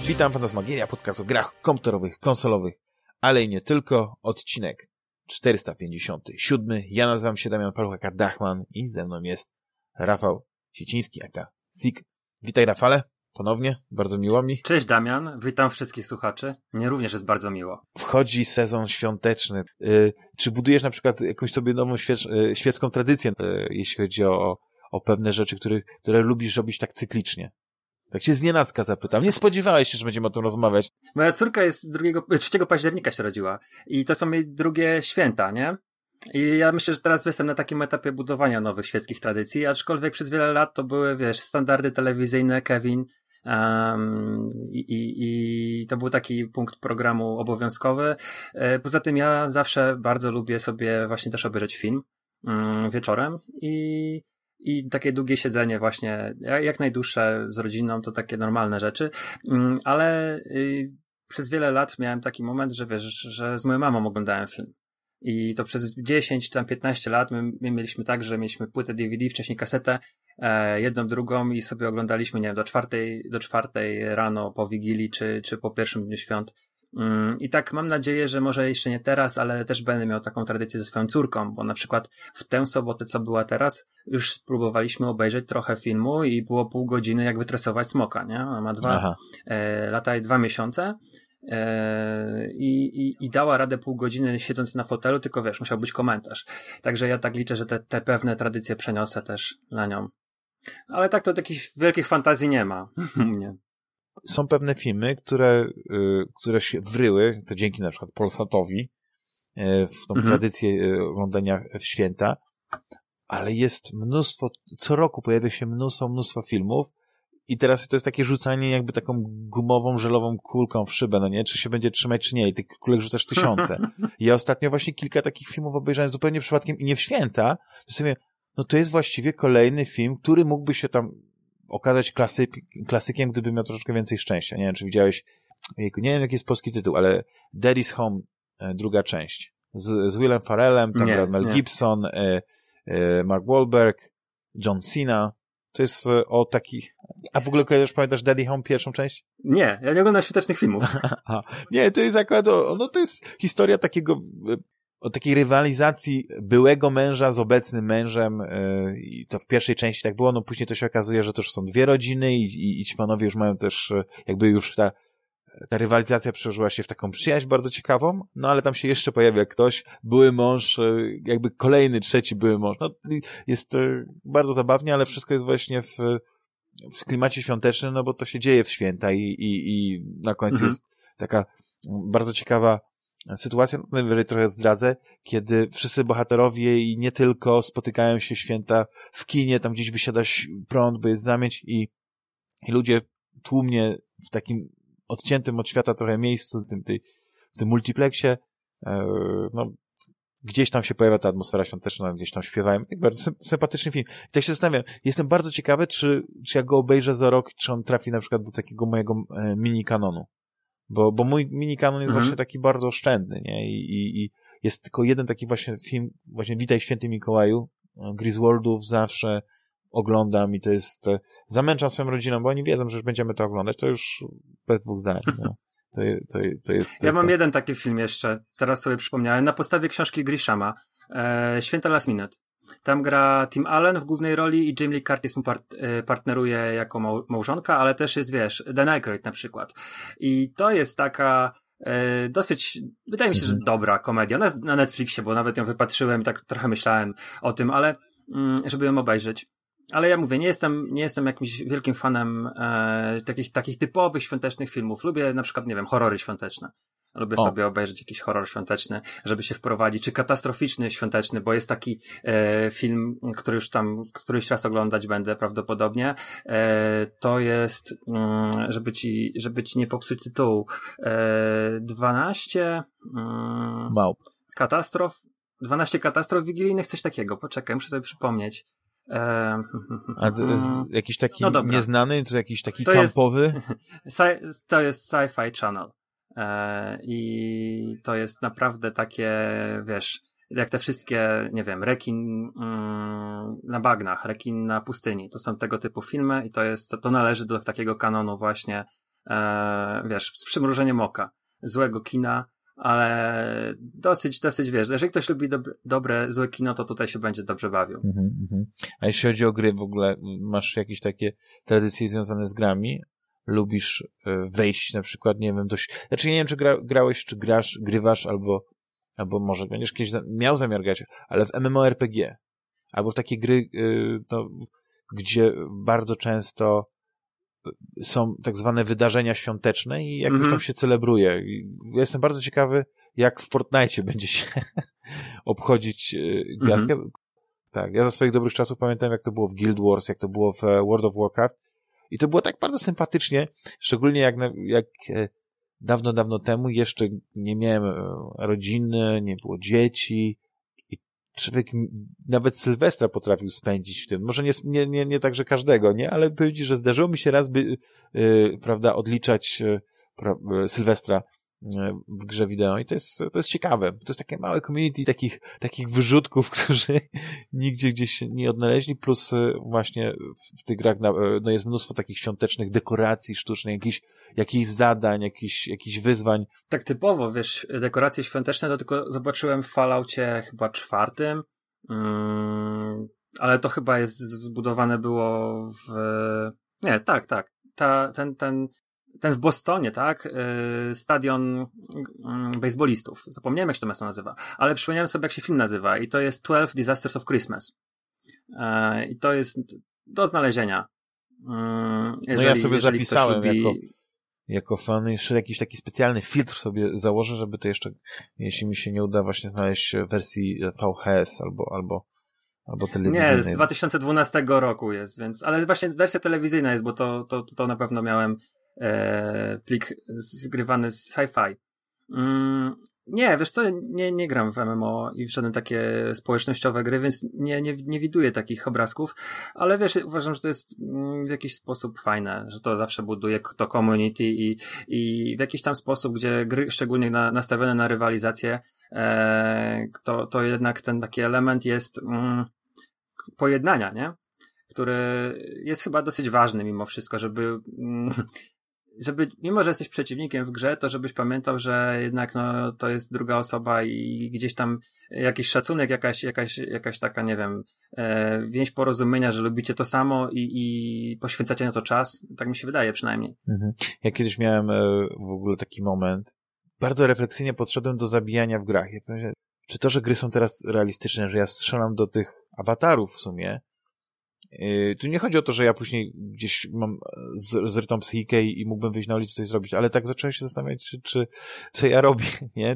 Witam, Fantasmagieria, podcast o grach komputerowych, konsolowych, ale i nie tylko. Odcinek 457. Ja nazywam się Damian Paluch, aka Dachman, i ze mną jest Rafał Sieciński, aka Sik. Witaj, Rafale, ponownie, bardzo miło mi. Cześć, Damian, witam wszystkich słuchaczy. Mnie również jest bardzo miło. Wchodzi sezon świąteczny. Czy budujesz na przykład jakąś sobie nową świecką tradycję, jeśli chodzi o pewne rzeczy, które lubisz robić tak cyklicznie? Tak się znienacka zapytam. Nie spodziewałeś się, że będziemy o tym rozmawiać? Moja córka jest 3 października się rodziła i to są jej drugie święta, nie? I ja myślę, że teraz jestem na takim etapie budowania nowych świeckich tradycji, aczkolwiek przez wiele lat to były, wiesz, standardy telewizyjne, Kevin, i to był taki punkt programu obowiązkowy. Poza tym ja zawsze bardzo lubię sobie właśnie też obejrzeć film wieczorem i takie długie siedzenie właśnie, jak najdłuższe z rodziną, to takie normalne rzeczy, ale przez wiele lat miałem taki moment, że wiesz, że z moją mamą oglądałem film. I to przez 10 czy tam 15 lat my mieliśmy tak, że mieliśmy płytę DVD, wcześniej kasetę, jedną, drugą i sobie oglądaliśmy, nie wiem, do czwartej rano po Wigilii czy po pierwszym dniu świąt. I tak mam nadzieję, że może jeszcze nie teraz, ale też będę miał taką tradycję ze swoją córką, bo na przykład w tę sobotę, co była teraz, już spróbowaliśmy obejrzeć trochę filmu i było pół godziny, jak wytresować smoka, nie? Ona ma 2 lata i 2 miesiące. I dała radę pół godziny siedząc na fotelu, tylko wiesz, musiał być komentarz. Także ja tak liczę, że te pewne tradycje przeniosę też na nią. Ale tak to jakichś wielkich fantazji nie ma. Nie. Są pewne filmy, które się wryły, to dzięki na przykład Polsatowi, w tą tradycję oglądania w święta, ale jest mnóstwo, co roku pojawia się mnóstwo filmów i teraz to jest takie rzucanie jakby taką gumową, żelową kulką w szybę, no nie? Czy się będzie trzymać, czy nie? I tych kulek rzucasz tysiące. I ja ostatnio właśnie kilka takich filmów obejrzałem zupełnie przypadkiem i nie w święta, to sobie, no to jest właściwie kolejny film, który mógłby się tam okazać klasykiem, gdyby miał troszeczkę więcej szczęścia. Nie wiem, czy widziałeś, nie wiem, jaki jest polski tytuł, ale Daddy's Home, druga część. Z Willem Ferrellem, tam gra Mel Gibson, Mark Wahlberg, John Cena. To jest o takich... A w ogóle pamiętasz Daddy Home, pierwszą część? Nie, ja nie oglądam świątecznych filmów. Nie, to jest akurat to jest historia o takiej rywalizacji byłego męża z obecnym mężem i to w pierwszej części tak było, no później to się okazuje, że to już są dwie rodziny i ci panowie już mają też jakby już ta rywalizacja przełożyła się w taką przyjaźń bardzo ciekawą, no ale tam się jeszcze pojawia ktoś, były mąż, jakby kolejny, trzeci były mąż. No jest bardzo zabawnie, ale wszystko jest właśnie w klimacie świątecznym, no bo to się dzieje w święta i na końcu jest taka bardzo ciekawa sytuacja, no najwyżej trochę zdradzę, kiedy wszyscy bohaterowie i nie tylko spotykają się święta w kinie, tam gdzieś wysiada prąd, bo jest zamieć i ludzie tłumnie w takim odciętym od świata trochę miejscu, w tym multiplexie, no gdzieś tam się pojawia ta atmosfera świąteczna, gdzieś tam śpiewają. Bardzo sympatyczny film. I tak się zastanawiam, jestem bardzo ciekawy, czy ja go obejrzę za rok, czy on trafi na przykład do takiego mojego mini-kanonu. Bo mój mini-kanon jest właśnie taki bardzo oszczędny, nie? I jest tylko jeden taki właśnie film, właśnie Witaj Święty Mikołaju, Griswoldów zawsze oglądam i to jest, zamęczam swoją rodziną, bo oni wiedzą, że już będziemy to oglądać, to już bez dwóch zdań, no. To jest ja mam jeden taki film jeszcze, teraz sobie przypomniałem, na podstawie książki Grishama, Święta Last Minute. Tam gra Tim Allen w głównej roli i Jamie Lee Curtis mu partneruje jako małżonka, ale też jest, wiesz, Dan Aykroyd na przykład. I to jest taka dosyć, wydaje mi się, że dobra komedia. Ona jest na Netflixie, bo nawet ją wypatrzyłem i tak trochę myślałem o tym, ale żeby ją obejrzeć. Ale ja mówię, nie jestem jakimś wielkim fanem takich typowych świątecznych filmów. Lubię na przykład, nie wiem, horrory świąteczne. Lubię sobie obejrzeć jakiś horror świąteczny, żeby się wprowadzić, czy katastroficzny świąteczny, bo jest taki film, który już tam któryś raz oglądać będę prawdopodobnie. To jest, żeby ci nie popsuć tytułu, 12 katastrof, 12 katastrof wigilijnych, coś takiego. Poczekaj, muszę sobie przypomnieć. Jakiś taki nieznany, czy jakiś taki kampowy? To jest Sci-Fi Channel. I to jest naprawdę takie, wiesz, jak te wszystkie, nie wiem, rekin na bagnach, rekin na pustyni. To są tego typu filmy i to należy do takiego kanonu właśnie wiesz, z przymrużeniem oka, złego kina, ale dosyć, wiesz, jeżeli ktoś lubi dobre, złe kino, to tutaj się będzie dobrze bawił. A jeśli chodzi o gry w ogóle, masz jakieś takie tradycje związane z grami? Lubisz wejść na przykład, nie wiem, znaczy nie wiem, czy grałeś, czy grywasz, albo może będziesz kiedyś miał zamiar grać, ale w MMORPG, albo w takie gry, gdzie bardzo często są tak zwane wydarzenia świąteczne i jakoś tam się celebruje. Ja jestem bardzo ciekawy, jak w Fortnite będzie się obchodzić gwiazdkę. Tak, ja za swoich dobrych czasów pamiętam, jak to było w Guild Wars, jak to było w World of Warcraft i to było tak bardzo sympatycznie, szczególnie jak dawno temu jeszcze nie miałem rodziny, nie było dzieci i człowiek nawet Sylwestra potrafił spędzić w tym. Może nie tak, że każdego, nie? Ale powiedzieć, że zdarzyło mi się raz, prawda, odliczać Sylwestra w grze wideo i to jest ciekawe. To jest takie małe community takich wyrzutków, którzy nigdzie gdzieś nie odnaleźli, plus właśnie w tych grach no jest mnóstwo takich świątecznych dekoracji sztucznych, jakichś zadań, jakichś wyzwań. Tak typowo, wiesz, dekoracje świąteczne to tylko zobaczyłem w Falloutie chyba 4, ale to chyba jest zbudowane było nie, tak. Ten w Bostonie, tak? Stadion bejsbolistów. Zapomniałem, jak się to miasto nazywa. Ale przypomniałem sobie, jak się film nazywa. I to jest 12 Disasters of Christmas. I to jest do znalezienia. No ja sobie zapisałem jako fan. Jeszcze jakiś taki specjalny filtr sobie założę, żeby to jeszcze, jeśli mi się nie uda właśnie znaleźć wersji VHS albo telewizyjnej. Nie, z 2012 roku jest, więc, ale właśnie wersja telewizyjna jest, bo to na pewno miałem plik zgrywany z sci-fi. Nie, wiesz co, nie gram w MMO i w żadne takie społecznościowe gry, więc nie widuję takich obrazków, ale wiesz, uważam, że to jest w jakiś sposób fajne, że to zawsze buduje to community i w jakiś tam sposób, gdzie gry szczególnie nastawione na rywalizację, to jednak ten taki element jest pojednania, nie? Który jest chyba dosyć ważny mimo wszystko, żeby mimo że jesteś przeciwnikiem w grze, to żebyś pamiętał, że jednak no, to jest druga osoba i gdzieś tam jakiś szacunek, jakaś taka, nie wiem, więź porozumienia, że lubicie to samo i poświęcacie na to czas. Tak mi się wydaje przynajmniej. Ja kiedyś miałem w ogóle taki moment, bardzo refleksyjnie podszedłem do zabijania w grach. Ja powiedziałem, czy to, że gry są teraz realistyczne, że ja strzelam do tych awatarów w sumie, tu nie chodzi o to, że ja później gdzieś mam zrytą psychikę i mógłbym wyjść na ulicę coś zrobić, ale tak zacząłem się zastanawiać, czy co ja robię, nie?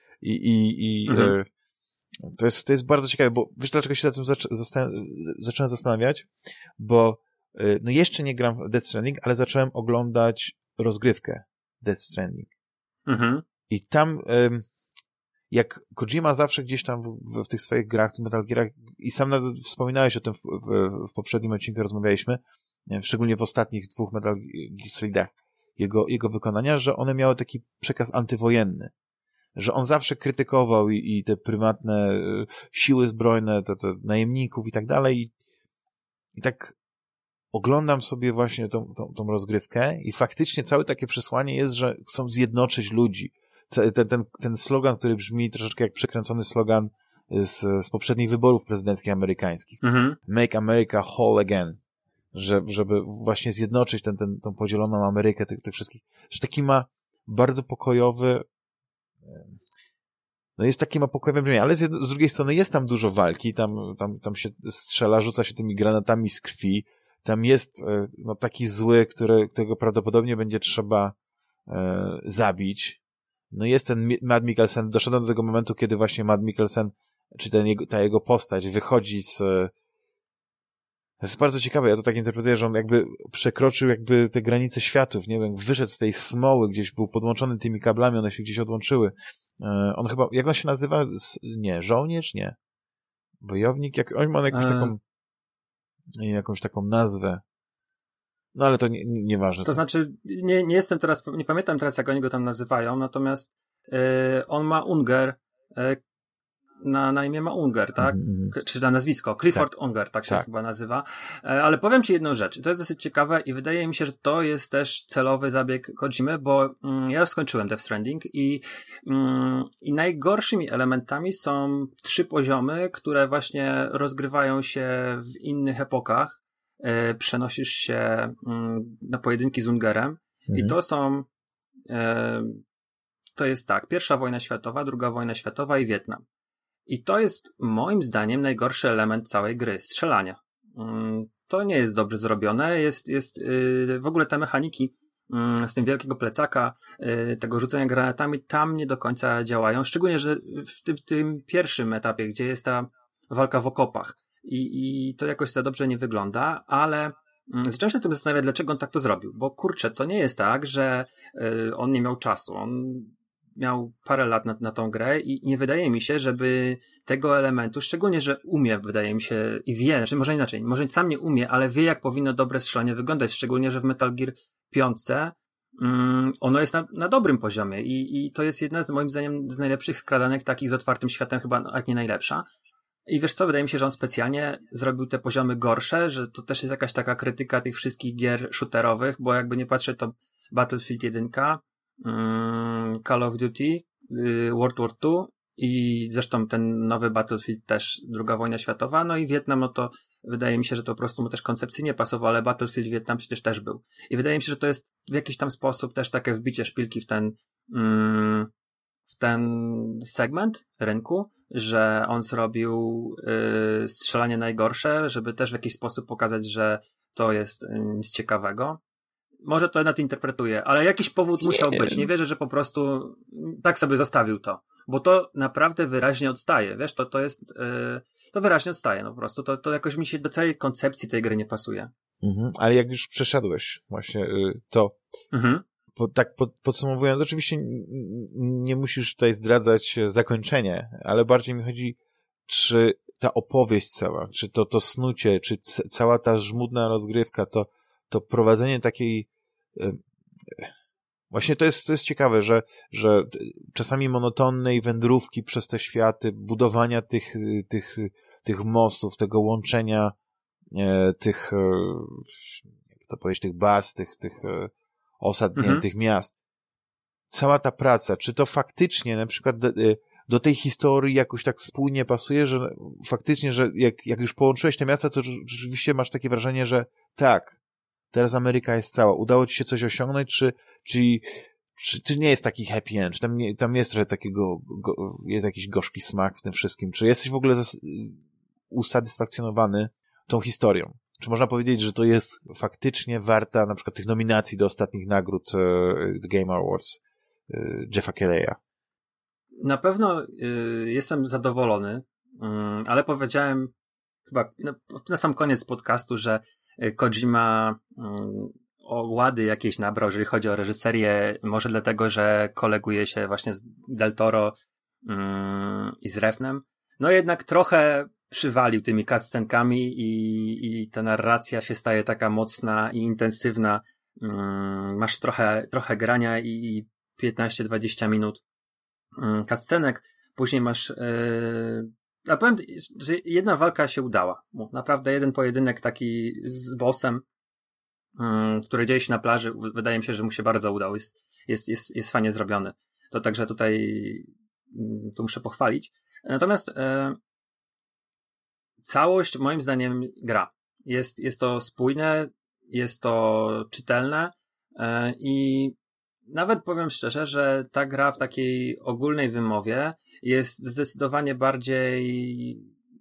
To jest bardzo ciekawe, bo wiesz, dlaczego się na tym zacząłem zastanawiać? Bo no jeszcze nie gram w Death Stranding, ale zacząłem oglądać rozgrywkę Death Stranding. I tam jak Kojima zawsze gdzieś tam w tych swoich grach, w tych Metal Gearach, i sam nawet wspominałeś o tym w poprzednim odcinku, rozmawialiśmy, szczególnie w ostatnich 2 Metal Gear Solidach, jego wykonania, że one miały taki przekaz antywojenny, że on zawsze krytykował i te prywatne siły zbrojne, te najemników i tak dalej, i tak oglądam sobie właśnie tą rozgrywkę i faktycznie całe takie przesłanie jest, że chcą zjednoczyć ludzi. Ten slogan, który brzmi troszeczkę jak przekręcony slogan z poprzednich wyborów prezydenckich amerykańskich. Make America whole again. Żeby właśnie zjednoczyć tą podzieloną Amerykę, tych wszystkich. Że taki ma bardzo pokojowy, no jest takie ma pokojowe brzmienie, ale z drugiej strony jest tam dużo walki, tam się strzela, rzuca się tymi granatami z krwi, tam jest no taki zły, którego prawdopodobnie będzie trzeba zabić. No jest ten Mads Mikkelsen, doszedłem do tego momentu, kiedy właśnie Mads Mikkelsen, czy ta jego postać wychodzi to jest bardzo ciekawe, ja to tak interpretuję, że on jakby przekroczył jakby te granice światów, nie wiem, wyszedł z tej smoły, gdzieś był podłączony tymi kablami, one się gdzieś odłączyły. On chyba, jak on się nazywa? Nie, żołnierz? Nie. Wojownik? On ma jakąś taką nazwę. No ale to nieważne. To znaczy, nie jestem teraz, nie pamiętam teraz, jak oni go tam nazywają, natomiast on ma Unger, na imię ma Unger, tak? Czy na nazwisko. Clifford Unger, tak się chyba nazywa. Ale powiem ci jedną rzecz. To jest dosyć ciekawe i wydaje mi się, że to jest też celowy zabieg Kojimy, bo ja już skończyłem Death Stranding i najgorszymi elementami są 3 poziomy, które właśnie rozgrywają się w innych epokach. Przenosisz się na pojedynki z Ungerem i to są to jest tak, I wojna światowa, II wojna światowa i Wietnam. I to jest moim zdaniem najgorszy element całej gry, strzelania. To nie jest dobrze zrobione, jest w ogóle te mechaniki z tym wielkiego plecaka, tego rzucenia granatami tam nie do końca działają, szczególnie, że w tym pierwszym etapie, gdzie jest ta walka w okopach i to jakoś za dobrze nie wygląda, ale zacząłem się nad tym zastanawiać, dlaczego on tak to zrobił, bo kurczę, to nie jest tak, że on nie miał czasu, on miał parę lat na tą grę i nie wydaje mi się, żeby tego elementu, szczególnie, że umie, wydaje mi się, i wie, znaczy może inaczej, może sam nie umie, ale wie, jak powinno dobre strzelanie wyglądać, szczególnie, że w Metal Gear 5 ono jest na dobrym poziomie i to jest jedna z, moim zdaniem, z najlepszych skradanek takich z otwartym światem, chyba jak nie najlepsza. I wiesz co, wydaje mi się, że on specjalnie zrobił te poziomy gorsze, że to też jest jakaś taka krytyka tych wszystkich gier shooterowych, bo jakby nie patrzeć, to Battlefield 1, Call of Duty, World War II i zresztą ten nowy Battlefield też, II wojna światowa, no i Wietnam, no to wydaje mi się, że to po prostu mu też koncepcyjnie pasowało, ale Battlefield Wietnam przecież też był. I wydaje mi się, że to jest w jakiś tam sposób też takie wbicie szpilki w ten segment rynku, że on zrobił strzelanie najgorsze, żeby też w jakiś sposób pokazać, że to jest nic ciekawego. Może to nadinterpretuję, ale jakiś powód musiał być. Nie wierzę, że po prostu tak sobie zostawił to. Bo to naprawdę wyraźnie odstaje. Wiesz, to jest to wyraźnie odstaje, no po prostu. To jakoś mi się do całej koncepcji tej gry nie pasuje. Ale jak już przeszedłeś właśnie to podsumowując, oczywiście nie musisz tutaj zdradzać zakończenie, ale bardziej mi chodzi, czy ta opowieść cała, czy to snucie, czy cała ta żmudna rozgrywka, to prowadzenie takiej właśnie to jest ciekawe, że czasami monotonnej wędrówki przez te światy, budowania tych mostów, tego łączenia tych jak to powiedzieć, tych baz, tych osad, tych miast. Cała ta praca, czy to faktycznie na przykład do tej historii jakoś tak spójnie pasuje, że faktycznie, że jak już połączyłeś te miasta, to rzeczywiście masz takie wrażenie, że tak, teraz Ameryka jest cała. Udało ci się coś osiągnąć, czy nie jest taki happy end? Czy tam jest trochę takiego, jest jakiś gorzki smak w tym wszystkim? Czy jesteś w ogóle usatysfakcjonowany tą historią? Czy można powiedzieć, że to jest faktycznie warta na przykład tych nominacji do ostatnich nagród The Game Awards Jeffa Keighley'a? Na pewno jestem zadowolony, ale powiedziałem chyba na sam koniec podcastu, że Kojima łady jakieś nabrał, jeżeli chodzi o reżyserię, może dlatego, że koleguje się właśnie z Del Toro i z Refnem. No jednak trochę przywalił tymi cutscenkami i ta narracja się staje taka mocna i intensywna. Masz trochę grania i 15-20 minut cutscenek. Później masz ale powiem, że jedna walka się udała. Naprawdę jeden pojedynek taki z bossem, który dzieje się na plaży, wydaje mi się, że mu się bardzo udał. Jest fajnie zrobiony. To także tutaj to muszę pochwalić. Natomiast całość moim zdaniem gra. Jest to spójne, jest to czytelne i nawet powiem szczerze, że ta gra w takiej ogólnej wymowie jest zdecydowanie bardziej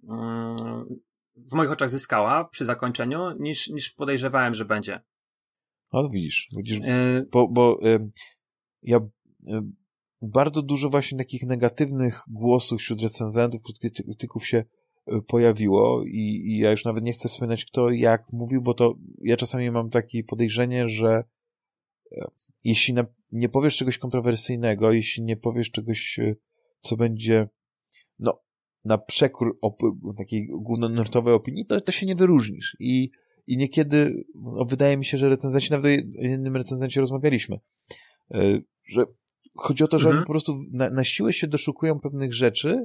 w moich oczach zyskała przy zakończeniu niż podejrzewałem, że będzie. No widzisz bo ja bardzo dużo właśnie takich negatywnych głosów wśród recenzentów, krytyków się pojawiło i ja już nawet nie chcę wspominać, kto jak mówił, bo to ja czasami mam takie podejrzenie, że jeśli nie powiesz czegoś kontrowersyjnego, jeśli nie powiesz czegoś, co będzie na przekór takiej ogólnonurtowej opinii, to się nie wyróżnisz. I niekiedy wydaje mi się, że recenzenci, nawet o jednym recenzencie rozmawialiśmy, że chodzi o to, że oni po prostu na siłę się doszukują pewnych rzeczy,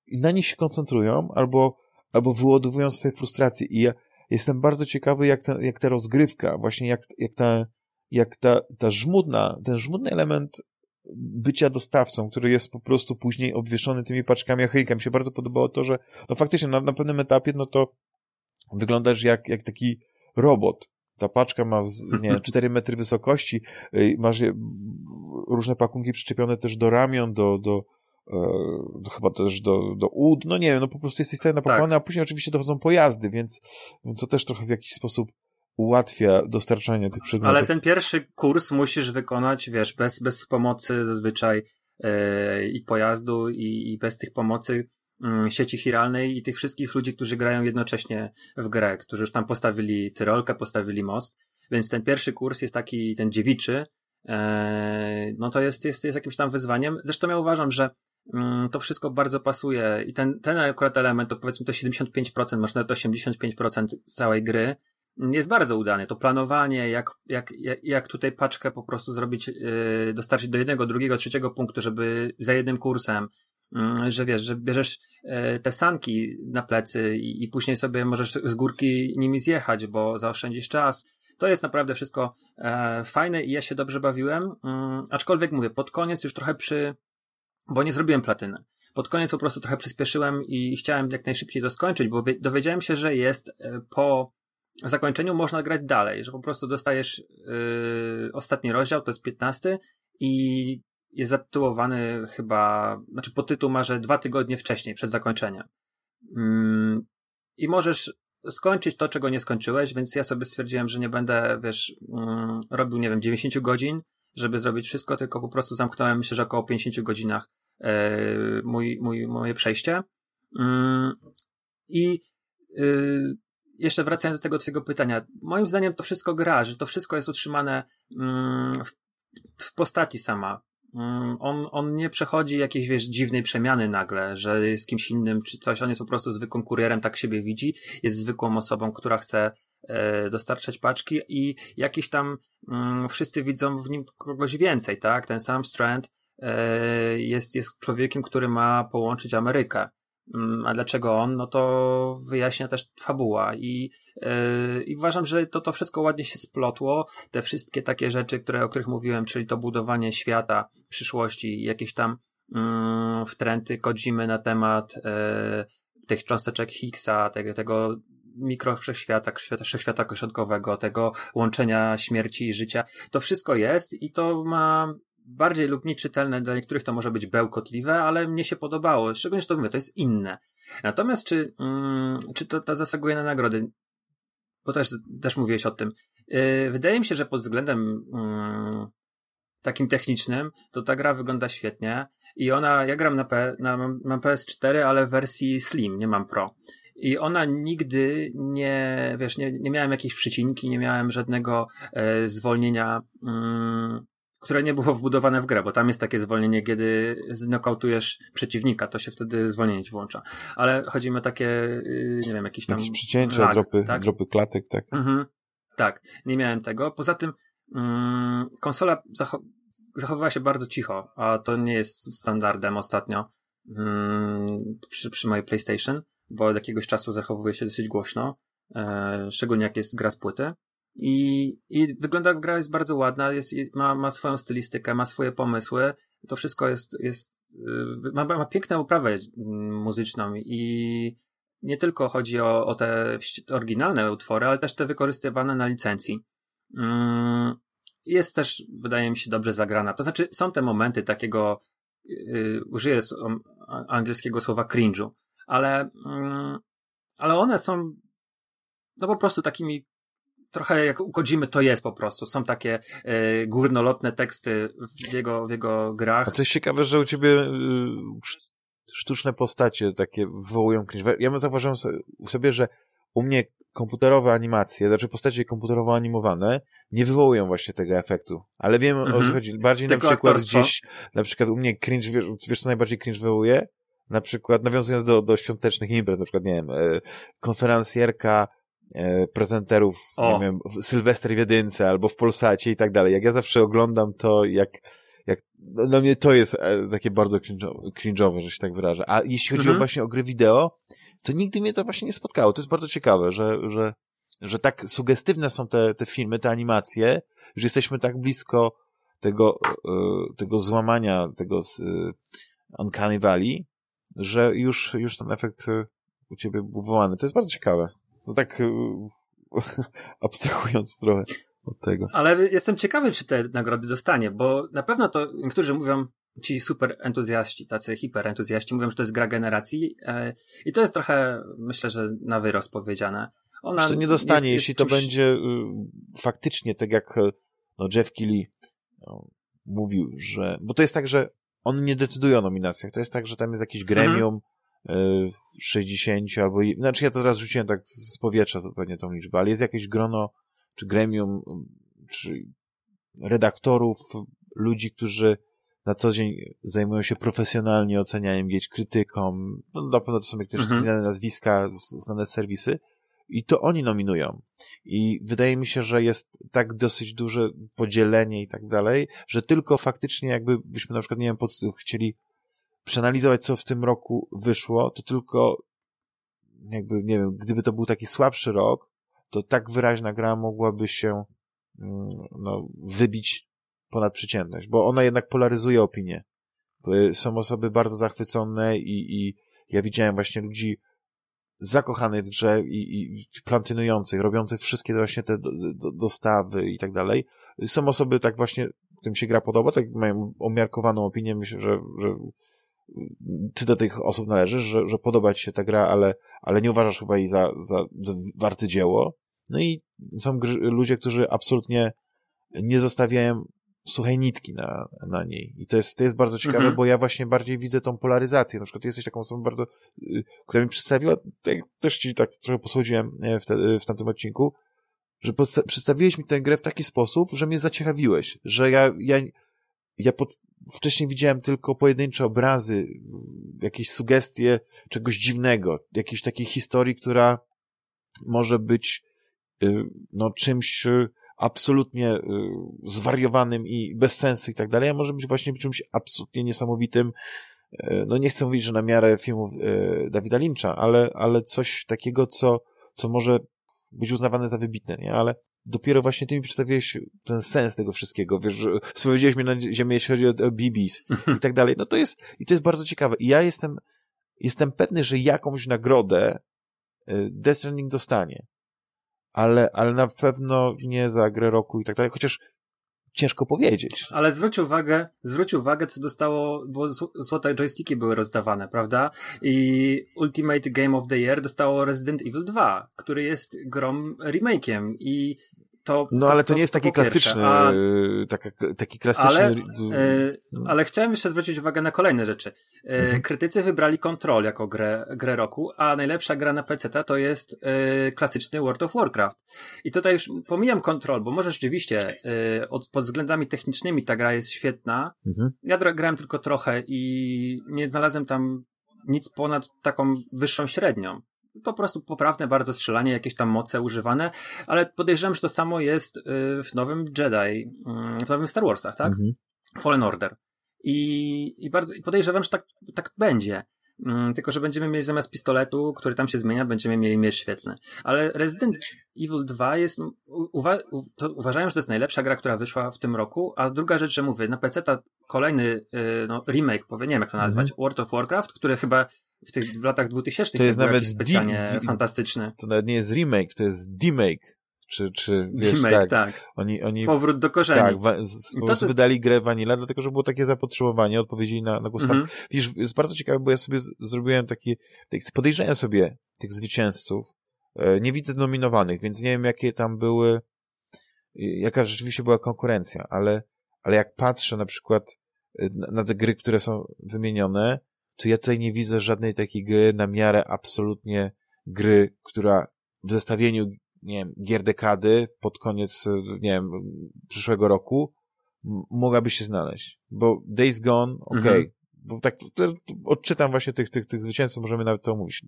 i na nich się koncentrują, albo wyładowują swoje frustracje. I ja jestem bardzo ciekawy, jak ta rozgrywka, właśnie ten żmudny element bycia dostawcą, który jest po prostu później obwieszony tymi paczkami achryjka. Mi się bardzo podobało to, że no faktycznie na pewnym etapie, no to wyglądasz jak taki robot. Ta paczka ma, nie wiem, 4 metry wysokości, masz różne pakunki przyczepione też do ramion, chyba też do ud, no nie wiem, no po prostu jesteś cały napakowany, tak. A później oczywiście dochodzą pojazdy, więc to też trochę w jakiś sposób ułatwia dostarczanie tych przedmiotów. Ale ten pierwszy kurs musisz wykonać, wiesz, bez pomocy zazwyczaj i pojazdu i bez tych pomocy sieci chiralnej i tych wszystkich ludzi, którzy grają jednocześnie w grę, którzy już tam postawili tyrolkę, postawili most, więc ten pierwszy kurs jest taki, ten dziewiczy, no to jest jakimś tam wyzwaniem. Zresztą ja uważam, że to wszystko bardzo pasuje i ten akurat element, to powiedzmy to 75%, może nawet 85% całej gry jest bardzo udany. To planowanie, jak tutaj paczkę po prostu zrobić, dostarczyć do jednego, drugiego, trzeciego punktu, żeby za jednym kursem, że wiesz, że bierzesz te sanki na plecy i później sobie możesz z górki nimi zjechać, bo zaoszczędzisz czas. To jest naprawdę wszystko fajne i ja się dobrze bawiłem, aczkolwiek mówię, pod koniec już trochę bo nie zrobiłem platyny. Pod koniec po prostu trochę przyspieszyłem i chciałem jak najszybciej to skończyć, bo dowiedziałem się, że jest po zakończeniu można grać dalej, że po prostu dostajesz ostatni rozdział, to jest 15 i jest zatytułowany chyba, znaczy podtytuł ma, że 2 tygodnie wcześniej, przed zakończeniem. I możesz skończyć to, czego nie skończyłeś, więc ja sobie stwierdziłem, że nie będę, wiesz, robił, nie wiem, 90 godzin, żeby zrobić wszystko, tylko po prostu zamknąłem, myślę, że około 50 godzinach moje przejście. Jeszcze wracając do tego twojego pytania, moim zdaniem to wszystko gra, że to wszystko jest utrzymane w postaci sama. On nie przechodzi jakiejś, wiesz, dziwnej przemiany nagle, że jest kimś innym czy coś, on jest po prostu zwykłym kurierem, tak siebie widzi, jest zwykłą osobą, która chce dostarczać paczki i jakiś tam wszyscy widzą w nim kogoś więcej, tak? Ten sam Strand jest człowiekiem, który ma połączyć Amerykę. A dlaczego on? No to wyjaśnia też fabuła i uważam, że to wszystko ładnie się splotło. Te wszystkie takie rzeczy, o których mówiłem, czyli to budowanie świata, przyszłości, jakieś tam wtręty Kojimy na temat tych cząsteczek Higgsa, tego mikrowszechświata, wszechświata kośrodkowego, tego łączenia śmierci i życia. To wszystko jest i to ma bardziej lub mniej czytelne, dla niektórych to może być bełkotliwe, ale mnie się podobało. Szczególnie, że to mówię, to jest inne. Natomiast czy to zasługuje na nagrody? Bo też mówiłeś o tym. Wydaje mi się, że pod względem takim technicznym, to ta gra wygląda świetnie i ja gram mam PS4, ale w wersji Slim, nie mam Pro. I ona nigdy nie miałem jakiejś przycinki, nie miałem żadnego zwolnienia, które nie było wbudowane w grę, bo tam jest takie zwolnienie, kiedy znokautujesz przeciwnika, to się wtedy zwolnienie ci włącza. Ale chodzi mi o takie, nie wiem, jakieś tam... Jakieś przycięcia, dropy klatek, tak? Tak, nie miałem tego. Poza tym konsola zachowywała się bardzo cicho, a to nie jest standardem ostatnio przy mojej PlayStation, bo od jakiegoś czasu zachowuje się dosyć głośno, szczególnie jak jest gra z płyty. I gra jest bardzo ładna, ma swoją stylistykę, ma swoje pomysły. To wszystko ma piękną oprawę muzyczną i nie tylko chodzi o te oryginalne utwory, ale też te wykorzystywane na licencji. Jest też, wydaje mi się, dobrze zagrana. To znaczy, są te momenty takiego, użyję angielskiego słowa cringe'u, ale one są no po prostu takimi trochę jak u Kojimy to jest po prostu. Są takie górnolotne teksty w jego grach. A coś ciekawe, że u ciebie sztuczne postacie takie wywołują cringe. Ja zauważyłem sobie, że u mnie komputerowe animacje, znaczy postacie komputerowo animowane nie wywołują właśnie tego efektu. Ale wiem, o co chodzi. Bardziej tylko na przykład aktorstwo. Gdzieś, na przykład u mnie cringe, wiesz co najbardziej cringe wywołuje? Na przykład nawiązując do świątecznych imprez, na przykład, nie wiem, konferencjerka prezenterów, nie wiem, Sylwester w Jedynce albo w Polsacie i tak dalej. Jak ja zawsze oglądam to, dla mnie to jest takie bardzo cringe'owe, że się tak wyrażę. A jeśli chodzi właśnie o gry wideo, to nigdy mnie to właśnie nie spotkało. To jest bardzo ciekawe, że tak sugestywne są te filmy, te animacje, że jesteśmy tak blisko tego złamania, tego Uncanny Valley, że już ten efekt u ciebie był wywołany. To jest bardzo ciekawe. No tak abstrahując trochę od tego. Ale jestem ciekawy, czy te nagrody dostanie, bo na pewno to niektórzy mówią, ci super entuzjaści, tacy hiperentuzjaści mówią, że to jest gra generacji i to jest trochę, myślę, że na wyrost powiedziane. Ona jeszcze nie dostanie, jest jeśli to będzie faktycznie tak jak Jeff Keighley mówił, że... Bo to jest tak, że on nie decyduje o nominacjach. To jest tak, że tam jest jakiś gremium 60 albo... Znaczy ja to teraz rzuciłem tak z powietrza zupełnie tą liczbę, ale jest jakieś grono czy gremium czy redaktorów, ludzi, którzy na co dzień zajmują się profesjonalnie ocenianiem gier, krytyką, no na pewno to są jakieś znane nazwiska, znane serwisy i to oni nominują. I wydaje mi się, że jest tak dosyć duże podzielenie i tak dalej, że tylko faktycznie jakbyśmy na przykład, nie wiem, chcieli przeanalizować, co w tym roku wyszło, to tylko jakby, nie wiem, gdyby to był taki słabszy rok, to tak wyraźna gra mogłaby się wybić ponad przeciętność, bo ona jednak polaryzuje opinię. Są osoby bardzo zachwycone i ja widziałem właśnie ludzi zakochanych w grze i platynujących, robiących wszystkie właśnie te dostawy i tak dalej. Są osoby tak właśnie, którym się gra podoba, tak mają umiarkowaną opinię, myślę, że ty do tych osób należysz, że podoba ci się ta gra, ale nie uważasz chyba jej za arcydzieło. No i są ludzie, którzy absolutnie nie zostawiają suchej nitki na niej. I to jest bardzo ciekawe, bo ja właśnie bardziej widzę tą polaryzację. Na przykład ty jesteś taką osobą bardzo, która mi przedstawiła, też ci tak trochę posłodziłem w tamtym odcinku, że przedstawiłeś mi tę grę w taki sposób, że mnie zaciekawiłeś, że ja wcześniej widziałem tylko pojedyncze obrazy, jakieś sugestie czegoś dziwnego, jakiejś takiej historii, która może być czymś absolutnie zwariowanym i bez sensu i tak dalej, a może być właśnie czymś absolutnie niesamowitym. No nie chcę mówić, że na miarę filmów Davida Lyncha, ale coś takiego, co może być uznawane za wybitne, nie? Ale dopiero właśnie ty mi przedstawiłeś ten sens tego wszystkiego, wiesz, sprowadziłeś mnie na ziemię, jeśli chodzi o BBs i tak dalej. No to jest bardzo ciekawe. I ja jestem pewny, że jakąś nagrodę Death Stranding dostanie. Ale na pewno nie za grę roku i tak dalej, chociaż ciężko powiedzieć. Ale zwróć uwagę, co dostało, bo złote joysticki były rozdawane, prawda? I Ultimate Game of the Year dostało Resident Evil 2, który jest grą remake'iem i ale to nie jest taki klasyczny, taki klasyczny... Ale chciałem jeszcze zwrócić uwagę na kolejne rzeczy. Krytycy wybrali Control jako grę roku, a najlepsza gra na PC to jest klasyczny World of Warcraft. I tutaj już pomijam Control, bo może rzeczywiście pod względami technicznymi ta gra jest świetna. Ja grałem tylko trochę i nie znalazłem tam nic ponad taką wyższą średnią. Po prostu poprawne bardzo strzelanie, jakieś tam moce używane, ale podejrzewam, że to samo jest w nowym Jedi, w nowym Star Warsach, tak? Fallen Order. I podejrzewam, że tak będzie. Tylko, że będziemy mieli zamiast pistoletu, który tam się zmienia, będziemy mieli miecz świetlny. Ale Resident Evil 2 jest, uważają, że to jest najlepsza gra, która wyszła w tym roku, a druga rzecz, że mówię, na PC kolejny remake, nie wiem jak to nazwać, World of Warcraft, który chyba w latach 2000 to jest nawet jakiś specjalnie fantastyczny. To nawet nie jest remake, to jest demake. Czy wiesz, remake, tak. Oni powrót do korzeni. Tak, po prostu wydali grę Vanilla, dlatego, że było takie zapotrzebowanie, odpowiedzieli na głos fan. Widzisz, jest bardzo ciekawe, bo ja sobie zrobiłem podejrzenia sobie tych zwycięzców. Nie widzę nominowanych, więc nie wiem, jakie tam były, jaka rzeczywiście była konkurencja, ale jak patrzę na przykład na te gry, które są wymienione, to ja tutaj nie widzę żadnej takiej gry na miarę absolutnie gry, która w zestawieniu, nie wiem, gier dekady pod koniec, nie wiem, przyszłego roku mogłaby się znaleźć. Bo Days Gone, okej, bo tak odczytam właśnie tych zwycięzców, możemy nawet to omówić.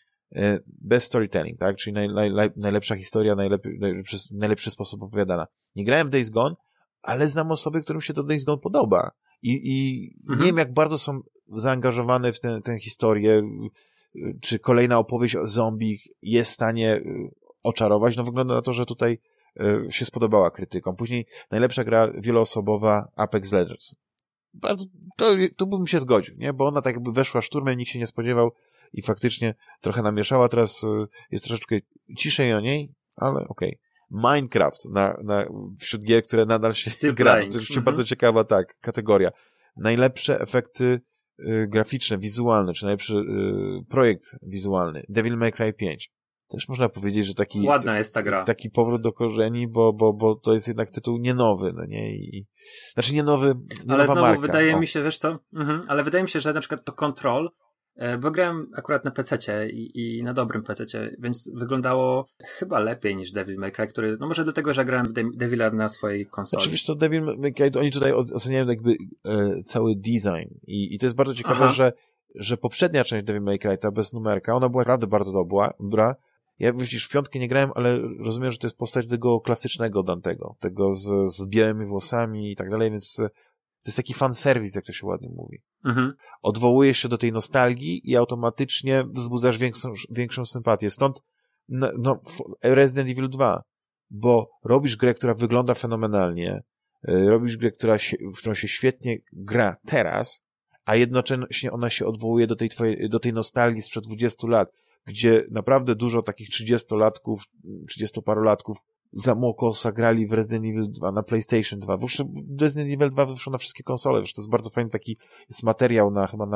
Best storytelling, tak? Czyli najlepsza historia, najlepszy sposób opowiadana. Nie grałem w Days Gone, ale znam osoby, którym się to Days Gone podoba. I nie wiem, jak bardzo są zaangażowane w tę historię, czy kolejna opowieść o zombie jest w stanie oczarować. No wygląda na to, że tutaj się spodobała krytykom. Później najlepsza gra wieloosobowa Apex Legends. Bardzo, to bym się zgodził, nie? Bo ona tak jakby weszła szturmem, nikt się nie spodziewał i faktycznie trochę namieszała. Teraz jest troszeczkę ciszej o niej, ale okej. Minecraft wśród gier, które nadal się gra. To rzeczywiście bardzo ciekawa kategoria. Najlepsze efekty graficzne, wizualne, czy najlepszy projekt wizualny. Devil May Cry 5. Też można powiedzieć, że ładna jest ta gra. Taki powrót do korzeni, bo to jest jednak tytuł nie nowy, no nie? Znaczy nie nowy, nie ale nowa znowu marka. wydaje mi się, wiesz co? Ale wydaje mi się, że na przykład to Control, bo grałem akurat na PC-cie i na dobrym PC-cie, więc wyglądało chyba lepiej niż Devil May Cry, który, no może dlatego, że grałem w Devila na swojej konsoli. Oczywiście to Devil May Cry, oni tutaj oceniają jakby cały design i to jest bardzo ciekawe, że poprzednia część Devil May Cry, ta bez numerka, ona była naprawdę bardzo dobra. Ja widzisz, w piątkę nie grałem, ale rozumiem, że to jest postać tego klasycznego Dantego, tego z białymi włosami i tak dalej, więc to jest taki fanserwis, jak to się ładnie mówi. Odwołujesz się do tej nostalgii i automatycznie wzbudzasz większą sympatię. Stąd Resident Evil 2, bo robisz grę, która wygląda fenomenalnie, robisz grę, w którą się świetnie gra teraz, a jednocześnie ona się odwołuje do tej nostalgii sprzed 20 lat, gdzie naprawdę dużo takich 30-latków, 30-parolatków za Mokosa grali w Resident Evil 2 na PlayStation 2. W Resident Evil 2 wyszło na wszystkie konsole. Wiesz, to jest bardzo fajny taki jest materiał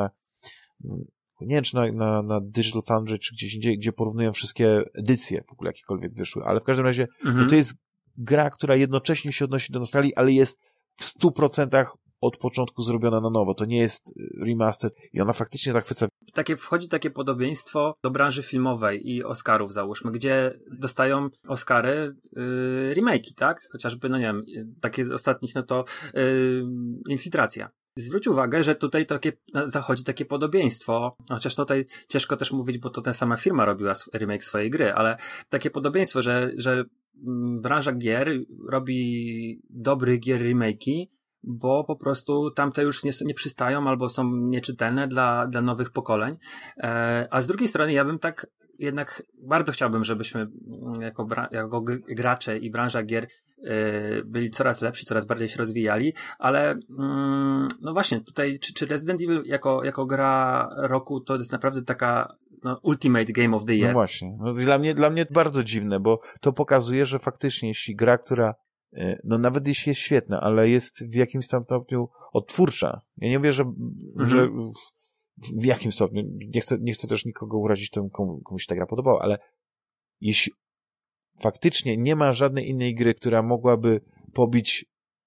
nie wiem, czy na Digital Foundry, czy gdzieś indziej, gdzie porównują wszystkie edycje w ogóle jakiekolwiek wyszły. Ale w każdym razie to jest gra, która jednocześnie się odnosi do nostalgii, ale jest w 100% od początku zrobiona na nowo. To nie jest remaster i ona faktycznie zachwyca. Wchodzi takie podobieństwo do branży filmowej i Oscarów, załóżmy, gdzie dostają Oscary remake'i, tak? Chociażby, no nie wiem, takie z ostatnich, no to Infiltracja. Zwróć uwagę, że tutaj zachodzi takie podobieństwo, chociaż tutaj ciężko też mówić, bo to ta sama firma robiła remake swojej gry, ale takie podobieństwo, że branża gier robi dobrych gier remake'i, bo po prostu tamte już nie przystają albo są nieczytelne dla nowych pokoleń. A z drugiej strony ja bym tak jednak bardzo chciałbym, żebyśmy jako gracze i branża gier byli coraz lepsi, coraz bardziej się rozwijali, ale no właśnie tutaj czy Resident Evil jako gra roku to jest naprawdę taka ultimate game of the year. No właśnie. No dla mnie to bardzo dziwne, bo to pokazuje, że faktycznie jeśli gra, która nawet jeśli jest świetna, ale jest w jakimś stopniu odtwórcza. Ja nie mówię, że w jakim stopniu, nie chcę też nikogo urazić, komuś ta gra podobała, ale jeśli faktycznie nie ma żadnej innej gry, która mogłaby pobić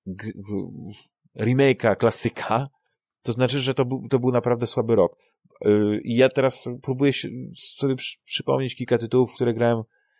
remake'a klasyka, to znaczy, że to był naprawdę słaby rok. I ja teraz próbuję sobie przypomnieć kilka tytułów, które grałem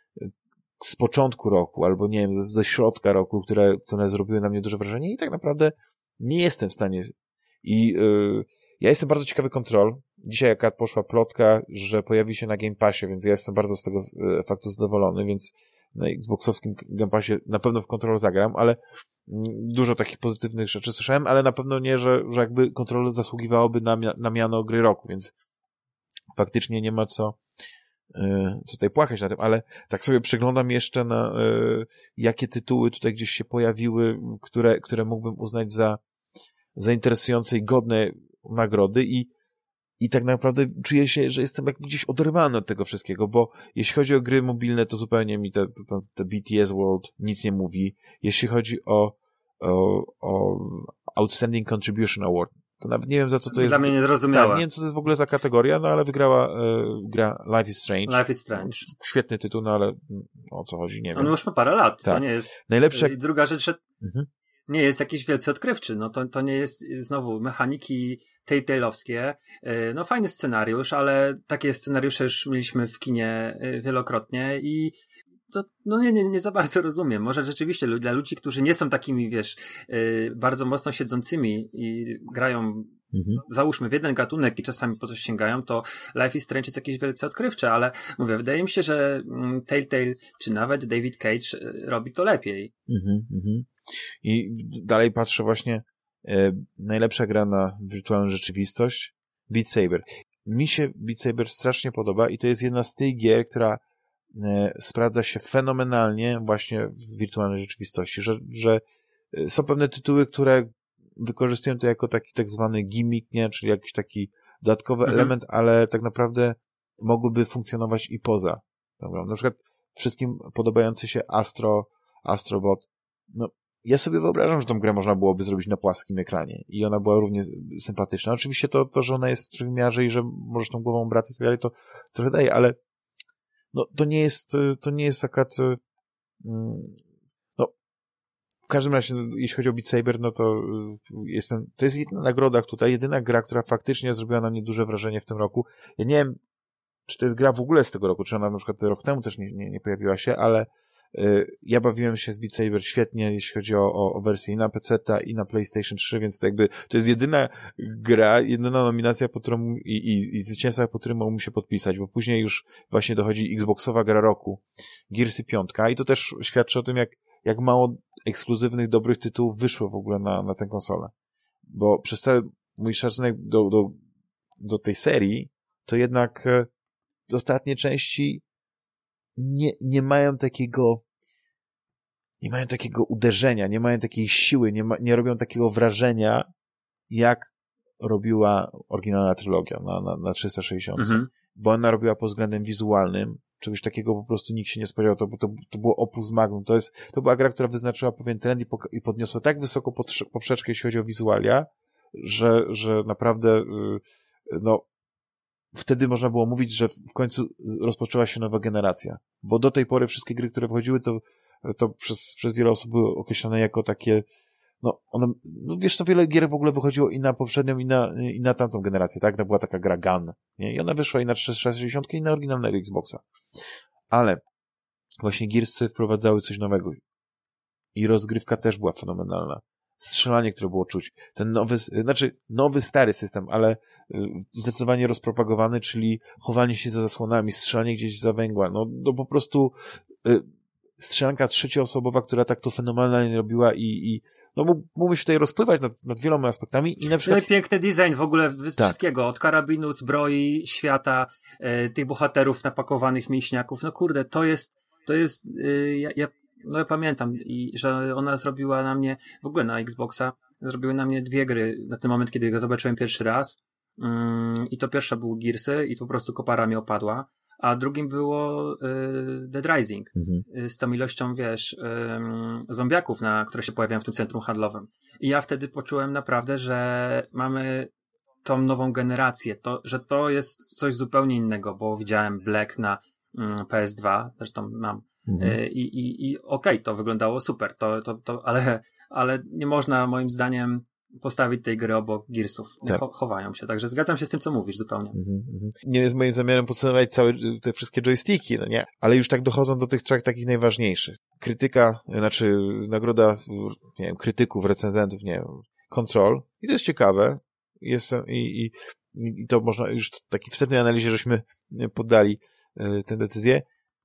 z początku roku, albo nie wiem, ze środka roku, które zrobiły na mnie duże wrażenie i tak naprawdę nie jestem w stanie. I ja jestem bardzo ciekawy Control. Dzisiaj akurat poszła plotka, że pojawi się na Game Passie, więc ja jestem bardzo z tego faktu zadowolony, więc na Xboxowskim Game Passie na pewno w Control zagram, ale dużo takich pozytywnych rzeczy słyszałem, ale na pewno nie, że jakby Control zasługiwałoby na miano gry roku, więc faktycznie nie ma co tutaj płakać na tym, ale tak sobie przyglądam jeszcze na jakie tytuły tutaj gdzieś się pojawiły, które mógłbym uznać za interesujące i godne nagrody i tak naprawdę czuję się, że jestem jak gdzieś oderwany od tego wszystkiego, bo jeśli chodzi o gry mobilne, to zupełnie mi te BTS World nic nie mówi. Jeśli chodzi o Outstanding Contribution Award, to nawet nie wiem, za co to jest. Dla mnie niezrozumiałe. Tak, nie wiem, co to jest w ogóle za kategoria, no ale wygrała gra Life is Strange. Life is Strange. Świetny tytuł, no ale o co chodzi, nie wiem. On już ma parę lat, tak. To nie jest... Najlepsze... I druga rzecz, że nie jest jakiś wielce odkrywczy, no to nie jest znowu mechaniki Telltale'owskie, no fajny scenariusz, ale takie scenariusze już mieliśmy w kinie wielokrotnie i to nie za bardzo rozumiem. Może rzeczywiście dla ludzi, którzy nie są takimi, wiesz, bardzo mocno siedzącymi i grają załóżmy w jeden gatunek i czasami po coś sięgają, to Life is Strange jest jakieś wielce odkrywcze, ale mówię, wydaje mi się, że Telltale czy nawet David Cage robi to lepiej. I dalej patrzę właśnie, najlepsza gra na wirtualną rzeczywistość, Beat Saber. Mi się Beat Saber strasznie podoba i to jest jedna z tych gier, która sprawdza się fenomenalnie właśnie w wirtualnej rzeczywistości, że są pewne tytuły, które wykorzystują to jako taki tak zwany gimmick, nie? Czyli jakiś taki dodatkowy element, ale tak naprawdę mogłyby funkcjonować i poza. Dobra? Na przykład wszystkim podobający się Astrobot. No, ja sobie wyobrażam, że tą grę można byłoby zrobić na płaskim ekranie i ona była równie sympatyczna. Oczywiście to, że ona jest w trójwymiarze i że możesz tą głową obracać i tak dalej, to trochę daje, ale no, to nie jest akurat no, w każdym razie, jeśli chodzi o Beat Saber, no to to jest jedna nagroda tutaj, jedyna gra, która faktycznie zrobiła na mnie duże wrażenie w tym roku. Ja nie wiem, czy to jest gra w ogóle z tego roku, czy ona na przykład rok temu też nie pojawiła się, ale ja bawiłem się z Beat Saber świetnie, jeśli chodzi o wersję i na PC-ta, i na PlayStation 3, więc to jakby to jest jedyna gra, jedyna nominacja, po którą i zwycięstwa, po którym mógł się podpisać, bo później już właśnie dochodzi Xboxowa gra roku, Gearsy 5, i to też świadczy o tym, jak mało ekskluzywnych, dobrych tytułów wyszło w ogóle na tę konsolę. Bo przez cały mój szacunek do tej serii, to jednak ostatnie części nie mają takiego uderzenia, nie mają takiej siły, nie robią takiego wrażenia, jak robiła oryginalna trylogia na 360. Bo ona robiła pod względem wizualnym, czegoś takiego po prostu nikt się nie spodziewał, to było opus magnum. To była gra, która wyznaczyła pewien trend i podniosła tak wysoko poprzeczkę, jeśli chodzi o wizualia, że naprawdę no wtedy można było mówić, że w końcu rozpoczęła się nowa generacja. Bo do tej pory wszystkie gry, które wchodziły, to przez wiele osób były określone jako takie, wiesz, to wiele gier w ogóle wychodziło i na poprzednią, i na tamtą generację, tak? To była taka gra Gun, nie? I ona wyszła i na 360 i na oryginalnego Xboxa. Ale właśnie Gearsy wprowadzały coś nowego. I rozgrywka też była fenomenalna. Strzelanie, które było czuć. Ten nowy, stary system, ale zdecydowanie rozpropagowany, czyli chowanie się za zasłonami, strzelanie gdzieś za węgła. No po prostu strzelanka trzecioosobowa, która tak to fenomenalnie robiła i mógłby się tutaj rozpływać nad wieloma aspektami i na przykład... No i piękny design w ogóle wszystkiego, od karabinu, zbroi, świata, tych bohaterów napakowanych mięśniaków. No kurde, to jest ja pamiętam, że ona zrobiła na mnie, w ogóle na Xboxa, zrobiły na mnie 2 gry na ten moment, kiedy go zobaczyłem pierwszy raz. I to pierwsza był Gearsy i po prostu kopara mi opadła, a drugim było Dead Rising z tą ilością, wiesz, zombiaków, które się pojawiają w tym centrum handlowym. I ja wtedy poczułem naprawdę, że mamy tą nową generację, że to jest coś zupełnie innego, bo widziałem Black na PS2, zresztą mam. I okej, to wyglądało super, ale nie można moim zdaniem postawić tej gry obok Gearsów. Tak. Chowają się, także zgadzam się z tym, co mówisz zupełnie. Nie jest moim zamiarem podsumować te wszystkie joysticki, no nie? Ale już tak dochodzą do tych 3 takich najważniejszych. Krytyka, nagroda, nie wiem, krytyków, recenzentów, nie wiem, Control. I to jest ciekawe. I to można już w takiej wstępnej analizie, żeśmy poddali tę decyzję.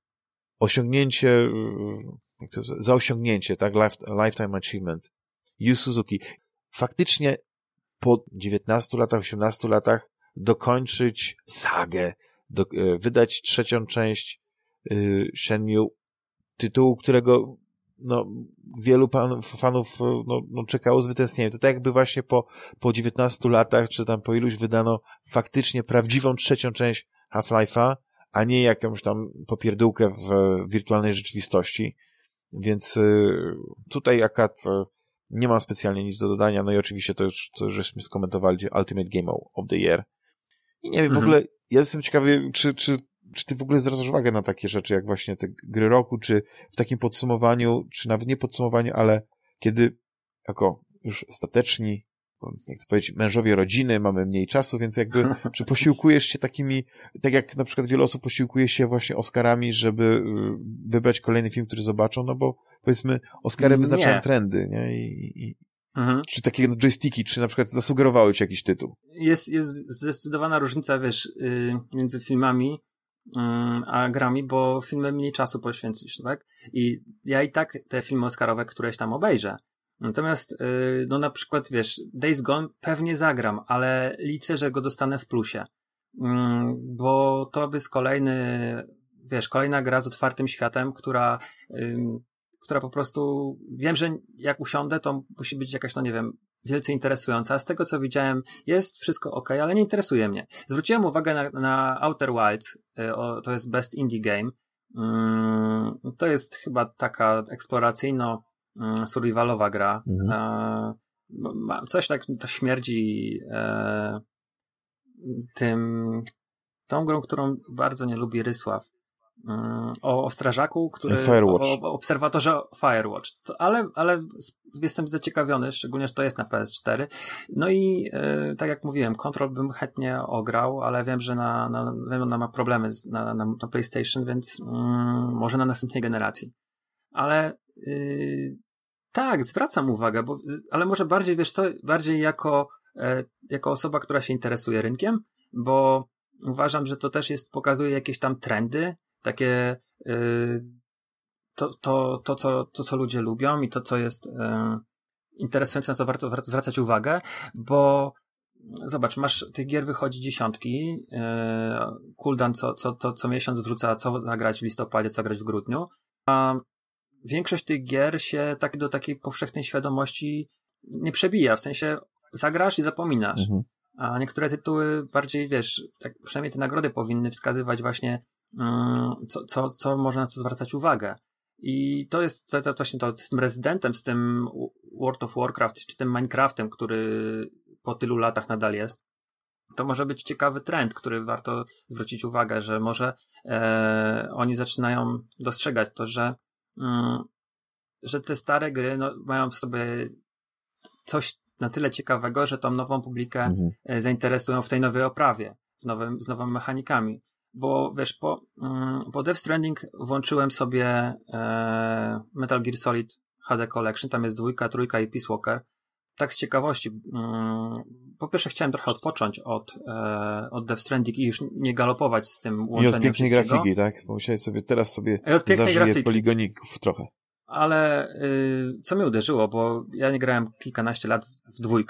Za osiągnięcie, tak? Lifetime Achievement. Yu Suzuki. Faktycznie po 19 latach, 18 latach dokończyć sagę, wydać 3. część Shenmue, tytułu, którego wielu fanów czekało z wytęsknieniem. To tak jakby właśnie po 19 latach, czy tam po iluś wydano faktycznie prawdziwą 3. część Half-Life'a, a nie jakąś tam popierdółkę w wirtualnej rzeczywistości. Więc tutaj akurat nie mam specjalnie nic do dodania. No i oczywiście to już żeśmy skomentowali, Ultimate Game of the Year. I nie wiem, w ogóle ja jestem ciekawy, czy ty w ogóle zwracasz uwagę na takie rzeczy, jak właśnie te gry roku, czy w takim podsumowaniu, czy nawet nie podsumowaniu, ale kiedy jako już stateczni, jak to powiedzieć, mężowie rodziny, mamy mniej czasu, więc jakby, czy posiłkujesz się takimi, tak jak na przykład wiele osób posiłkuje się właśnie Oscarami, żeby wybrać kolejny film, który zobaczą, no bo powiedzmy, Oscary wyznaczają trendy, nie? Czy takie joysticki, czy na przykład zasugerowały ci jakiś tytuł? Jest zdecydowana różnica, wiesz, między filmami a grami, bo filmy mniej czasu poświęcisz, tak? I ja i tak te filmy Oscarowe któreś tam obejrzę. Natomiast, no na przykład, wiesz, Days Gone pewnie zagram, ale liczę, że go dostanę w plusie. Bo to jest kolejna gra z otwartym światem, która po prostu, wiem, że jak usiądę, to musi być jakaś, no nie wiem, wielce interesująca. A z tego, co widziałem, jest wszystko okej, ale nie interesuje mnie. Zwróciłem uwagę na Outer Wilds, to jest Best Indie Game. To jest chyba taka eksploracyjno-survivalowa gra. Coś tak to śmierdzi tą grą, którą bardzo nie lubi Rysław. O strażaku, który o obserwatorze Firewatch. Ale jestem zaciekawiony, szczególnie, że to jest na PS4. No i tak jak mówiłem, Control bym chętnie ograł, ale wiem, że ona ma problemy na PlayStation, więc może na następnej generacji. Ale tak, zwracam uwagę, ale może bardziej, wiesz co, bardziej jako osoba, która się interesuje rynkiem, bo uważam, że to też pokazuje jakieś tam trendy, takie to co ludzie lubią i to, co jest interesujące, na co warto zwracać uwagę, bo zobacz, tych gier wychodzi dziesiątki, Kuldan co miesiąc wrzuca, co zagrać w listopadzie, co grać w grudniu, a większość tych gier się do takiej powszechnej świadomości nie przebija, w sensie zagrasz i zapominasz. A niektóre tytuły bardziej, wiesz, tak przynajmniej te nagrody powinny wskazywać właśnie co można na co zwracać uwagę. I to jest właśnie to z tym Residentem, z tym World of Warcraft, czy tym Minecraftem, który po tylu latach nadal jest. To może być ciekawy trend, który warto zwrócić uwagę, że może oni zaczynają dostrzegać to, że te stare gry mają w sobie coś na tyle ciekawego, że tą nową publikę zainteresują w tej nowej oprawie, z nowymi mechanikami. Bo wiesz, po Death Stranding włączyłem sobie Metal Gear Solid HD Collection, tam jest 2, 3 i Peace Walker. Tak z ciekawości. Po pierwsze chciałem trochę odpocząć od Death Stranding i już nie galopować z tym łączeniem. I od pięknej grafiki, tak? Bo musiałeś teraz sobie zażyję poligoników trochę. Ale co mnie uderzyło, bo ja nie grałem kilkanaście lat w 2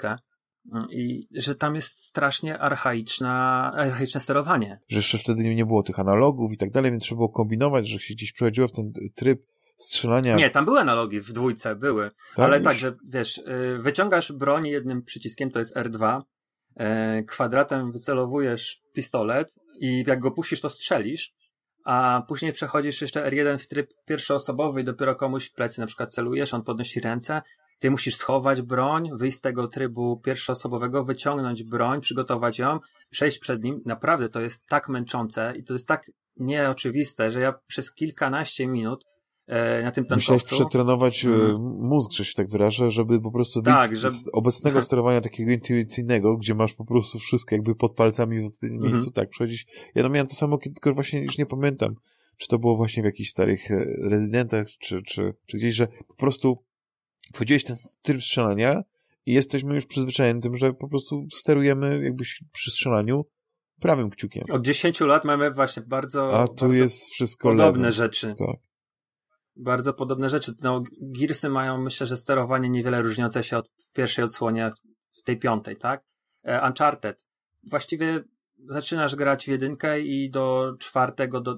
i że tam jest strasznie archaiczne sterowanie. Że jeszcze wtedy nie było tych analogów i tak dalej, więc trzeba było kombinować, że się gdzieś przechodziło w ten tryb strzelania. Nie, tam były analogi w 2, były. Tak, ale tak, że wiesz, wyciągasz broń jednym przyciskiem, to jest R2, kwadratem wycelowujesz pistolet i jak go puścisz, to strzelisz, a później przechodzisz jeszcze R1 w tryb pierwszoosobowy i dopiero komuś w plecy na przykład celujesz, on podnosi ręce, ty musisz schować broń, wyjść z tego trybu pierwszoosobowego, wyciągnąć broń, przygotować ją, przejść przed nim. Naprawdę to jest tak męczące i to jest tak nieoczywiste, że ja przez kilkanaście minut na tym tankowcu... Musiałeś przetrenować mózg, że się tak wyrażę, żeby po prostu wyjść z obecnego sterowania takiego intuicyjnego, gdzie masz po prostu wszystko jakby pod palcami w miejscu, tak, przechodzić. Ja miałem to samo, tylko właśnie już nie pamiętam, czy to było właśnie w jakichś starych rezydentach, czy gdzieś, że po prostu wchodziłeś w ten tryb strzelania i jesteśmy już przyzwyczajeni tym, że po prostu sterujemy jakby przy strzelaniu prawym kciukiem. Od 10 lat mamy właśnie bardzo jest wszystko podobne lewe. rzeczy. Tak. Bardzo podobne rzeczy. No, Gearsy mają, myślę, że sterowanie niewiele różniące się w pierwszej odsłonie, w tej 5, tak? Uncharted. Właściwie zaczynasz grać w 1 i do 4,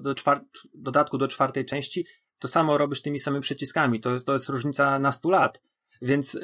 dodatku do 4 części to samo robisz tymi samymi przyciskami. To jest różnica na 100 lat. Więc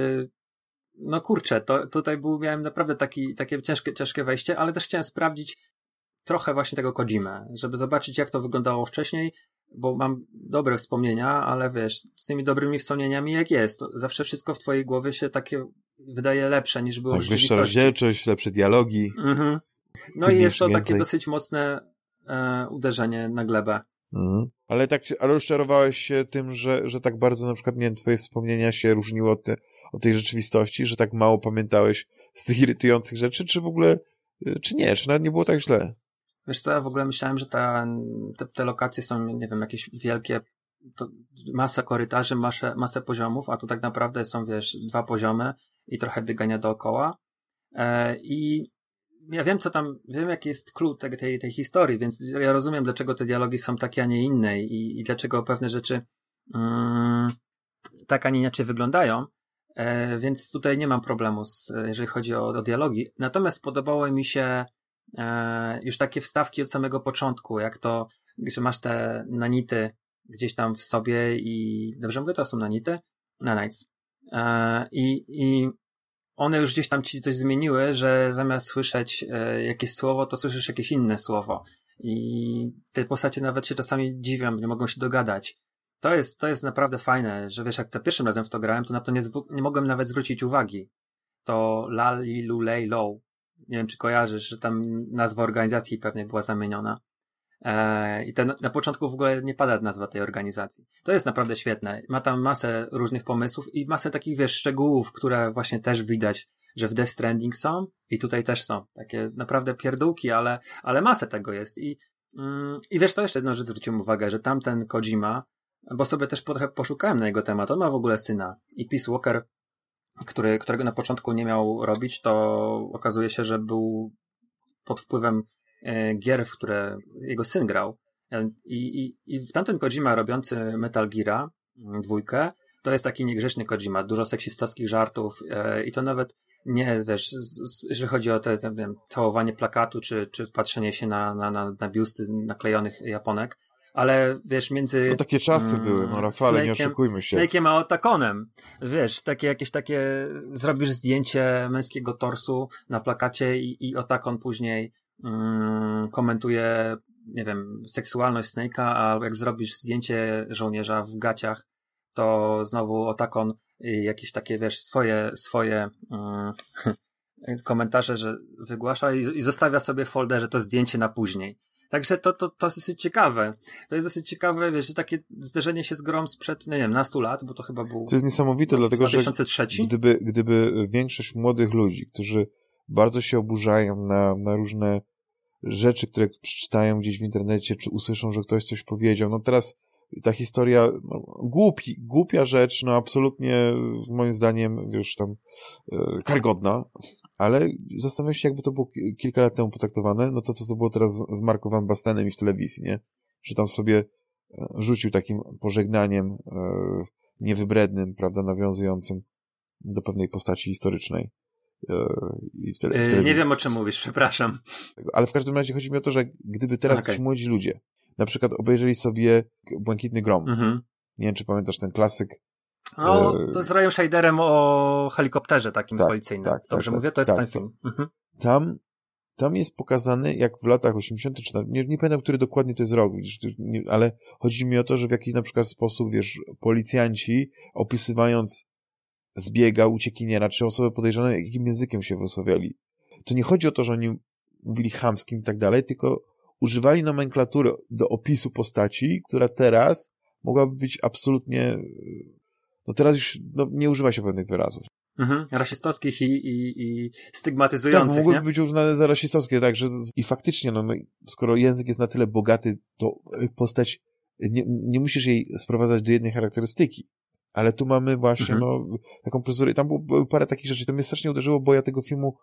no kurczę, tutaj miałem naprawdę takie ciężkie wejście, ale też chciałem sprawdzić trochę właśnie tego Kojimę, żeby zobaczyć, jak to wyglądało wcześniej, bo mam dobre wspomnienia, ale wiesz, z tymi dobrymi wspomnieniami jak jest, to zawsze wszystko w twojej głowie się takie wydaje lepsze niż było w rzeczywistości. Wyższa rozdzielczość, lepsze dialogi. No i jest to takie dosyć mocne uderzenie na glebę. Ale rozczarowałeś się tym, że tak bardzo na przykład, nie wiem, twoje wspomnienia się różniły od tej rzeczywistości, że tak mało pamiętałeś z tych irytujących rzeczy, czy w ogóle, czy nie, czy nawet nie było tak źle? Wiesz co, ja w ogóle myślałem, że te lokacje są, nie wiem, jakieś wielkie, masa korytarzy, masę poziomów, a tu tak naprawdę są, wiesz, 2 poziomy i trochę biegania dookoła. I ja wiem jaki jest klucz tej historii, więc ja rozumiem, dlaczego te dialogi są takie, a nie inne i dlaczego pewne rzeczy tak, a nie inaczej wyglądają. Więc tutaj nie mam problemu, jeżeli chodzi o dialogi. Natomiast podobały mi się już takie wstawki od samego początku, jak to, że masz te nanity gdzieś tam w sobie i dobrze mówię, to są nanity? Nanites. I one już gdzieś tam ci coś zmieniły, że zamiast słyszeć jakieś słowo, to słyszysz jakieś inne słowo. I te postacie nawet się czasami dziwią, nie mogą się dogadać. To jest naprawdę fajne, że wiesz, jak za pierwszym razem w to grałem, to na to nie mogłem nawet zwrócić uwagi. To Lali Lulej Low. Nie wiem, czy kojarzysz, że tam nazwa organizacji pewnie była zamieniona. I na początku w ogóle nie pada nazwa tej organizacji. To jest naprawdę świetne. Ma tam masę różnych pomysłów i masę takich, wiesz, szczegółów, które właśnie też widać, że w Death Stranding są i tutaj też są. Takie naprawdę pierdółki, ale masę tego jest. I wiesz, to jeszcze jedną rzecz zwróciłem uwagę, że tamten Kojima, bo sobie też poszukałem na jego temat, on ma w ogóle syna. I Peace Walker, którego na początku nie miał robić, to okazuje się, że był pod wpływem gier, w które jego syn grał. I w tamten Kojima robiący Metal Geara 2, to jest taki niegrzeczny Kojima, dużo seksistowskich żartów i to nawet nie, wiesz, jeżeli chodzi o te wiem, całowanie plakatu, czy patrzenie się na biusty naklejonych Japonek, ale wiesz, między... No takie czasy były, no Rafale, nie oszukujmy się. Snake'iem a Otakonem. Wiesz, jakieś takie zrobisz zdjęcie męskiego torsu na plakacie i Otakon później komentuje, nie wiem, seksualność Snake'a, a jak zrobisz zdjęcie żołnierza w gaciach, to znowu Otakon jakieś takie, wiesz, swoje komentarze, że wygłasza i zostawia sobie w folderze to zdjęcie na później. Także to jest dosyć ciekawe. To jest dosyć ciekawe, wiesz, takie zderzenie się z grą sprzed, nie wiem, nastu lat, bo to chyba był... To jest niesamowite, dlatego 2003? Że gdyby większość młodych ludzi, którzy bardzo się oburzają na różne rzeczy, które przeczytają gdzieś w internecie, czy usłyszą, że ktoś coś powiedział, no teraz ta historia, no, głupia rzecz, no absolutnie moim zdaniem, wiesz, tam karygodna, ale zastanawiam się, jakby to było kilka lat temu potraktowane, no to co było teraz z Markiem Van Bastenem i w telewizji, nie? Że tam sobie rzucił takim pożegnaniem niewybrednym, prawda, nawiązującym do pewnej postaci historycznej. I w telewizji. Nie wiem, o czym mówisz, przepraszam. Ale w każdym razie chodzi mi o to, że gdyby teraz ci młodzi ludzie na przykład obejrzeli sobie Błękitny Grom. Nie wiem, czy pamiętasz ten klasyk. No, to z Rayem Shaderem o helikopterze takim policyjnym. Tak, dobrze mówię? To jest ten film. Tam jest pokazany, jak w latach 80. czy nie pamiętam, który dokładnie to jest rok, widzisz, ale chodzi mi o to, że w jakiś na przykład sposób, wiesz, policjanci opisywając zbiega, uciekiniera, czy osoby podejrzane, jakim językiem się wysławiali. To nie chodzi o to, że oni mówili chamskim i tak dalej, tylko używali nomenklatury do opisu postaci, która teraz mogłaby być absolutnie... No teraz już nie używa się pewnych wyrazów. Rasistowskich i stygmatyzujących, tak, mogłyby być uznane za rasistowskie, także i faktycznie, skoro język jest na tyle bogaty, to postać, nie musisz jej sprowadzać do jednej charakterystyki. Ale tu mamy właśnie, taką procedurę. Tam było parę takich rzeczy. To mnie strasznie uderzyło, bo ja tego filmu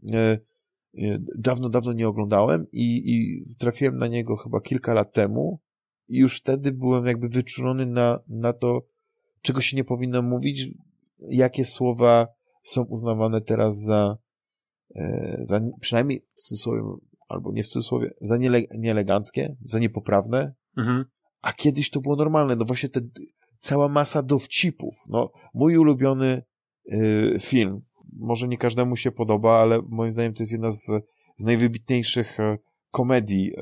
dawno nie oglądałem i trafiłem na niego chyba kilka lat temu i już wtedy byłem jakby wyczulony na to, czego się nie powinno mówić, jakie słowa są uznawane teraz za przynajmniej w cudzysłowie, albo nie w cudzysłowie, za nieeleganckie, za niepoprawne, a kiedyś to było normalne. No właśnie cała masa dowcipów. No, mój ulubiony film, może nie każdemu się podoba, ale moim zdaniem to jest jedna z najwybitniejszych komedii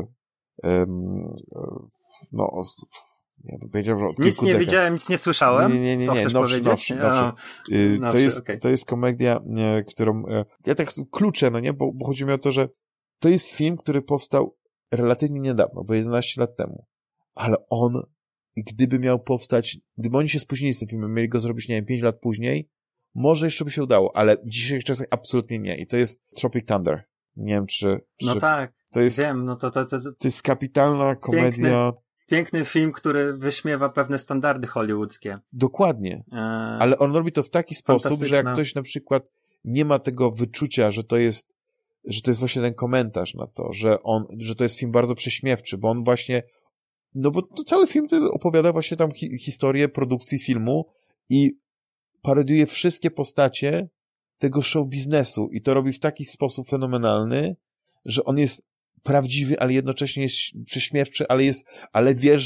ja bym powiedział, że od nic nie widziałem, nic nie słyszałem. Nie. Nowszy. To jest komedia, którą ja tak kluczę, bo chodzi mi o to, że to jest film, który powstał relatywnie niedawno, bo 11 lat temu. Ale on, gdyby miał powstać, gdyby oni się spóźnili z tym filmem, mieli go zrobić, nie wiem, 5 lat później, może jeszcze by się udało, ale w dzisiejszych czasach absolutnie nie. I to jest Tropic Thunder. Nie wiem, czy no tak, to jest, wiem, no to jest kapitalna komedia. Piękny film, który wyśmiewa pewne standardy hollywoodzkie. Dokładnie. Ale on robi to w taki sposób, że jak ktoś na przykład nie ma tego wyczucia, że to jest właśnie ten komentarz na to, że to jest film bardzo prześmiewczy, bo on właśnie, no bo to cały film opowiada właśnie tam historię produkcji filmu i parodiuje wszystkie postacie tego show biznesu i to robi w taki sposób fenomenalny, że on jest prawdziwy, ale jednocześnie jest prześmiewczy, ale wiesz,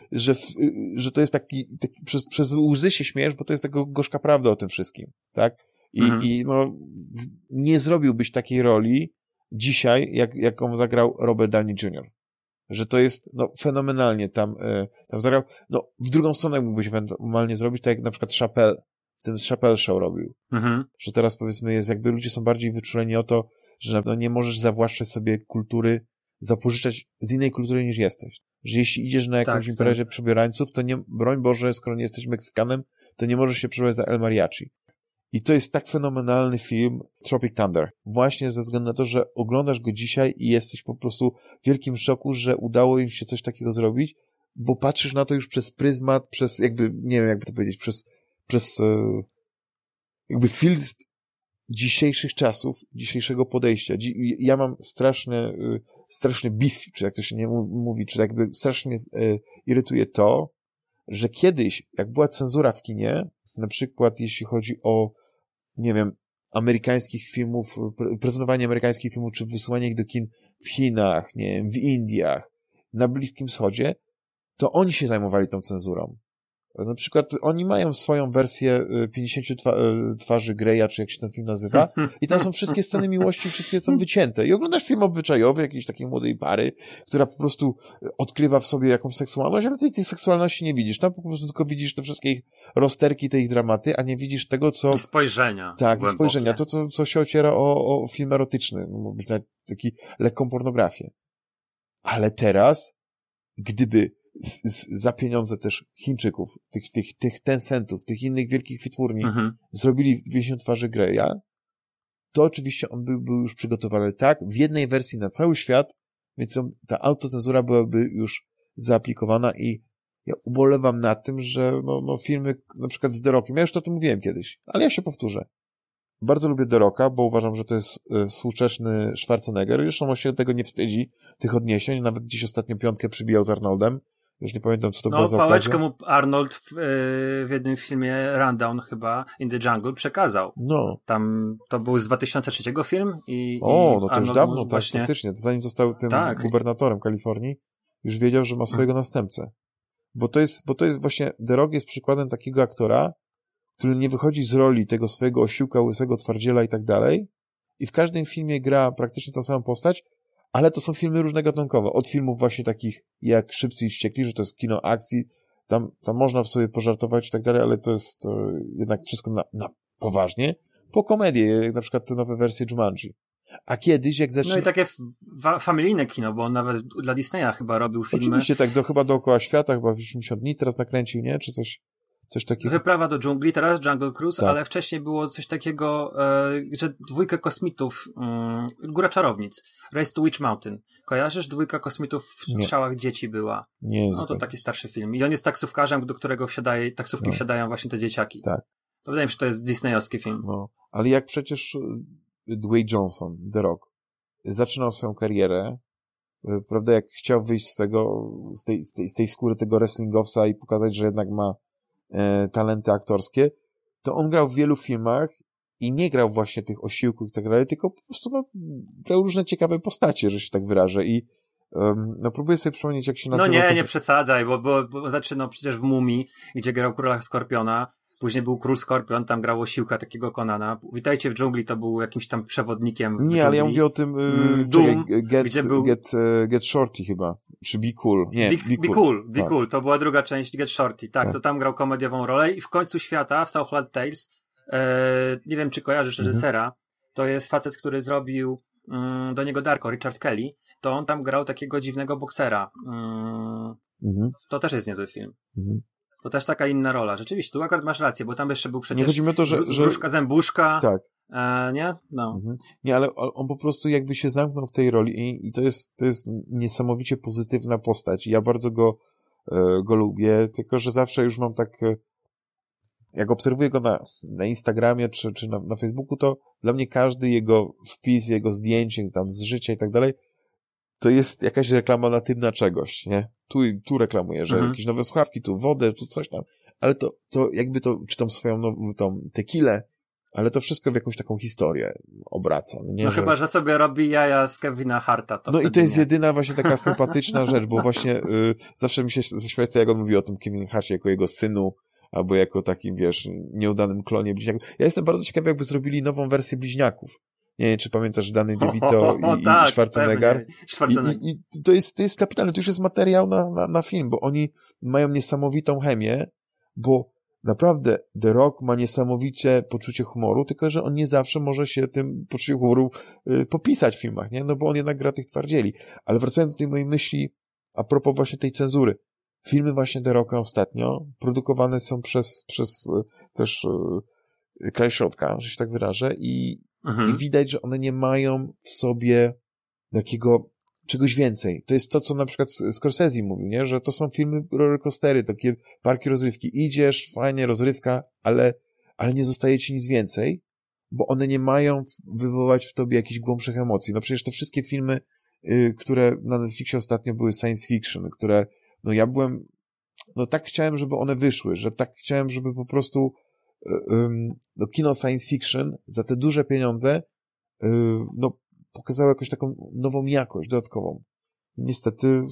że to jest taki przez łzy się śmiesz, bo to jest taka gorzka prawda o tym wszystkim, tak? I no, nie zrobiłbyś takiej roli dzisiaj, jaką zagrał Robert Downey Jr. Że to jest, no, fenomenalnie tam zagrał. No, w drugą stronę mógłbyś ewentualnie zrobić, tak jak na przykład Chappelle, w tym Chappelle Show robił. Że teraz, powiedzmy, jest jakby ludzie są bardziej wyczuleni o to, że no, nie możesz zawłaszczać sobie kultury, zapożyczać z innej kultury niż jesteś. Że jeśli idziesz na jakąś imprezę przebierańców, to nie, broń Boże, skoro nie jesteś Meksykanem, to nie możesz się przebrać za El Mariachi. I to jest tak fenomenalny film Tropic Thunder. Właśnie ze względu na to, że oglądasz go dzisiaj i jesteś po prostu w wielkim szoku, że udało im się coś takiego zrobić, bo patrzysz na to już przez pryzmat, przez jakby, nie wiem jakby to powiedzieć, przez jakby filtr dzisiejszych czasów, dzisiejszego podejścia. Ja mam straszny beef, czy jak to się nie mówi, czy jakby strasznie irytuje to, że kiedyś, jak była cenzura w kinie, na przykład jeśli chodzi o, nie wiem, amerykańskich filmów, prezentowanie amerykańskich filmów, czy wysyłanie ich do kin w Chinach, nie wiem, w Indiach, na Bliskim Wschodzie, to oni się zajmowali tą cenzurą. Na przykład oni mają swoją wersję 50 twarzy Greya, czy jak się ten film nazywa, i tam są wszystkie sceny miłości, wszystkie są wycięte. I oglądasz film obyczajowy jakiejś takiej młodej pary, która po prostu odkrywa w sobie jakąś seksualność, ale tej seksualności nie widzisz. Tam po prostu tylko widzisz te wszystkie ich rozterki, te ich dramaty, a nie widzisz tego, co... I spojrzenia. Tak, głębokie. Spojrzenia. To, co się ociera o film erotyczny. Mógł być nawet taki lekką pornografię. Ale teraz, gdyby za pieniądze też Chińczyków, tych Tencentów, tych innych wielkich wytwórni zrobili 50 twarzy Greya, to oczywiście on był już przygotowany tak, w jednej wersji na cały świat, więc ta autocenzura byłaby już zaaplikowana i ja ubolewam nad tym, że no filmy na przykład z The Rockiem, ja już to o tym mówiłem kiedyś, ale ja się powtórzę. Bardzo lubię The Rocka, bo uważam, że to jest współczesny Schwarzenegger, zresztą on się tego nie wstydzi, tych odniesień, nawet gdzieś ostatnio piątkę przybijał z Arnoldem. Już nie pamiętam, co to było za okazja. Pałeczkę mu Arnold w jednym filmie Rundown chyba, In the Jungle, przekazał. No. Tam, to był z 2003 film i no to Arnold już dawno, tak, właśnie... faktycznie. To zanim został tym gubernatorem Kalifornii, już wiedział, że ma swojego następcę. Bo to jest właśnie, The Rock jest przykładem takiego aktora, który nie wychodzi z roli tego swojego osiłka, łysego twardziela i tak dalej i w każdym filmie gra praktycznie tą samą postać, ale to są filmy różnogatunkowe. Od filmów właśnie takich jak Szybcy i Wściekli, że to jest kino akcji, tam można sobie pożartować i tak dalej, ale to jest jednak wszystko na poważnie. Po komedię, jak na przykład te nowe wersje Jumanji. A kiedyś, jak zaczyna... No i takie familijne kino, bo on nawet dla Disneya chyba robił filmy. Oczywiście, tak, chyba dookoła świata, chyba w 80 dni teraz nakręcił, nie? Czy coś takiego. Wyprawa do dżungli, teraz Jungle Cruise, tak. Ale wcześniej było coś takiego, że dwójkę kosmitów, Góra Czarownic, Race to Witch Mountain. Kojarzysz? Dwójka kosmitów w strzałach dzieci była. Nie. No to taki starszy film. I on jest taksówkarzem, do którego taksówki wsiadają właśnie te dzieciaki. Tak. To wydaje mi się, że to jest disneyowski film. No, ale jak przecież Dwayne Johnson, The Rock, zaczynał swoją karierę, prawda, jak chciał wyjść z tej skóry tego wrestlingowca i pokazać, że jednak ma talenty aktorskie, to on grał w wielu filmach i nie grał właśnie tych osiłków i tak dalej, tylko po prostu grał różne ciekawe postacie, że się tak wyrażę i próbuję sobie przypomnieć, jak się nazywa. No nie przesadzaj, bo zaczynał przecież w Mumii, gdzie grał Króla Skorpiona, później był Król Skorpion, tam grał osiłka takiego Konana. Witajcie w dżungli to był jakimś tam przewodnikiem. Nie, ale ja mówię o tym Doom, Get Shorty chyba. Czy Be Cool. Nie, Be Cool. To była druga część Get Shorty. Tak, to tam grał komediową rolę i w końcu świata w Southland Tales, nie wiem, czy kojarzysz reżysera, to jest facet, który zrobił do niego Darko, Richard Kelly, to on tam grał takiego dziwnego boksera. To też jest niezły film. To też taka inna rola. Rzeczywiście, tu akurat masz rację, bo tam jeszcze był przecież... Nie chodzi mi o to, że Wróżka Zębuszka. Tak. Nie? No. Nie, ale on po prostu jakby się zamknął w tej roli i to jest niesamowicie pozytywna postać. Ja bardzo go lubię, tylko że zawsze już mam tak... Jak obserwuję go na Instagramie czy na Facebooku, to dla mnie każdy jego wpis, jego zdjęcie tam z życia i tak dalej, to jest jakaś reklama natywna czegoś, nie? Tu reklamuje, że jakieś nowe słuchawki, tu wodę, tu coś tam. ale to jakby to, czy tą swoją tą tequilę, ale to wszystko w jakąś taką historię obraca. Nie, chyba, że sobie robi jaja z Kevina Harta. To i to jest nie. jedyna właśnie taka sympatyczna rzecz, bo właśnie zawsze mi się zaśmieca, jak on mówi o tym Kevin Harcie jako jego synu, albo jako takim, wiesz, nieudanym klonie bliźniaków. Ja jestem bardzo ciekawy, jakby zrobili nową wersję bliźniaków. Nie wiem, czy pamiętasz Danny DeVito i Schwarzenegger. I to jest kapitalne, to już jest materiał na film, bo oni mają niesamowitą chemię, bo naprawdę The Rock ma niesamowicie poczucie humoru, tylko że on nie zawsze może się tym poczuciem humoru popisać w filmach, nie? No bo on jednak gra tych twardzieli. Ale wracając do tej mojej myśli, a propos właśnie tej cenzury. Filmy właśnie The Rocka ostatnio produkowane są przez też kraj środka, że się tak wyrażę, i widać, że one nie mają w sobie takiego czegoś więcej. To jest to, co na przykład Scorsese mówił, nie? Że to są filmy rollercoastery, takie parki rozrywki. Idziesz, fajnie, rozrywka, ale nie zostaje ci nic więcej, bo one nie mają wywołać w tobie jakichś głębszych emocji. No przecież te wszystkie filmy, które na Netflixie ostatnio były science fiction, które, no ja byłem, no tak chciałem, żeby one wyszły, że tak chciałem, żeby po prostu kino science fiction za te duże pieniądze no pokazało jakąś taką nową jakość dodatkową. I niestety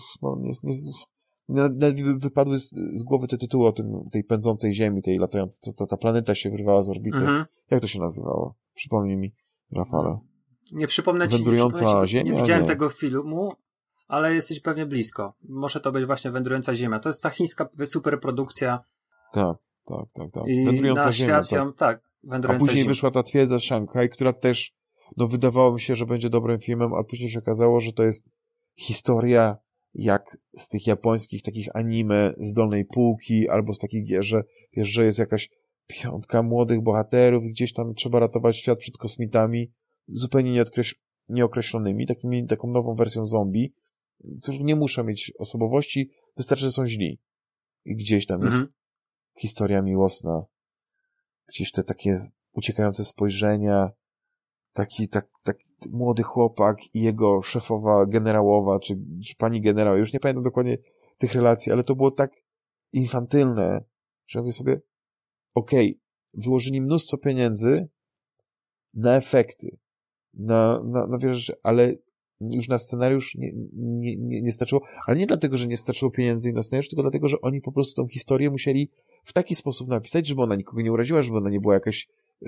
wypadły z głowy te tytuły o tej pędzącej ziemi, tej latającej, ta planeta się wyrwała z orbity. Jak to się nazywało? Przypomnij mi, Rafale. Nie przypomnę ci. Wędrująca Ziemia? Nie widziałem tego filmu, ale jesteś pewnie blisko. Może to być właśnie Wędrująca Ziemia. To jest ta chińska superprodukcja. Tak. I Wędrująca Ziemia. Tak, Wędrująca A później Ziemia. wyszła ta Twierdza Szanghaj, która też, no wydawało mi się, że będzie dobrym filmem, a później się okazało, że to jest historia jak z tych japońskich takich anime z dolnej półki, albo z takich gier, że wiesz, że jest jakaś piątka młodych bohaterów, gdzieś tam trzeba ratować świat przed kosmitami, zupełnie nieokreślonymi, taką nową wersją zombie, którzy nie muszą mieć osobowości, wystarczy, że są źli. I gdzieś tam jest historia miłosna, gdzieś te takie uciekające spojrzenia, taki młody chłopak i jego szefowa generałowa, czy pani generał, już nie pamiętam dokładnie tych relacji, ale to było tak infantylne, że mówię sobie, okej, wyłożyli mnóstwo pieniędzy na efekty, na wiele rzeczy, ale już na scenariusz nie starczyło, ale nie dlatego, że nie starczyło pieniędzy na scenariusz, tylko dlatego, że oni po prostu tą historię musieli w taki sposób napisać, żeby ona nikogo nie uraziła, żeby ona nie była jakaś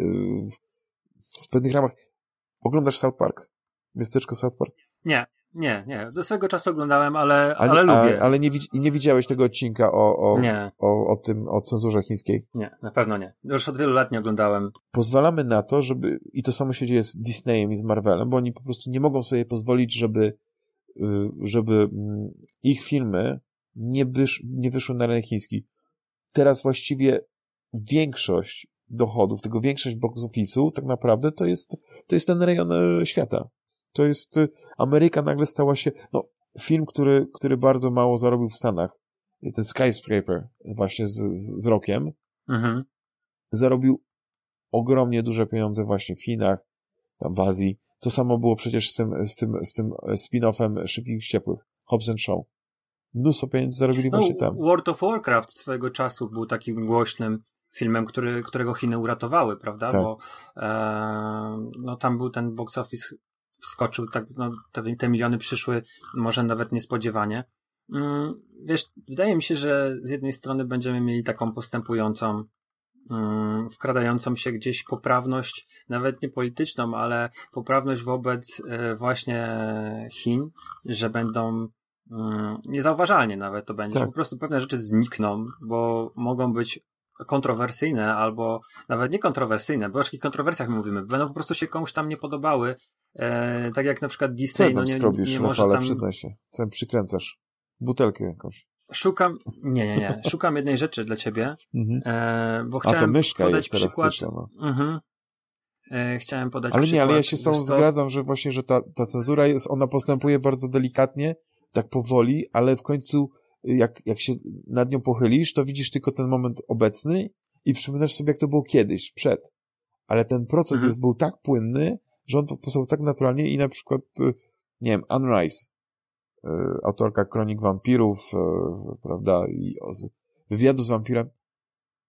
w pewnych ramach. Oglądasz South Park? Miasteczko South Park? Nie. Do swego czasu oglądałem, ale lubię. Ale nie widziałeś tego odcinka o cenzurze chińskiej? Nie, na pewno nie. Już od wielu lat nie oglądałem. Pozwalamy na to, żeby, i to samo się dzieje z Disneyem i z Marvelem, bo oni po prostu nie mogą sobie pozwolić, żeby ich filmy nie wyszły na rynek chiński. Teraz właściwie większość dochodów, tego większość box office'u tak naprawdę to jest ten rejon świata. To jest Ameryka nagle stała się, no, film, który bardzo mało zarobił w Stanach, ten Skyscraper właśnie z Rockiem, zarobił ogromnie duże pieniądze właśnie w Chinach, tam w Azji. To samo było przecież z tym spin-offem Szybkich i Wściekłych, Hobbs & Shaw. Mnóstwo pieniędzy zarobili właśnie tam. World of Warcraft swego czasu był takim głośnym filmem, którego Chiny uratowały, prawda? Tak. Bo tam był ten box office, wskoczył, tak, te miliony przyszły może nawet niespodziewanie. Wiesz, wydaje mi się, że z jednej strony będziemy mieli taką postępującą, wkradającą się gdzieś poprawność, nawet nie polityczną, ale poprawność wobec właśnie Chin, że będą niezauważalnie nawet to będzie, tak. że po prostu pewne rzeczy znikną, bo mogą być kontrowersyjne, albo nawet niekontrowersyjne, bo o jakich kontrowersjach my mówimy, będą po prostu się komuś tam nie podobały, tak jak na przykład Disney. Co tam skrobisz, Rafale, przyznaj się, co przykręcasz? Butelkę jakąś. Szukam jednej rzeczy dla ciebie, bo chciałem to myszka podać jest teraz przykład. Chciałem podać przykład. Ale ja się z tą zgadzam, że właśnie, że ta cenzura ona postępuje bardzo delikatnie, tak powoli, ale w końcu jak się nad nią pochylisz, to widzisz tylko ten moment obecny i przypominasz sobie, jak to było kiedyś, przed. Ale ten proces był tak płynny, że on powstał tak naturalnie i na przykład, nie wiem, Anne Rice, autorka Kronik Wampirów, prawda, i wywiadu z wampirem,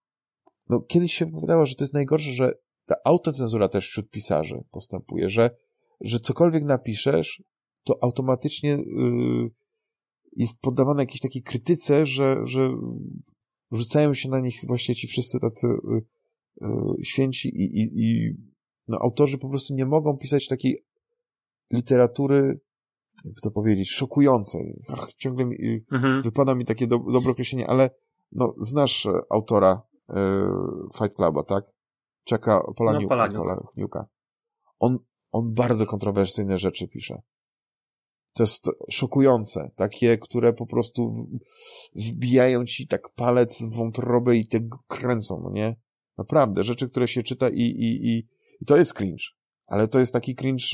no kiedyś się wypowiadało, że to jest najgorsze, że ta autocenzura też wśród pisarzy postępuje, że cokolwiek napiszesz, to automatycznie jest poddawane jakiejś takiej krytyce, że rzucają się na nich właśnie ci wszyscy tacy święci i no, autorzy po prostu nie mogą pisać takiej literatury, jakby to powiedzieć, szokującej. Ciągle wypada mi takie dobre określenie, ale no, znasz autora Fight Cluba, tak? Chucka Palahniuka. On bardzo kontrowersyjne rzeczy pisze. To jest szokujące, takie, które po prostu wbijają ci tak palec w wątrobę i tego kręcą, no nie? Naprawdę, rzeczy, które się czyta i to jest cringe. Ale to jest taki cringe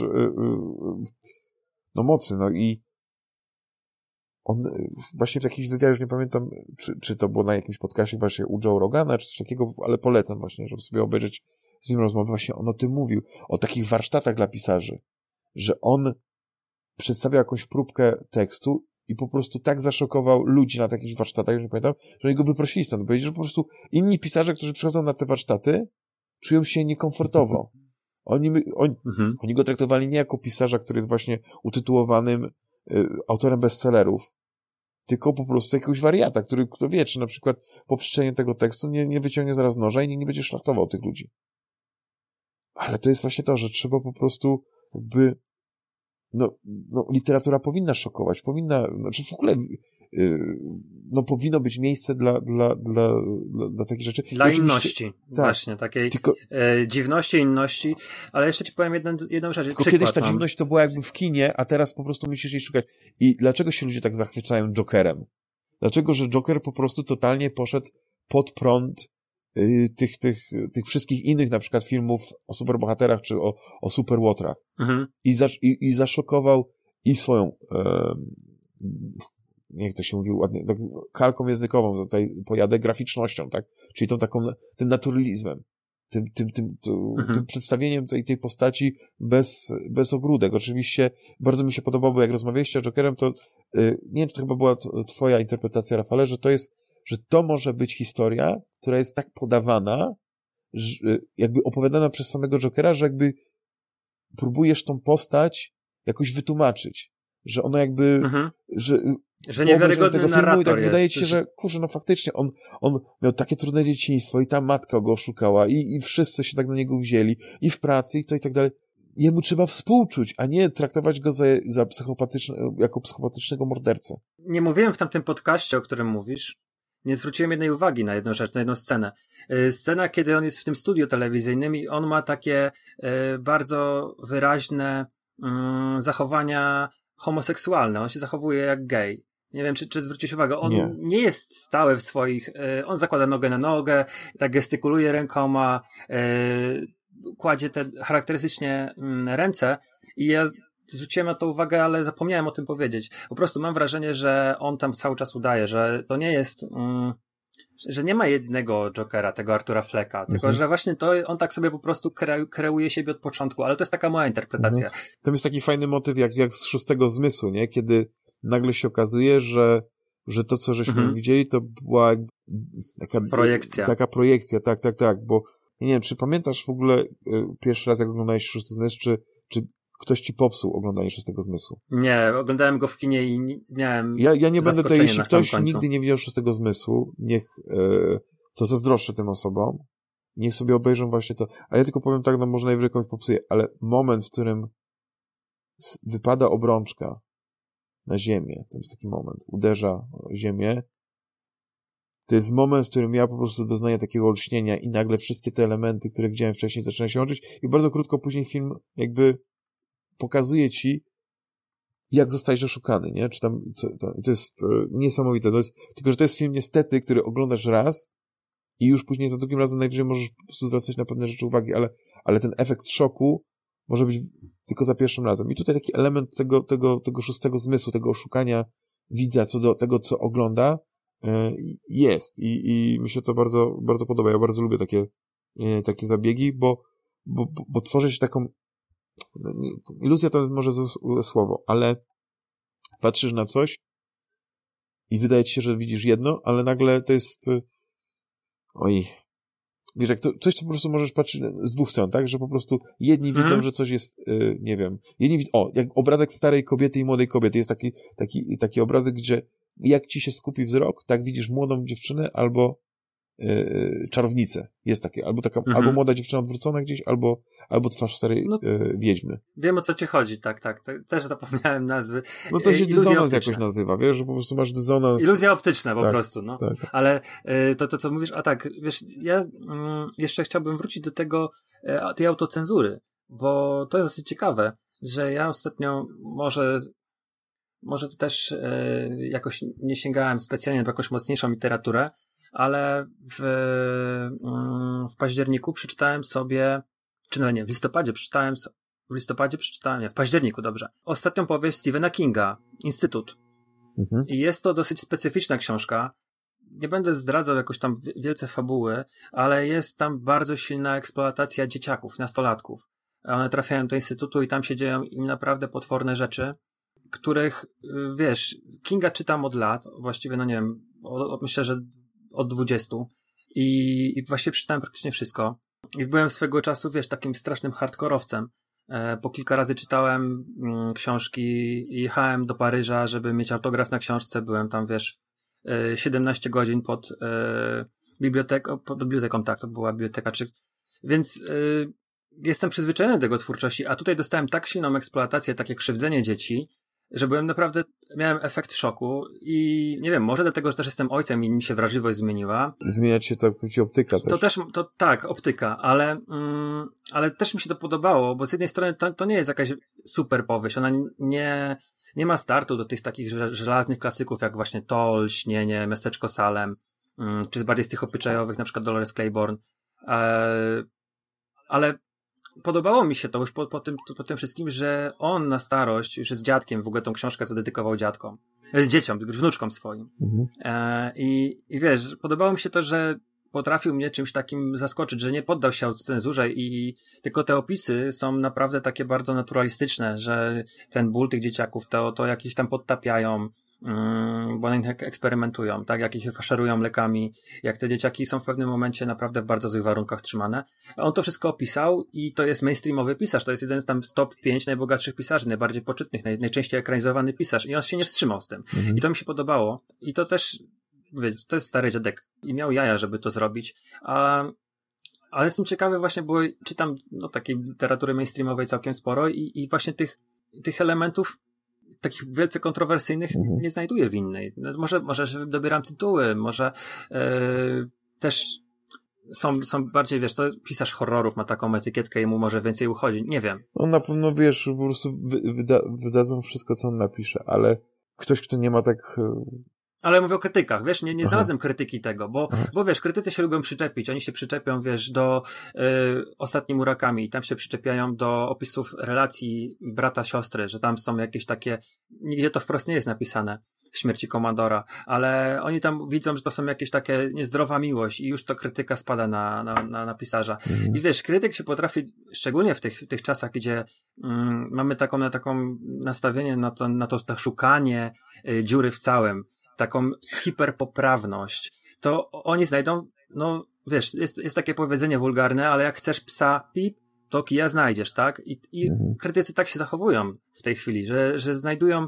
no mocny, no i on właśnie w jakimś wywiadzie, już nie pamiętam, czy to było na jakimś podcastie właśnie u Joe Rogana, czy coś takiego, ale polecam właśnie, żeby sobie obejrzeć z nim rozmowę. Właśnie on o tym mówił, o takich warsztatach dla pisarzy, że on przedstawiał jakąś próbkę tekstu i po prostu tak zaszokował ludzi na takich warsztatach, już nie pamiętam, że oni go wyprosili stąd. Powiedzieli, że po prostu inni pisarze, którzy przychodzą na te warsztaty, czują się niekomfortowo. Oni go traktowali nie jako pisarza, który jest właśnie utytułowanym autorem bestsellerów, tylko po prostu jakiegoś wariata, który, kto wie, czy na przykład po przeczytaniu tego tekstu nie wyciągnie zaraz noża i nie będzie szlachtował tych ludzi. Ale to jest właśnie to, że trzeba po prostu jakby no, literatura powinna szokować, znaczy w ogóle no, powinno być miejsce dla takich rzeczy. Dla inności, tak, właśnie, takiej dziwności, inności, ale jeszcze ci powiem jedną rzecz. Tylko kiedyś ta dziwność to była jakby w kinie, a teraz po prostu musisz jej szukać. I dlaczego się ludzie tak zachwycają Jokerem? Dlaczego, że Joker po prostu totalnie poszedł pod prąd tych wszystkich innych na przykład filmów o superbohaterach czy o superłotrach. I zaszokował i swoją jak to się mówi ładnie, tak, kalką językową, tutaj pojadę graficznością, tak? Czyli tą taką, tym naturalizmem, tym przedstawieniem tej postaci bez ogródek. Oczywiście bardzo mi się podobało, bo jak rozmawialiście o Jokerem, to nie wiem, czy to chyba była twoja interpretacja, Rafale, że to może być historia, która jest tak podawana, jakby opowiadana przez samego Jokera, że jakby próbujesz tą postać jakoś wytłumaczyć. Że ona jakby, że niewiarygodny narrator tak jest. Wydaje ci się, że kurczę, no faktycznie on miał takie trudne dzieciństwo i ta matka go oszukała i wszyscy się tak na niego wzięli i w pracy i to i tak dalej. Jemu trzeba współczuć, a nie traktować go jako psychopatycznego mordercę. Nie mówiłem w tamtym podcaście, o którym mówisz, nie zwróciłem jednej uwagi na jedną rzecz, na jedną scenę. Scena, kiedy on jest w tym studiu telewizyjnym i on ma takie bardzo wyraźne zachowania homoseksualne. On się zachowuje jak gej. Nie wiem, czy zwróciłeś uwagę. On nie jest stały w swoich... on zakłada nogę na nogę, tak gestykuluje rękoma, kładzie te charakterystycznie ręce i ja zwróciłem na to uwagę, ale zapomniałem o tym powiedzieć. Po prostu mam wrażenie, że on tam cały czas udaje, że to nie jest... że nie ma jednego Jokera, tego Artura Flecka, tylko że właśnie to on tak sobie po prostu kreuje siebie od początku, ale to jest taka moja interpretacja. Tam jest taki fajny motyw jak z Szóstego Zmysłu, nie? Kiedy nagle się okazuje, że to, co żeśmy widzieli, to była taka projekcja, tak, bo nie wiem, czy pamiętasz w ogóle pierwszy raz, jak oglądałeś Szósty Zmysł, czy ktoś ci popsuł oglądanie Szóstego Zmysłu? Nie, oglądałem go w kinie i miałem Ja nie będę tutaj, jeśli ktoś nigdy nie widział Szóstego Zmysłu, niech to zazdroszczę tym osobom, niech sobie obejrzą właśnie to, ale ja tylko powiem tak, no może najwyżej komuś popsuję, ale moment, w którym wypada obrączka na ziemię, to jest taki moment, uderza o ziemię, to jest moment, w którym ja po prostu doznaję takiego olśnienia i nagle wszystkie te elementy, które widziałem wcześniej, zaczynają się łączyć i bardzo krótko później film jakby pokazuje ci, jak zostajesz oszukany, nie? Czy tam, to jest niesamowite. Tylko, że to jest film niestety, który oglądasz raz i już później za drugim razem najwyżej możesz po prostu zwracać na pewne rzeczy uwagi, ale ten efekt szoku może być tylko za pierwszym razem. I tutaj taki element tego Szóstego Zmysłu, tego oszukania widza co do tego, co ogląda, jest. I mi się to bardzo, bardzo podoba. Ja bardzo lubię takie zabiegi, bo tworzy się taką iluzja to może złe słowo, ale patrzysz na coś i wydaje ci się, że widzisz jedno, ale nagle to jest wiesz, jak to, coś, co po prostu możesz patrzeć z dwóch stron, tak? Że po prostu jedni widzą, że coś jest, nie wiem, jak obrazek starej kobiety i młodej kobiety. Jest taki obrazek, gdzie jak ci się skupi wzrok, tak widzisz młodą dziewczynę albo czarownicę. Jest takie, albo młoda dziewczyna odwrócona gdzieś, albo twarz starej wiedźmy. Wiem, o co ci chodzi, tak. Też zapomniałem nazwy. No to się dysonans jakoś nazywa, wiesz, że po prostu masz dysonans. Iluzja optyczna po prostu, no. Tak. Ale to, co mówisz, a tak, wiesz, ja jeszcze chciałbym wrócić do tej autocenzury, bo to jest dosyć ciekawe, że ja ostatnio może to też jakoś nie sięgałem specjalnie po jakąś mocniejszą literaturę, ale w październiku przeczytałem sobie, czy nawet nie, w listopadzie przeczytałem, nie, w październiku, dobrze, ostatnią powieść Stephena Kinga, Instytut. I jest to dosyć specyficzna książka. Nie będę zdradzał jakoś tam wielce fabuły, ale jest tam bardzo silna eksploatacja dzieciaków, nastolatków. One trafiają do instytutu i tam się dzieją im naprawdę potworne rzeczy, których, wiesz, Kinga czytam od lat, właściwie, no nie wiem, myślę, że od 20 i właściwie przeczytałem praktycznie wszystko. I byłem swego czasu, wiesz, takim strasznym hardkorowcem. Po kilka razy czytałem książki i jechałem do Paryża, żeby mieć autograf na książce. Byłem tam, wiesz, 17 godzin pod biblioteką, tak, to była biblioteka, więc jestem przyzwyczajony do jego twórczości, a tutaj dostałem tak silną eksploatację, takie krzywdzenie dzieci, że miałem efekt szoku i nie wiem, może dlatego, że też jestem ojcem i mi się wrażliwość zmieniła. Zmienia się całkowicie optyka też. Tak, optyka, ale też mi się to podobało, bo z jednej strony to nie jest jakaś super powieść, ona nie ma startu do tych takich żelaznych klasyków, jak właśnie Toll, Śnienie, Miasteczko Salem, czy bardziej z tych obyczajowych, na przykład Dolores Claiborne, ale podobało mi się to już po tym wszystkim, że on na starość już jest dziadkiem, w ogóle tą książkę zadedykował dzieciom, wnuczkom swoim. I wiesz, podobało mi się to, że potrafił mnie czymś takim zaskoczyć, że nie poddał się autocenzurze i tylko te opisy są naprawdę takie bardzo naturalistyczne, że ten ból tych dzieciaków, to jak ich tam podtapiają, bo one eksperymentują, tak, jak ich faszerują lekami, jak te dzieciaki są w pewnym momencie naprawdę w bardzo złych warunkach trzymane. On to wszystko opisał i to jest mainstreamowy pisarz, to jest jeden z tam z top 5 najbogatszych pisarzy, najbardziej poczytnych, najczęściej ekranizowany pisarz i on się nie wstrzymał z tym. I to mi się podobało. I to też, wiecie, to jest stary dziadek i miał jaja, żeby to zrobić, ale jestem ciekawy właśnie, bo czytam takiej literatury mainstreamowej całkiem sporo i właśnie tych elementów takich wielce kontrowersyjnych nie znajduję w innej. Może że dobieram tytuły, może też są bardziej, wiesz, to jest pisarz horrorów, ma taką etykietkę i mu może więcej uchodzi. Nie wiem. On na pewno, wiesz, po prostu wydadzą wszystko, co on napisze, ale ktoś, kto nie ma tak... Ale mówię o krytykach, wiesz, nie znalazłem krytyki tego, bo wiesz, krytycy się lubią przyczepić, oni się przyczepią, wiesz, do Ostatni Murakami i tam się przyczepiają do opisów relacji brata-siostry, że tam są jakieś takie, nigdzie to wprost nie jest napisane, Śmierci Komandora, ale oni tam widzą, że to są jakieś takie niezdrowa miłość i już to krytyka spada na pisarza. I wiesz, krytyk się potrafi, szczególnie w tych czasach, gdzie mamy taką nastawienie na to szukanie dziury w całym, taką hiperpoprawność, to oni znajdą, no wiesz, jest takie powiedzenie wulgarne, ale jak chcesz psa pip, to kija znajdziesz, tak? I krytycy tak się zachowują w tej chwili, że znajdują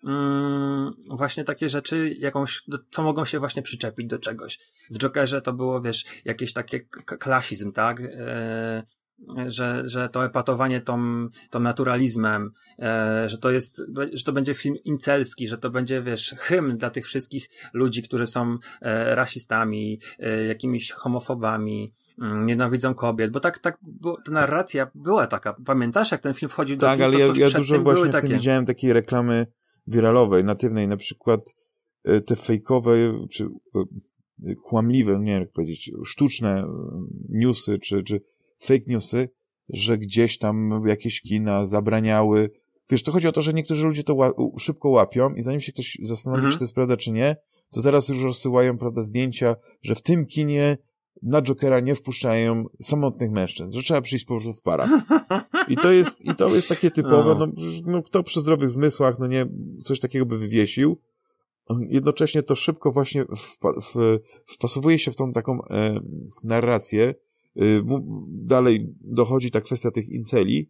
właśnie takie rzeczy, co mogą się właśnie przyczepić do czegoś. W Jokerze to było, wiesz, jakieś takie klasizm, tak? Że to epatowanie tą naturalizmem, że to będzie film incelski, że to będzie, wiesz, hymn dla tych wszystkich ludzi, którzy są rasistami, jakimiś homofobami, nienawidzą kobiet, bo bo ta narracja była taka. Pamiętasz, jak ten film wchodził do kin? Tak, ale ja dużo właśnie w tym widziałem takiej reklamy wiralowej, natywnej, na przykład te fejkowe, czy kłamliwe, nie wiem jak powiedzieć, sztuczne newsy, czy fake newsy, że gdzieś tam jakieś kina zabraniały. Wiesz, to chodzi o to, że niektórzy ludzie to szybko łapią i zanim się ktoś zastanowi, czy to jest prawda, czy nie, to zaraz już rozsyłają, prawda, zdjęcia, że w tym kinie na Jokera nie wpuszczają samotnych mężczyzn, że trzeba przyjść po prostu w parach. I to jest takie typowe, no kto przy zdrowych zmysłach, no nie, coś takiego by wywiesił. Jednocześnie to szybko właśnie wpasowuje się w tą taką narrację, dalej dochodzi ta kwestia tych inceli,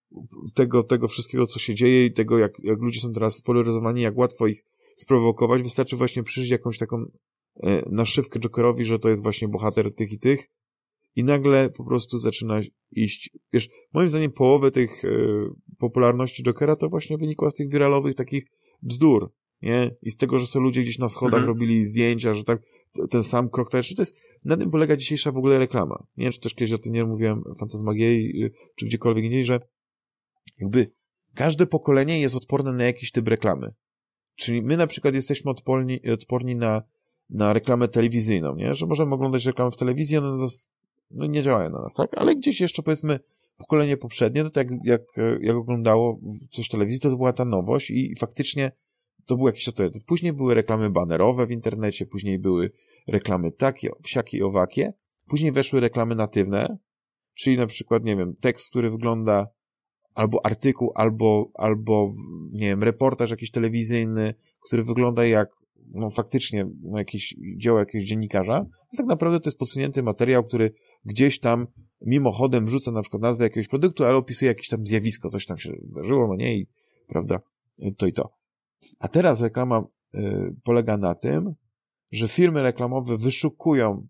tego wszystkiego, co się dzieje i tego, jak ludzie są teraz spolaryzowani, jak łatwo ich sprowokować. Wystarczy właśnie przyjrzeć jakąś taką naszywkę Jokerowi, że to jest właśnie bohater tych i tych i nagle po prostu zaczyna iść. Wiesz, moim zdaniem połowę tych popularności Jokera to właśnie wynikła z tych wiralowych takich bzdur, nie? I z tego, że są ludzie gdzieś na schodach robili zdjęcia, że tak ten sam krok, to jest, na tym polega dzisiejsza w ogóle reklama. Nie wiem, czy też kiedyś o tym nie mówiłem w Fantasmagierii, czy gdziekolwiek indziej, że jakby każde pokolenie jest odporne na jakiś typ reklamy. Czyli my na przykład jesteśmy odporni na reklamę telewizyjną, nie? Że możemy oglądać reklamę w telewizji, one no nie działają na nas, tak? Ale gdzieś jeszcze powiedzmy pokolenie poprzednie, to tak jak oglądało coś w telewizji, to była ta nowość i faktycznie to był jakiś autorytet. Później były reklamy banerowe w internecie, później były reklamy takie, wsiakie i owakie, później weszły reklamy natywne, czyli na przykład, nie wiem, tekst, który wygląda albo artykuł, albo nie wiem, reportaż jakiś telewizyjny, który wygląda jak no faktycznie jakieś dzieło jakiegoś dziennikarza, a tak naprawdę to jest podsunięty materiał, który gdzieś tam mimochodem rzuca na przykład nazwę jakiegoś produktu, ale opisuje jakieś tam zjawisko, coś tam się wydarzyło, no nie, i prawda, to i to. A teraz reklama polega na tym, że firmy reklamowe wyszukują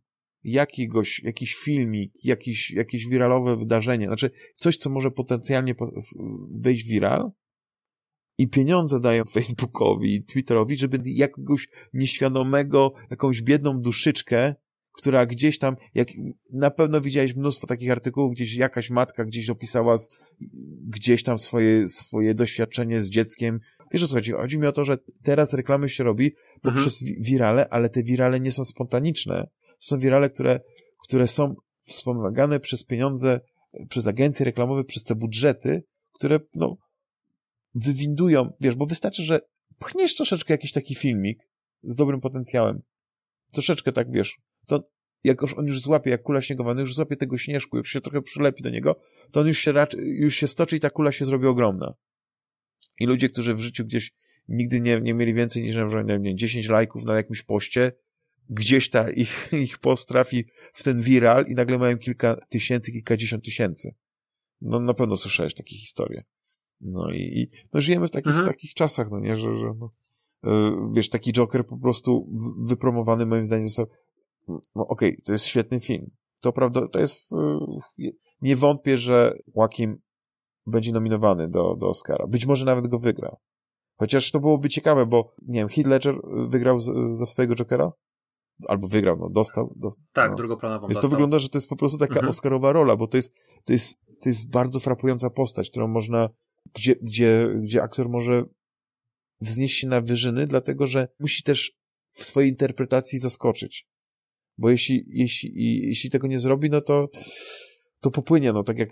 jakiś filmik, jakieś wiralowe wydarzenie, znaczy coś, co może potencjalnie wejść w viral i pieniądze dają Facebookowi i Twitterowi, żeby jakiegoś nieświadomego, jakąś biedną duszyczkę, która gdzieś tam, jak na pewno widziałeś mnóstwo takich artykułów, gdzieś jakaś matka gdzieś opisała gdzieś tam swoje doświadczenie z dzieckiem. Wiesz o co chodzi? Chodzi mi o to, że teraz reklamy się robi poprzez wirale, ale te wirale nie są spontaniczne. To są wirale, które są wspomagane przez pieniądze, przez agencje reklamowe, przez te budżety, które, no, wywindują, wiesz, bo wystarczy, że pchniesz troszeczkę jakiś taki filmik z dobrym potencjałem. Troszeczkę tak, wiesz, to jak on już złapie, jak kula śniegowa, on już złapie tego śnieżku, jak się trochę przylepi do niego, to on już się stoczy i ta kula się zrobi ogromna. I ludzie, którzy w życiu gdzieś nigdy nie mieli więcej niż, nie wiem, 10 lajków na jakimś poście, gdzieś ta ich post trafi w ten viral i nagle mają kilka tysięcy, kilkadziesiąt tysięcy. No na pewno słyszałeś takie historie. No i no żyjemy w takich czasach, no nie, że no, wiesz, taki Joker po prostu wypromowany moim zdaniem został, no okej, to jest świetny film. To prawda, to jest, nie wątpię, że Joaquin będzie nominowany do Oscara. Być może nawet go wygra. Chociaż to byłoby ciekawe, bo, nie wiem, Heath Ledger wygrał za swojego Jokera? Albo wygrał, no, dostał. Tak, no. drugoplanową Więc dostał. to wygląda, że to jest po prostu taka oscarowa rola, bo to jest bardzo frapująca postać, którą można, gdzie aktor może wznieść się na wyżyny, dlatego, że musi też w swojej interpretacji zaskoczyć. Bo jeśli tego nie zrobi, no to popłynie, no tak jak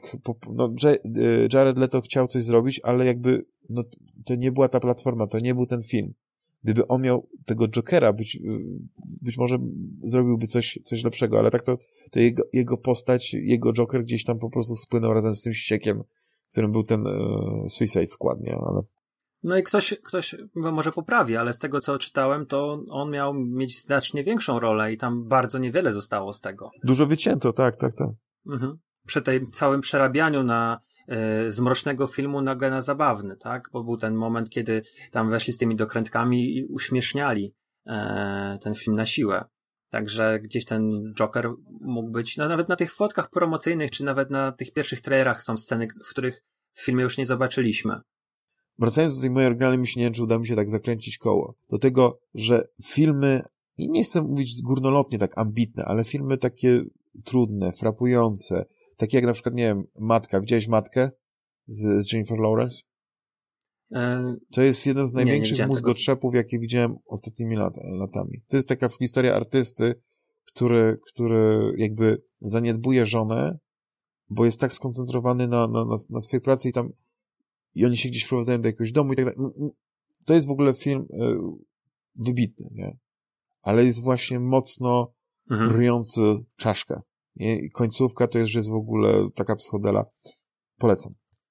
Jared Leto chciał coś zrobić, ale jakby no to nie była ta platforma, to nie był ten film. Gdyby on miał tego Jokera, być może zrobiłby coś lepszego, ale tak to jego postać, jego Joker gdzieś tam po prostu spłynął razem z tym ściekiem, którym był ten Suicide Squad, nie? Ale... No i ktoś może poprawi, ale z tego, co czytałem, to on miał mieć znacznie większą rolę i tam bardzo niewiele zostało z tego. Dużo wycięto, tak. Przy tej całym przerabianiu z mrocznego filmu nagle na zabawny, tak? Bo był ten moment, kiedy tam weszli z tymi dokrętkami i uśmieszniali ten film na siłę. Także gdzieś ten Joker mógł być, no nawet na tych fotkach promocyjnych, czy nawet na tych pierwszych trailerach są sceny, w których w filmie już nie zobaczyliśmy. Wracając do tej mojej oryginalnej myśli, nie wiem, czy uda mi się tak zakręcić koło. Do tego, że filmy, i nie chcę mówić górnolotnie tak ambitne, ale filmy takie trudne, frapujące, takie jak na przykład, nie wiem, Matka. Widziałeś Matkę z Jennifer Lawrence? To jest jeden z największych mózgotrzepów, jakie widziałem ostatnimi latami. To jest taka historia artysty, który jakby zaniedbuje żonę, bo jest tak skoncentrowany na swojej pracy i oni się gdzieś wprowadzają do jakiegoś domu i tak dalej. To jest w ogóle film wybitny, nie? Ale jest właśnie mocno ryjący czaszkę. I końcówka to już jest w ogóle taka psychodela. Polecam.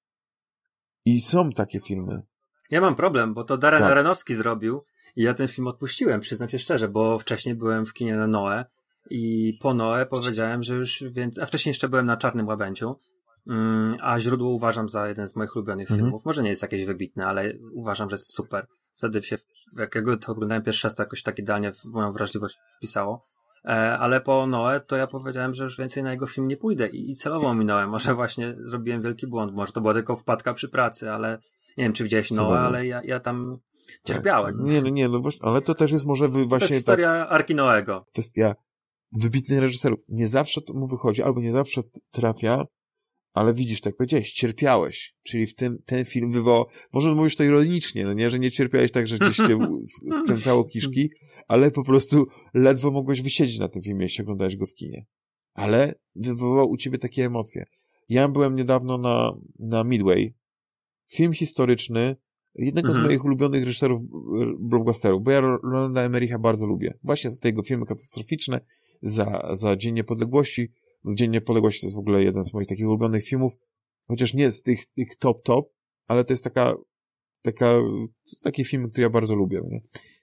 I są takie filmy. Ja mam problem, bo to Darren Aronofsky zrobił i ja ten film odpuściłem, przyznam się szczerze, bo wcześniej byłem w kinie na Noe I po Noe powiedziałem, że już więcej, a wcześniej jeszcze byłem na Czarnym Łabędziu, a Źródło uważam za jeden z moich ulubionych filmów. Może nie jest jakieś wybitne, ale uważam, że jest super. Wtedy jak ja go to oglądałem pierwszy raz, to jakoś tak idealnie w moją wrażliwość wpisało. Ale po Noe to ja powiedziałem, że już więcej na jego film nie pójdę i celowo ominąłem. Może właśnie zrobiłem wielki błąd, może to była tylko wpadka przy pracy, ale nie wiem, czy widziałeś Noe, ale ja tam cierpiałem. Nie, no właśnie, ale to też jest może właśnie... To jest historia Arki Noego. Kwestia wybitnych reżyserów. Nie zawsze to mu wychodzi, albo nie zawsze trafia, ale widzisz, tak powiedziałeś, cierpiałeś. Czyli ten film wywołał, może mówisz to ironicznie, no nie, że nie cierpiałeś tak, że gdzieś cię skręcało kiszki, ale po prostu ledwo mogłeś wysiedzieć na tym filmie, jeśli oglądałeś go w kinie. Ale wywołał u ciebie takie emocje. Ja byłem niedawno na Midway. Film historyczny jednego z moich ulubionych reżyserów blockbusterów, bo ja Rolanda Emmericha bardzo lubię. Właśnie za te jego filmy katastroficzne, za Dzień Niepodległości. Dzień Niepodległości to jest w ogóle jeden z moich takich ulubionych filmów, chociaż nie z tych top, ale to jest taki film, który ja bardzo lubię. Nie?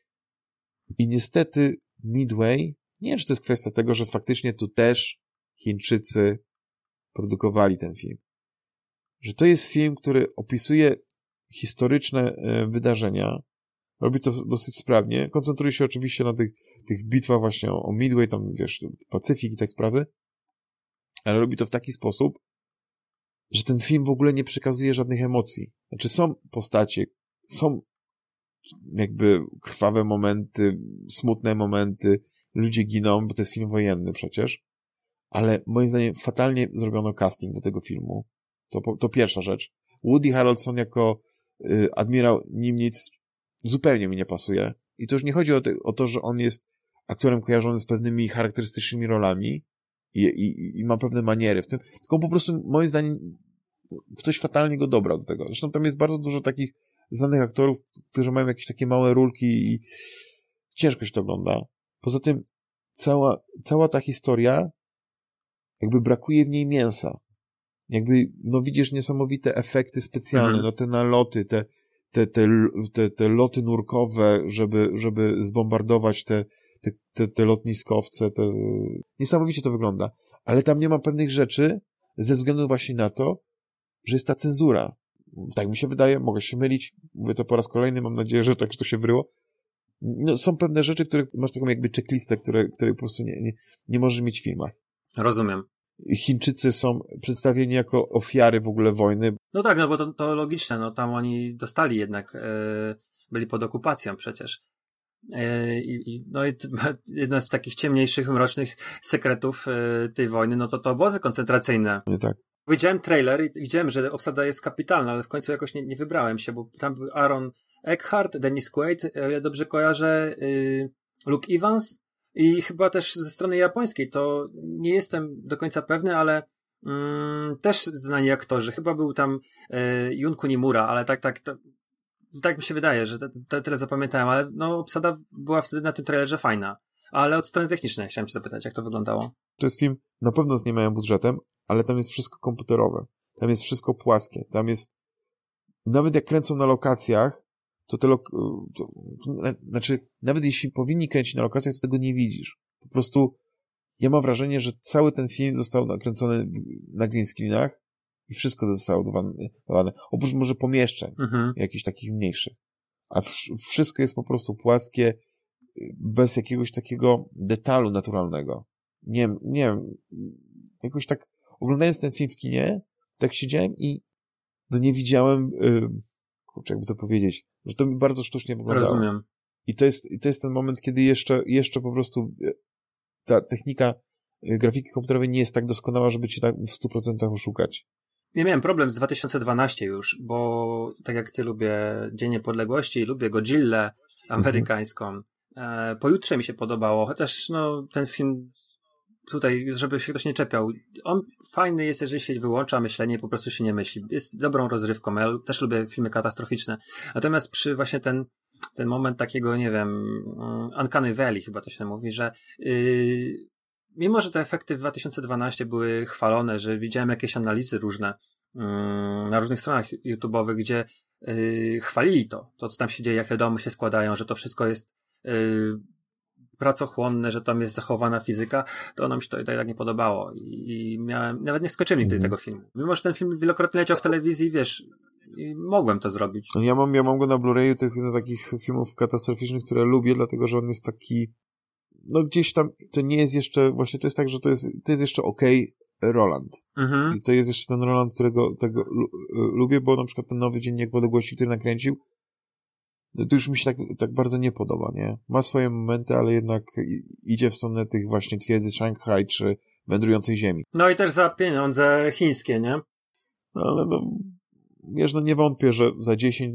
I niestety Midway, nie wiem, czy to jest kwestia tego, że faktycznie tu też Chińczycy produkowali ten film. Że to jest film, który opisuje historyczne wydarzenia, robi to dosyć sprawnie, koncentruje się oczywiście na tych bitwach właśnie o Midway, tam wiesz, Pacyfik i tak sprawy, ale robi to w taki sposób, że ten film w ogóle nie przekazuje żadnych emocji. Znaczy są postacie, są jakby krwawe momenty, smutne momenty, ludzie giną, bo to jest film wojenny przecież, ale moim zdaniem fatalnie zrobiono casting do tego filmu. To pierwsza rzecz. Woody Harrelson jako admirał Nimitz zupełnie mi nie pasuje. I to już nie chodzi o to, że on jest aktorem kojarzony z pewnymi charakterystycznymi rolami i ma pewne maniery w tym, tylko po prostu moim zdaniem ktoś fatalnie go dobrał do tego. Zresztą tam jest bardzo dużo takich znanych aktorów, którzy mają jakieś takie małe rólki i ciężko się to ogląda. Poza tym cała ta historia jakby brakuje w niej mięsa. Jakby, no widzisz niesamowite efekty specjalne, no te naloty, te loty nurkowe, żeby zbombardować te lotniskowce, niesamowicie to wygląda. Ale tam nie ma pewnych rzeczy ze względu właśnie na to, że jest ta cenzura. Tak mi się wydaje, mogę się mylić, mówię to po raz kolejny, mam nadzieję, że tak, że to się wryło. No, są pewne rzeczy, które masz taką jakby checklistę, które po prostu nie możesz mieć w filmach. Rozumiem. Chińczycy są przedstawieni jako ofiary w ogóle wojny. No tak, no bo to logiczne, no tam oni dostali jednak, byli pod okupacją przecież. No i jeden z takich ciemniejszych, mrocznych sekretów tej wojny, no to obozy koncentracyjne. Nie tak. Widziałem trailer i widziałem, że obsada jest kapitalna, ale w końcu jakoś nie wybrałem się, bo tam był Aaron Eckhart, Dennis Quaid, o ile dobrze kojarzę, Luke Evans i chyba też ze strony japońskiej, to nie jestem do końca pewny, ale też znani aktorzy. Chyba był tam Jun Kunimura, ale tak mi się wydaje, że tyle zapamiętałem, ale no obsada była wtedy na tym trailerze fajna. Ale od strony technicznej chciałem się zapytać, jak to wyglądało. To jest film na pewno z niemałym budżetem, ale tam jest wszystko komputerowe. Tam jest wszystko płaskie. Tam jest... Nawet jak kręcą na lokacjach, znaczy, nawet jeśli powinni kręcić na lokacjach, to tego nie widzisz. Po prostu ja mam wrażenie, że cały ten film został nakręcony na green screenach i wszystko zostało dawane. Oprócz może pomieszczeń, jakichś takich mniejszych. A wszystko jest po prostu płaskie, bez jakiegoś takiego detalu naturalnego. Nie wiem, jakoś tak oglądając ten film w kinie, tak siedziałem i nie widziałem, jakby to powiedzieć, że to mi bardzo sztucznie wyglądało. Rozumiem. I to jest ten moment, kiedy jeszcze po prostu ta technika grafiki komputerowej nie jest tak doskonała, żeby cię tak w 100% oszukać. Ja miałem problem z 2012 już, bo tak jak ty lubię Dzień Niepodległości, lubię Godzillę amerykańską. Pojutrze mi się podobało, chociaż no ten film tutaj, żeby się ktoś nie czepiał, on fajny jest, jeżeli się wyłącza myślenie i po prostu się nie myśli. Jest dobrą rozrywką, ja też lubię filmy katastroficzne. Natomiast przy właśnie ten moment takiego, nie wiem, Uncanny Valley chyba to się mówi, że mimo, że te efekty w 2012 były chwalone, że widziałem jakieś analizy różne na różnych stronach YouTube'owych, gdzie chwalili to, co tam się dzieje, jak te domy się składają, że to wszystko jest pracochłonne, że tam jest zachowana fizyka, to nam się to tak nie podobało. I miałem, nawet nie skoczyłem nigdy tego filmu. Mimo, że ten film wielokrotnie leciał w telewizji, wiesz, i mogłem to zrobić. Ja mam go na Blu-rayu, to jest jeden z takich filmów katastroficznych, które lubię, dlatego, że on jest taki, no gdzieś tam, to nie jest jeszcze, właśnie to jest tak, że to jest jeszcze okej, Roland. I to jest jeszcze ten Roland, którego tego lubię, bo na przykład ten Nowy Dziennik Podległości, który nakręcił, to już mi się tak bardzo nie podoba, nie? Ma swoje momenty, ale jednak idzie w stronę tych właśnie twierdzy Szanghaj czy Wędrującej Ziemi. No i też za pieniądze chińskie, nie? No ale wiesz, nie wątpię, że za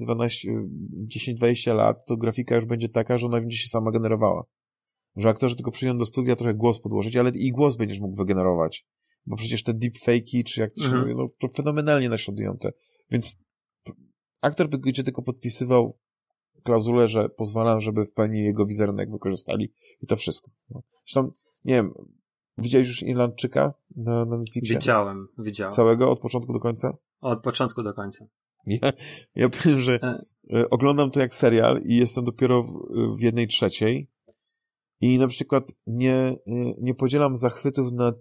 10-20 lat to grafika już będzie taka, że ona będzie się sama generowała. Że aktorzy tylko przyjdą do studia trochę głos podłożyć, ale i głos będziesz mógł wygenerować. Bo przecież te deepfake'i, czy jak to się mówi, no to fenomenalnie naśladują te. Więc aktor by gdzie tylko podpisywał klauzulę, że pozwalam, żeby w pełni jego wizerunek wykorzystali i to wszystko. No. Zresztą, nie wiem, widziałeś już Irlandczyka na Netflixie? Widziałem. Całego, od początku do końca? Od początku do końca. Ja powiem, że oglądam to jak serial i jestem dopiero w 1/3 i na przykład nie podzielam zachwytów nad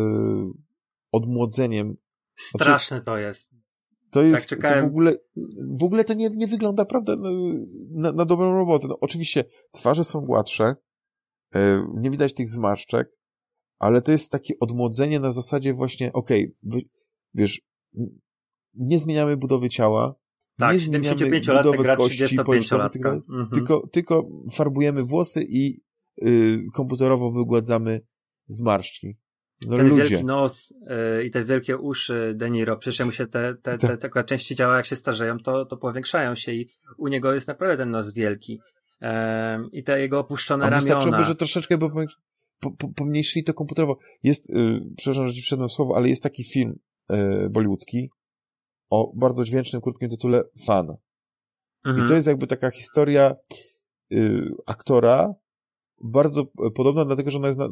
odmłodzeniem. Straszne to jest. To jest, tak czekałem. To w ogóle to nie wygląda, prawda, na dobrą robotę. No, oczywiście twarze są gładsze, nie widać tych zmarszczek, ale to jest takie odmłodzenie na zasadzie właśnie, wiesz, nie zmieniamy budowy ciała, tak, nie zmieniamy 75-latek gra kości, 35-latka. Tylko farbujemy włosy i komputerowo wygładzamy zmarszczki. No ten ludzie. wielki nos i te wielkie uszy De Niro, przecież mu się te części ciała jak się starzeją, to powiększają się i u niego jest naprawdę ten nos wielki. I te jego opuszczone ramiona. Wystarczyłoby, że troszeczkę by pomniejszyli to komputerowo. Jest, przepraszam, że ci wszedłem w słowo, ale jest taki film bollywoodzki o bardzo dźwięcznym, krótkim tytule Fan. I to jest jakby taka historia aktora, bardzo podobna, dlatego, że ona jest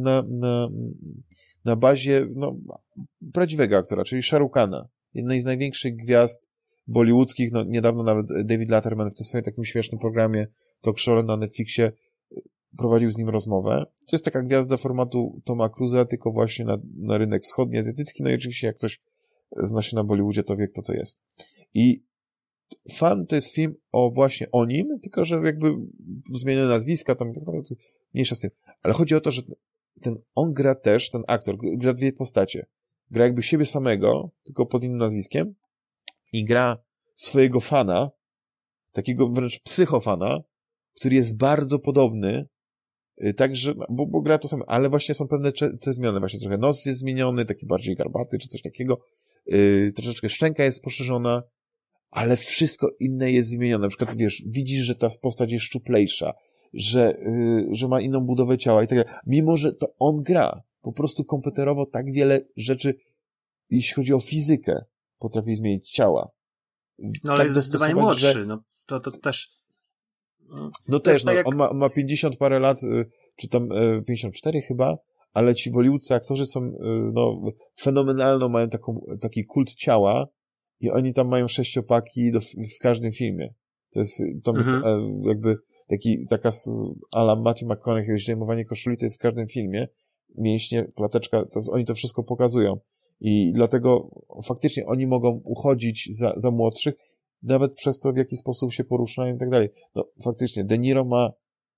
na bazie prawdziwego aktora, czyli Shahrukana, jednej z największych gwiazd bollywoodzkich. Niedawno nawet David Letterman w tym swoim takim śmiesznym programie Talk Show na Netflixie prowadził z nim rozmowę. To jest taka gwiazda formatu Toma Cruise'a, tylko właśnie na rynek wschodni, azjatycki. No i oczywiście jak ktoś zna się na Bollywoodzie, to wie, kto to jest. I Fan to jest film właśnie o nim, tylko że jakby zmienione nazwiska, tam mniejsza z tym. Ale chodzi o to, że on gra też, ten aktor, gra dwie postacie. Gra jakby siebie samego, tylko pod innym nazwiskiem i gra swojego fana, takiego wręcz psychofana, który jest bardzo podobny, także, bo gra to samo, ale właśnie są pewne zmiany, właśnie trochę nos jest zmieniony, taki bardziej garbaty, czy coś takiego, troszeczkę szczęka jest poszerzona, ale wszystko inne jest zmienione. Na przykład, wiesz, widzisz, że ta postać jest szczuplejsza, że ma inną budowę ciała i tak dalej. Mimo, że to on gra. Po prostu komputerowo tak wiele rzeczy, jeśli chodzi o fizykę, potrafi zmienić ciała. No ale tak jest zdecydowanie młodszy. Że... No to też... No też, tak on ma 50 parę lat, czy tam 54 chyba, ale ci bollywoodcy aktorzy są fenomenalną, mają taki kult ciała i oni tam mają 6-paki w każdym filmie. To jest jakby taka ala Matthew McConaughey, zdejmowanie koszuli, to jest w każdym filmie. Mięśnie, klateczka, oni to wszystko pokazują. I dlatego faktycznie oni mogą uchodzić za młodszych, nawet przez to, w jaki sposób się poruszają i tak dalej. No faktycznie, De Niro ma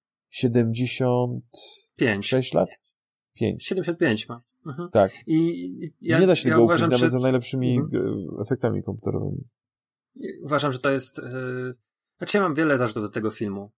76 lat? 5. 75 ma. Tak. I nie da się go ukryć nawet że... za najlepszymi efektami komputerowymi. Uważam, że to jest... Znaczy ja mam wiele zarzutów do tego filmu.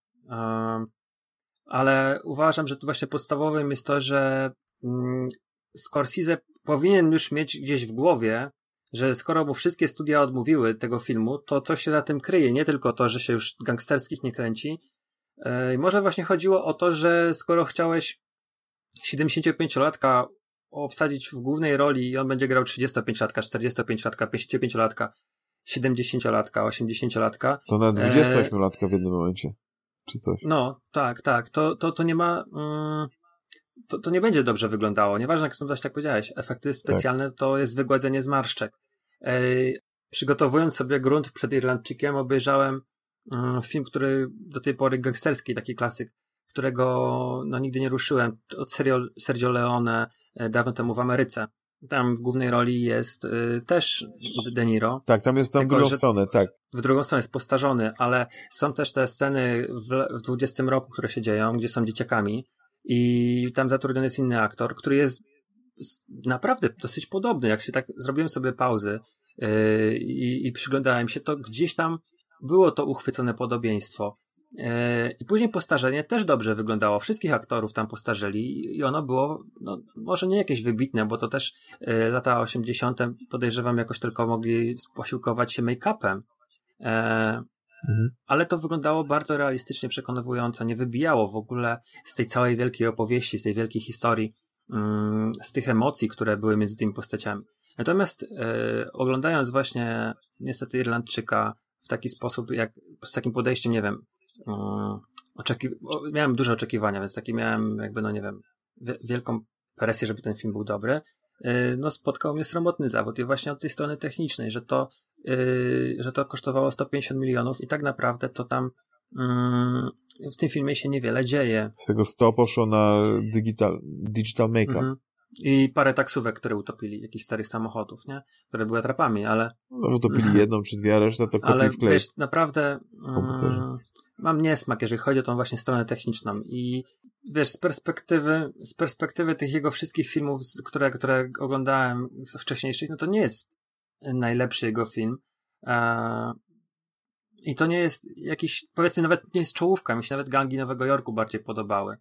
Ale uważam, że tu właśnie podstawowym jest to, że Scorsese powinien już mieć gdzieś w głowie, że skoro mu wszystkie studia odmówiły tego filmu, to coś się za tym kryje. Nie tylko to, że się już gangsterskich nie kręci. Może właśnie chodziło o to, że skoro chciałeś 75-latka obsadzić w głównej roli i on będzie grał 35-latka, 45-latka, 55-latka, 70-latka, 80-latka. To na 28-latka w jednym momencie. Czy coś. No, tak. To nie ma... To nie będzie dobrze wyglądało. Nieważne, jak są coś tak powiedziałeś. Efekty specjalne to jest wygładzenie zmarszczek. Przygotowując sobie grunt przed Irlandczykiem, obejrzałem film, który do tej pory gangsterski, taki klasyk, którego no, nigdy nie ruszyłem, od Sergio Leone dawno temu w Ameryce. Tam w głównej roli jest też De Niro. Tak, tam jest w drugą stronę, tak. W drugą stronę jest postarzony, ale są też te sceny w 20 roku, które się dzieją, gdzie są dzieciakami i tam zatrudniony jest inny aktor, który jest naprawdę dosyć podobny. Jak się tak zrobiłem sobie pauzy i przyglądałem się, to gdzieś tam było to uchwycone podobieństwo. I później postarzenie też dobrze wyglądało. Wszystkich aktorów tam postarzeli i ono było, no, może nie jakieś wybitne, bo to też lata 80. podejrzewam jakoś tylko mogli posiłkować się make-upem. Ale to wyglądało bardzo realistycznie, przekonująco. Nie wybijało w ogóle z tej całej wielkiej opowieści, z tej wielkiej historii, z tych emocji, które były między tymi postaciami. Natomiast oglądając właśnie niestety Irlandczyka w taki sposób, z takim podejściem, nie wiem, miałem duże oczekiwania, więc takie miałem jakby, no nie wiem, wielką presję, żeby ten film był dobry. No spotkał mnie sromotny zawód i właśnie od tej strony technicznej, że to kosztowało 150 milionów i tak naprawdę to tam w tym filmie się niewiele dzieje. Z tego 100 poszło na digital make-up. I parę taksówek, które utopili, jakichś starych samochodów, nie? Które były atrapami, ale... No, utopili jedną czy dwie, a reszta to kopii w klej. Ale wiesz, naprawdę mam niesmak, jeżeli chodzi o tą właśnie stronę techniczną i wiesz, z perspektywy tych jego wszystkich filmów, które oglądałem wcześniejszych, no to nie jest najlepszy jego film. I to nie jest jakiś, powiedzmy, nawet nie jest czołówka, mi się nawet Gangi Nowego Jorku bardziej podobały.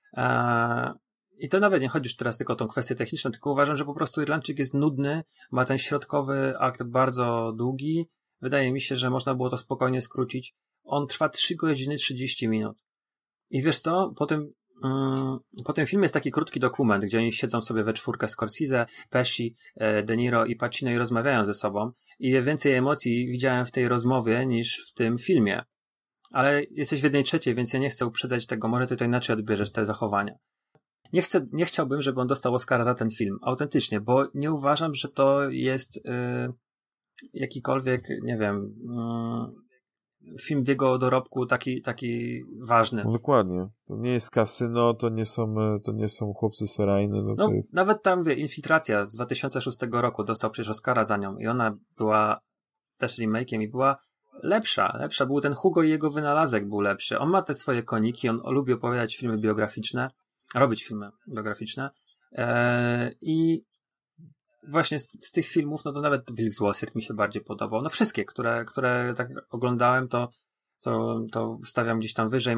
I to nawet nie chodzi już teraz tylko o tą kwestię techniczną, tylko uważam, że po prostu Irlandczyk jest nudny, ma ten środkowy akt bardzo długi. Wydaje mi się, że można było to spokojnie skrócić. On trwa 3 godziny 30 minut. I wiesz co? Po tym filmie jest taki krótki dokument, gdzie oni siedzą sobie we czwórkę, Scorsese, Pesci, De Niro i Pacino i rozmawiają ze sobą. I więcej emocji widziałem w tej rozmowie niż w tym filmie. Ale jesteś w 1/3, więc ja nie chcę uprzedzać tego. Może ty to inaczej odbierzesz te zachowania. Nie chciałbym, żeby on dostał Oscara za ten film. Autentycznie, bo nie uważam, że to jest jakikolwiek, nie wiem, film w jego dorobku taki ważny. No, dokładnie. To nie jest Kasyno, to nie są Chłopcy z Ferajny. No, nawet tam, Infiltracja z 2006 roku dostał przecież Oscara za nią i ona była też remake'iem i była lepsza. Był ten Hugo i jego wynalazek był lepszy. On ma te swoje koniki, on lubi opowiadać filmy biograficzne, robić filmy biograficzne i właśnie z tych filmów, no to nawet Wilk z Wall Street mi się bardziej podobał. No wszystkie, które tak oglądałem, to stawiam gdzieś tam wyżej.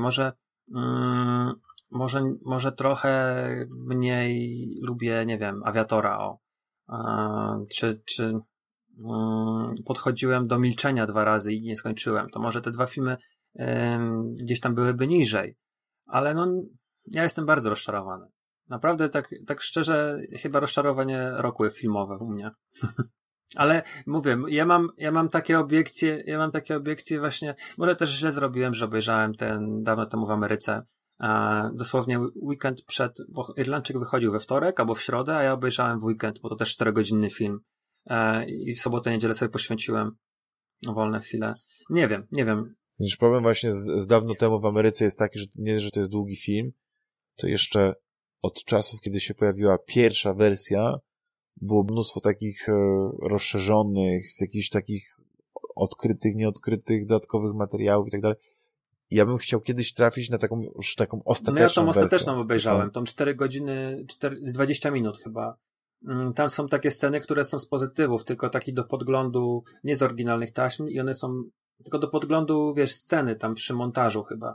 Może trochę mniej lubię, nie wiem, Awiatora, czy podchodziłem do Milczenia 2 razy i nie skończyłem. To może te 2 filmy gdzieś tam byłyby niżej. Ale no, ja jestem bardzo rozczarowany. Naprawdę tak szczerze, chyba rozczarowanie roku filmowe u mnie. Ale mówię, ja mam takie obiekcje właśnie, może też źle zrobiłem, że obejrzałem ten dawno temu w Ameryce. Dosłownie weekend bo Irlandczyk wychodził we wtorek albo w środę, a ja obejrzałem w weekend, bo to też 4-godzinny film. I w sobotę, niedzielę sobie poświęciłem wolne chwile. Nie wiem. Wiesz, problem właśnie z dawno temu w Ameryce jest taki, że nie, że to jest długi film, to jeszcze od czasów, kiedy się pojawiła pierwsza wersja, było mnóstwo takich rozszerzonych, z jakichś takich odkrytych, nieodkrytych, dodatkowych materiałów i tak dalej. Ja bym chciał kiedyś trafić na taką ostateczną No ja tą wersję. ostateczną obejrzałem, tą 4 godziny, 20 minut chyba. Tam są takie sceny, które są z pozytywów, tylko taki do podglądu, nie z oryginalnych taśm i one są tylko do podglądu, wiesz, sceny tam przy montażu chyba.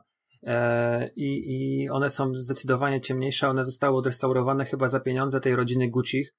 I one są zdecydowanie ciemniejsze, one zostały odrestaurowane chyba za pieniądze tej rodziny Guccich,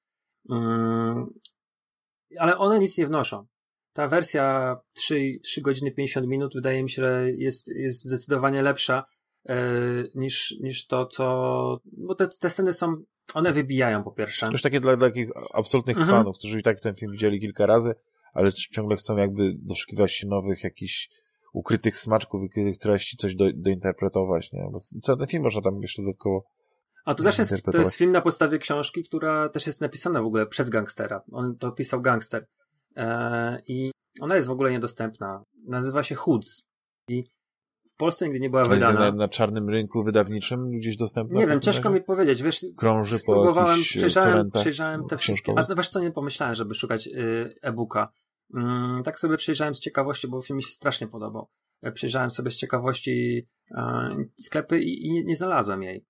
ale one nic nie wnoszą. Ta wersja 3 godziny 50 minut wydaje mi się, że jest zdecydowanie lepsza niż to, co... Bo te sceny są... One wybijają po pierwsze. Już takie dla takich absolutnych fanów, którzy i tak ten film widzieli kilka razy, ale ciągle chcą jakby doszukiwać się nowych jakichś ukrytych smaczków i ukrytych treści, coś dointerpretować, nie? Bo cały ten film można tam jeszcze dodatkowo a to też to jest film na podstawie książki, która też jest napisana w ogóle przez gangstera. On to pisał gangster. I ona jest w ogóle niedostępna. Nazywa się Hoods. I w Polsce nigdy nie była To jest wydana. na czarnym rynku wydawniczym gdzieś dostępna? Nie wiem, ciężko mi powiedzieć, wiesz, krąży po spróbowałem, jakichś przejrzałem te wszystkie, a wiesz co, nie pomyślałem, żeby szukać e-booka. Tak sobie przejrzałem z ciekawości, bo film mi się strasznie podobał. Przejrzałem sobie z ciekawości sklepy i nie znalazłem jej.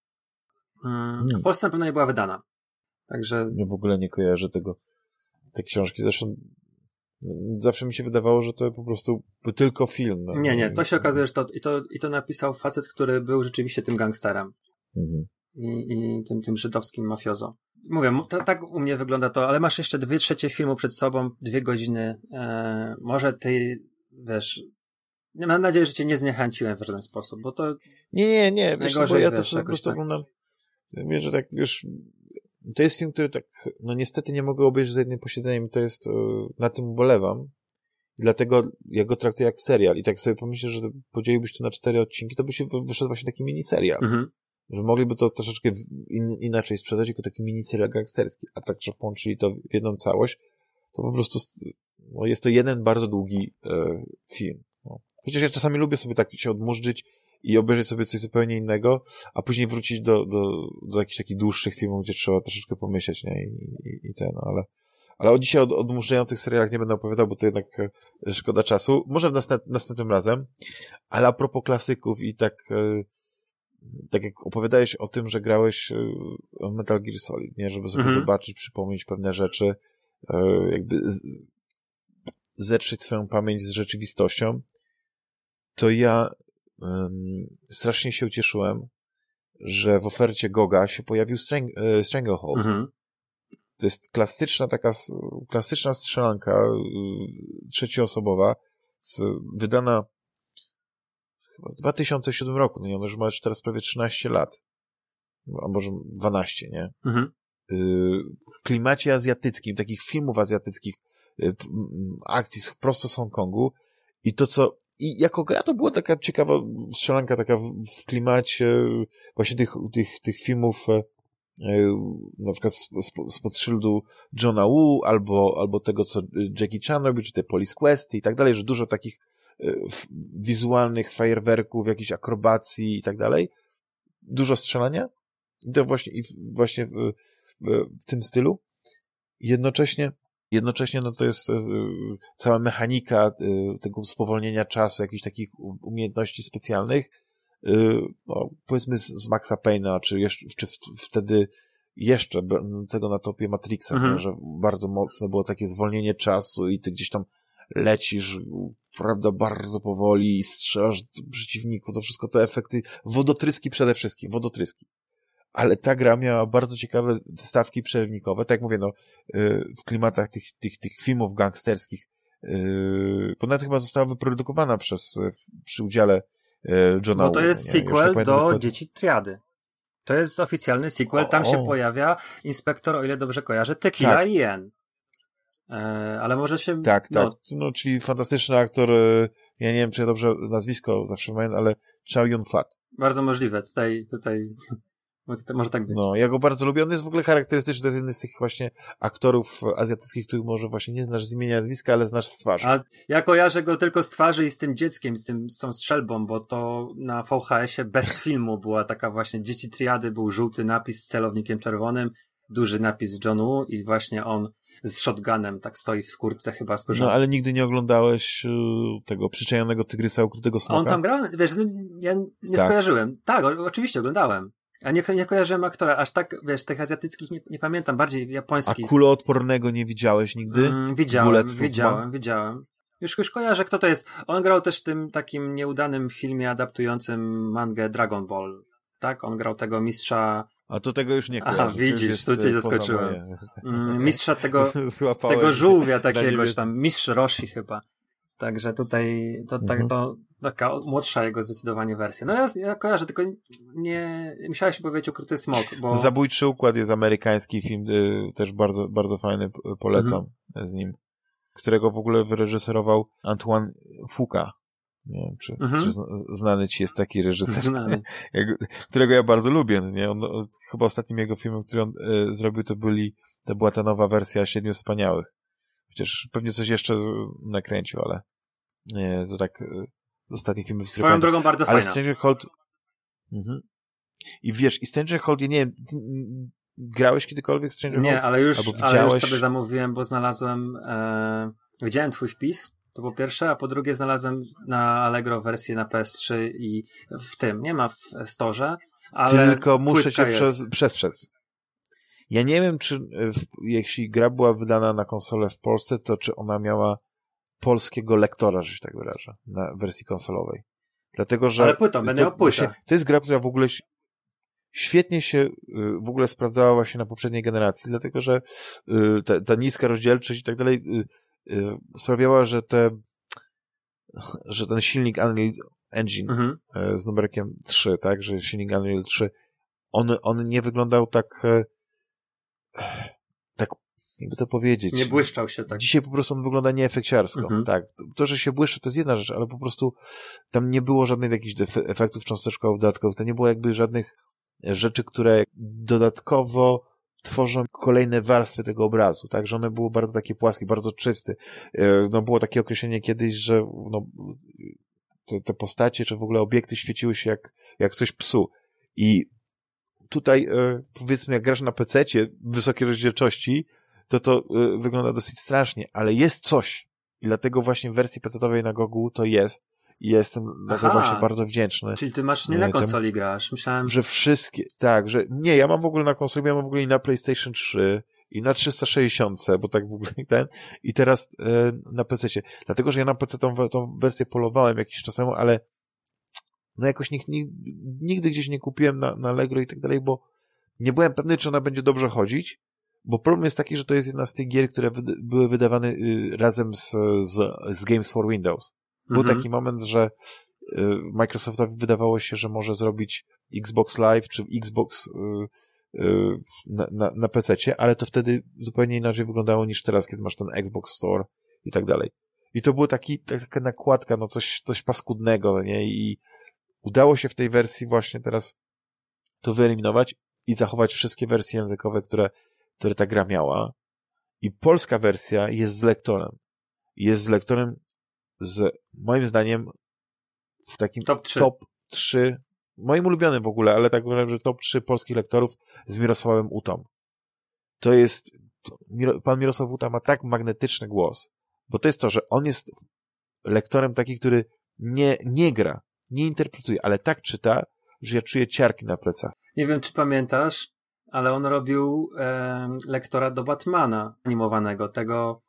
W Polsce na pewno nie była wydana. Także... Ja w ogóle nie kojarzę tej książki. Zresztą zawsze mi się wydawało, że to po prostu tylko film. No. Nie, to się okazuje, że to napisał facet, który był rzeczywiście tym gangsterem. I tym żydowskim mafiozo. Mówię, tak u mnie wygląda to, ale masz jeszcze 2/3 filmu przed sobą, 2 godziny. Może ty, wiesz, mam nadzieję, że cię nie zniechęciłem w żaden sposób, bo to... Nie, wiesz, bo ja też po prostu tak. oglądam, wiesz, że tak, wiesz, to jest film, który tak, no niestety nie mogę obejrzeć za jednym posiedzeniem, to jest, na tym ubolewam. I dlatego ja go traktuję jak serial. I tak sobie pomyślę, że podzieliłbyś to na 4 odcinki, to by się wyszedł właśnie taki miniserial. Że mogliby to troszeczkę inaczej sprzedać jako taki miniserial gangsterski. A tak, że połączyli to w jedną całość, to po prostu no, jest to jeden bardzo długi film. No. Chociaż ja czasami lubię sobie tak się odmurzyć i obejrzeć sobie coś zupełnie innego, a później wrócić do jakichś takich dłuższych filmów, gdzie trzeba troszeczkę pomyśleć, nie? I ten, ale dzisiaj o odmurzających serialach nie będę opowiadał, bo to jednak szkoda czasu. Może następnym razem. Ale a propos klasyków i tak jak opowiadałeś o tym, że grałeś w Metal Gear Solid, nie? Żeby sobie zobaczyć, przypomnieć pewne rzeczy, jakby zetrzeć swoją pamięć z rzeczywistością, to ja strasznie się ucieszyłem, że w ofercie GOG-a się pojawił Stranglehold. To jest klasyczna strzelanka trzecioosobowa, wydana chyba w 2007 roku, no nie, ona już ma teraz prawie 13 lat. A może 12, nie? W klimacie azjatyckim, takich filmów azjatyckich, akcji prosto z Hongkongu i jako gra to była taka ciekawa strzelanka, taka w klimacie właśnie tych filmów na przykład spod szyldu Johna Woo, albo tego, co Jackie Chan robi, czy te Police Questy i tak dalej, że dużo takich wizualnych fajerwerków, jakichś akrobacji i tak dalej. Dużo strzelania. I to właśnie w tym stylu. Jednocześnie no to jest cała mechanika tego spowolnienia czasu, jakichś takich umiejętności specjalnych, no, powiedzmy z Maxa Payne'a, czy wtedy jeszcze będącego na topie Matrixa, nie? Że bardzo mocne było takie zwolnienie czasu i ty gdzieś tam lecisz, prawda, bardzo powoli i strzelasz przeciwników, to wszystko to efekty, wodotryski przede wszystkim, wodotryski. Ale ta gra miała bardzo ciekawe stawki przerywnikowe, tak jak mówię, no, w klimatach tych filmów gangsterskich, ponadto chyba została wyprodukowana przy udziale Johna Woo. Bo to jest sequel do Dzieci Triady. To jest oficjalny sequel, tam się pojawia inspektor, o ile dobrze kojarzę, Tequila Yen. Ale może się... Tak, no, czyli fantastyczny aktor, ja nie wiem, czy ja dobrze nazwisko zawsze pamiętam, ale Chow Yun-fat. Bardzo możliwe, tutaj może tak być. No, ja go bardzo lubię, on jest w ogóle charakterystyczny, to jest jeden z tych właśnie aktorów azjatyckich, których może właśnie nie znasz z imienia, nazwiska, ale znasz z twarzy. A ja kojarzę go tylko z twarzy i z tym dzieckiem, z tą strzelbą, bo to na VHS-ie bez filmu była taka właśnie Dzieci Triady, był żółty napis z celownikiem czerwonym, duży napis John Woo i właśnie on z shotgunem tak stoi w skórce chyba z No, ale nigdy nie oglądałeś tego przyczajonego tygrysa, ukrytego smoka? A on tam grał? Wiesz, ja nie skojarzyłem. Tak, oczywiście oglądałem. A nie kojarzyłem aktora, aż tak, wiesz, tych azjatyckich nie pamiętam, bardziej japońskich. A kuloodpornego nie widziałeś nigdy? Widziałem. Już kojarzę, kto to jest. On grał też w tym takim nieudanym filmie adaptującym mangę Dragon Ball. Tak? On grał tego mistrza... A to tego już nie kojarzę. Aha, widzisz, tu cię zaskoczyłem. Mistrza tego żółwia takiegoś tam, mistrz Roshi chyba. Także tutaj to taka młodsza jego zdecydowanie wersja. No ja kojarzę, tylko nie musiałeś powiedzieć Ukryty Smok, bo... Zabójczy Układ jest amerykański film, też bardzo, bardzo fajny, polecam z nim, którego w ogóle wyreżyserował Antoine Fuqua. Nie wiem, czy znany ci jest taki reżyser, którego ja bardzo lubię. Nie? Chyba ostatnim jego filmem, który on zrobił, to była ta nowa wersja Siedmiu Wspaniałych. Chociaż pewnie coś jeszcze nakręcił, ale nie, to tak ostatnich filmów. Swoją drogą bardzo ale fajna. Stranger Hold... I wiesz, i Stranger Hold, ja nie wiem, grałeś kiedykolwiek w Stranger Hold? Nie, ale już sobie zamówiłem, bo znalazłem, widziałem twój wpis, to po pierwsze, a po drugie znalazłem na Allegro wersję na PS3 i nie ma w storze, ale tylko muszę cię przestrzec. Ja nie wiem, czy jeśli gra była wydana na konsolę w Polsce, to czy ona miała polskiego lektora, że się tak wyrażę, na wersji konsolowej. Dlatego, że... Ale płytą, będę miał płytę. To jest gra, która w ogóle świetnie się w ogóle sprawdzała właśnie na poprzedniej generacji, dlatego, że ta niska rozdzielczość i tak dalej sprawiała, że ten silnik Unreal Engine z numerkiem 3, tak, że silnik Unreal 3, on nie wyglądał tak jakby to powiedzieć. Nie błyszczał się tak. Dzisiaj po prostu on wygląda nieefekciarsko. Tak. To, że się błyszczy, to jest jedna rzecz, ale po prostu tam nie było żadnych jakichś efektów cząsteczkowych dodatkowych. To nie było jakby żadnych rzeczy, które dodatkowo tworzą kolejne warstwy tego obrazu, tak? Że one były bardzo takie płaskie, bardzo czyste. No było takie określenie kiedyś, że te postacie, czy w ogóle obiekty świeciły się jak coś psu. I tutaj, powiedzmy, jak grasz na PC-cie wysokiej rozdzielczości, to wygląda dosyć strasznie, ale jest coś. I dlatego właśnie w wersji PC-owej na Gogu to jest. I jestem za to właśnie bardzo wdzięczny. Czyli ty masz nie na konsoli grasz. Myślałem, że wszystkie, tak, że nie, ja mam w ogóle na konsoli, ja mam w ogóle i na PlayStation 3 i na 360, bo tak w ogóle i teraz na PC-cie. Dlatego, że ja na PC tą wersję polowałem jakiś czas temu, ale no jakoś nigdy gdzieś nie kupiłem na Allegro i tak dalej, bo nie byłem pewny, czy ona będzie dobrze chodzić, bo problem jest taki, że to jest jedna z tych gier, które były wydawane razem z Games for Windows. Był taki moment, że Microsoftowi wydawało się, że może zrobić Xbox Live czy Xbox na PC-cie, ale to wtedy zupełnie inaczej wyglądało niż teraz, kiedy masz ten Xbox Store i tak dalej. I to było taka nakładka, no coś paskudnego, nie? I udało się w tej wersji właśnie teraz to wyeliminować i zachować wszystkie wersje językowe, które ta gra miała. I polska wersja jest z lektorem. Jest z lektorem moim zdaniem w takim top 3, moim ulubionym w ogóle, ale tak powiem, że top 3 polskich lektorów z Mirosławem Utą. To jest, pan Mirosław Uta ma tak magnetyczny głos, bo to jest to, że on jest lektorem taki, który nie gra, nie interpretuje, ale tak czyta, że ja czuję ciarki na plecach. Nie wiem, czy pamiętasz, ale on robił lektora do Batmana animowanego, tego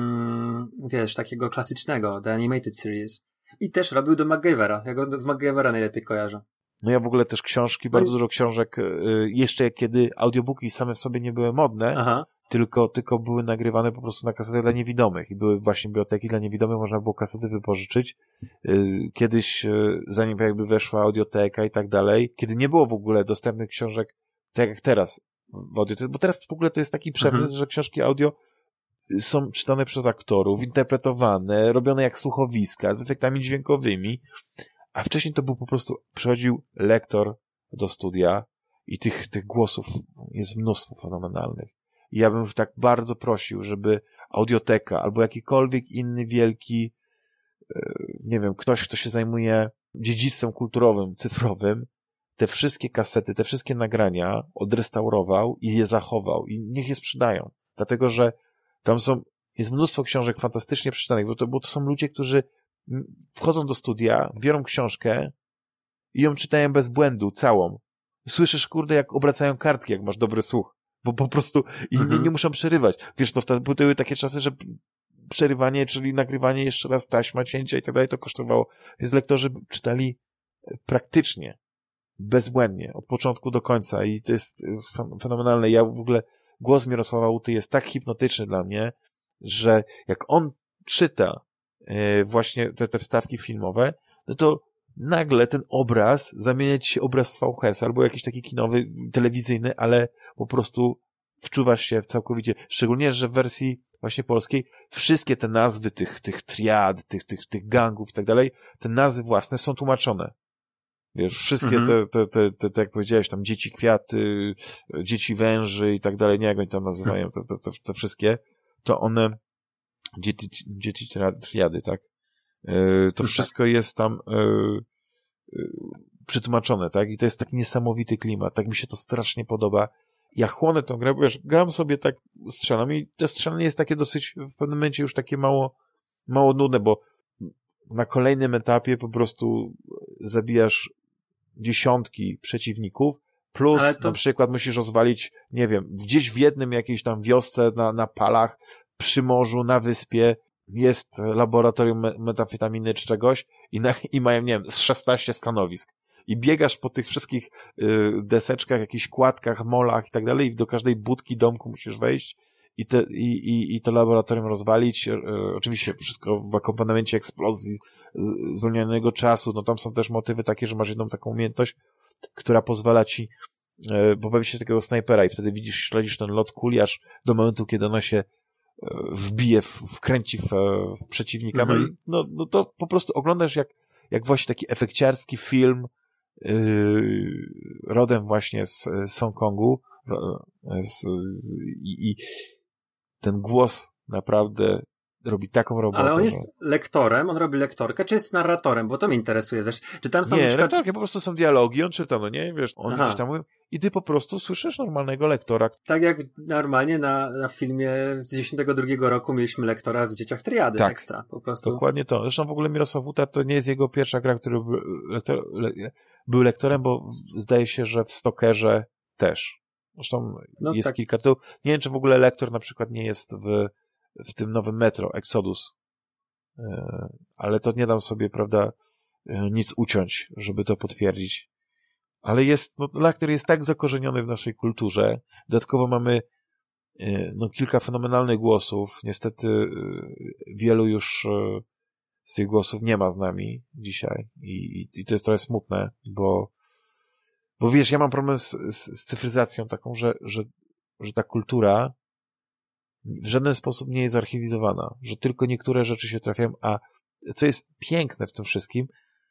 wiesz, takiego klasycznego, The Animated Series. I też robił do MacGyvera. Ja go z MacGyvera najlepiej kojarzę. No ja w ogóle też książki, bardzo dużo książek, jeszcze kiedy audiobooki same w sobie nie były modne, tylko były nagrywane po prostu na kasetach dla niewidomych. I były właśnie biblioteki dla niewidomych, można było kasety wypożyczyć. Kiedyś, zanim jakby weszła audioteka i tak dalej, kiedy nie było w ogóle dostępnych książek, tak jak teraz w audiotece, bo teraz w ogóle to jest taki przemysł, że książki audio są czytane przez aktorów, interpretowane, robione jak słuchowiska, z efektami dźwiękowymi, a wcześniej to był po prostu, przychodził lektor do studia i tych głosów jest mnóstwo fenomenalnych. I ja bym tak bardzo prosił, żeby audioteka albo jakikolwiek inny wielki, nie wiem, ktoś, kto się zajmuje dziedzictwem kulturowym, cyfrowym, te wszystkie kasety, te wszystkie nagrania odrestaurował i je zachował i niech je sprzedają. Dlatego, że tam jest mnóstwo książek fantastycznie przeczytanych, bo to są ludzie, którzy wchodzą do studia, biorą książkę i ją czytają bez błędu, całą. Słyszysz, kurde, jak obracają kartki, jak masz dobry słuch. Bo po prostu nie muszą przerywać. Wiesz, to były takie czasy, że przerywanie, czyli nagrywanie jeszcze raz taśma, cięcia i tak dalej, to kosztowało. Więc lektorzy czytali praktycznie, bezbłędnie, od początku do końca i to jest fenomenalne. Ja w ogóle, głos Mirosława Uty jest tak hipnotyczny dla mnie, że jak on czyta właśnie te wstawki filmowe, no to nagle ten obraz zamienia ci się obraz z VHS albo jakiś taki kinowy, telewizyjny, ale po prostu wczuwasz się całkowicie, szczególnie, że w wersji właśnie polskiej wszystkie te nazwy tych triad, tych gangów i tak dalej, te nazwy własne są tłumaczone. Wiesz, wszystkie te, jak powiedziałeś, tam dzieci kwiaty, dzieci węży i tak dalej, nie jak oni tam nazywają, te wszystkie, to one, dzieci triady, tak? To wszystko jest tam przetłumaczone, tak? I to jest taki niesamowity klimat. Tak mi się to strasznie podoba. Ja chłonę tą grę, bo wiesz, gram sobie tak, strzelam i to strzelanie jest takie dosyć, w pewnym momencie już takie mało nudne, bo na kolejnym etapie po prostu zabijasz dziesiątki przeciwników, plus na przykład musisz rozwalić, nie wiem, gdzieś w jednym jakiejś tam wiosce na palach, przy morzu, na wyspie jest laboratorium metafetaminy czy czegoś i mają, nie wiem, z 16 stanowisk. I biegasz po tych wszystkich deseczkach, jakichś kładkach, molach i tak dalej i do każdej budki, domku musisz wejść i to laboratorium rozwalić. Oczywiście wszystko w akompaniamencie eksplozji, zwolnionego czasu. No tam są też motywy takie, że masz jedną taką umiejętność, która pozwala ci pobawić się takiego snajpera i wtedy widzisz, śledzisz ten lot kuli aż do momentu, kiedy ona się wbije, wkręci w przeciwnika. No to po prostu oglądasz jak właśnie taki efekciarski film rodem właśnie z Hongkongu i ten głos naprawdę robi taką robotę. Ale on jest lektorem, on robi lektorkę, czy jest narratorem? Bo to mnie interesuje, wiesz, czy tam są... Nie, lektorkiem, po prostu są dialogi, on czyta, no nie, wiesz, on coś tam mówi i ty po prostu słyszysz normalnego lektora. Tak jak normalnie na filmie z 92 roku mieliśmy lektora w Dzieciach Triady, tak, ekstra, po prostu. Dokładnie to. Zresztą w ogóle Mirosław Wuta to nie jest jego pierwsza gra, który był lektorem, bo zdaje się, że w Stalkerze też. Zresztą jest kilka tytułów. Nie wiem, czy w ogóle lektor na przykład nie jest w tym nowym Metro, Exodus. Ale to nie dam sobie, prawda, nic uciąć, żeby to potwierdzić. Ale lektor jest tak zakorzeniony w naszej kulturze. Dodatkowo mamy kilka fenomenalnych głosów. Niestety wielu już z tych głosów nie ma z nami dzisiaj. I to jest trochę smutne, bo wiesz, ja mam problem z cyfryzacją taką, że ta kultura w żaden sposób nie jest archiwizowana, że tylko niektóre rzeczy się trafiają, a co jest piękne w tym wszystkim,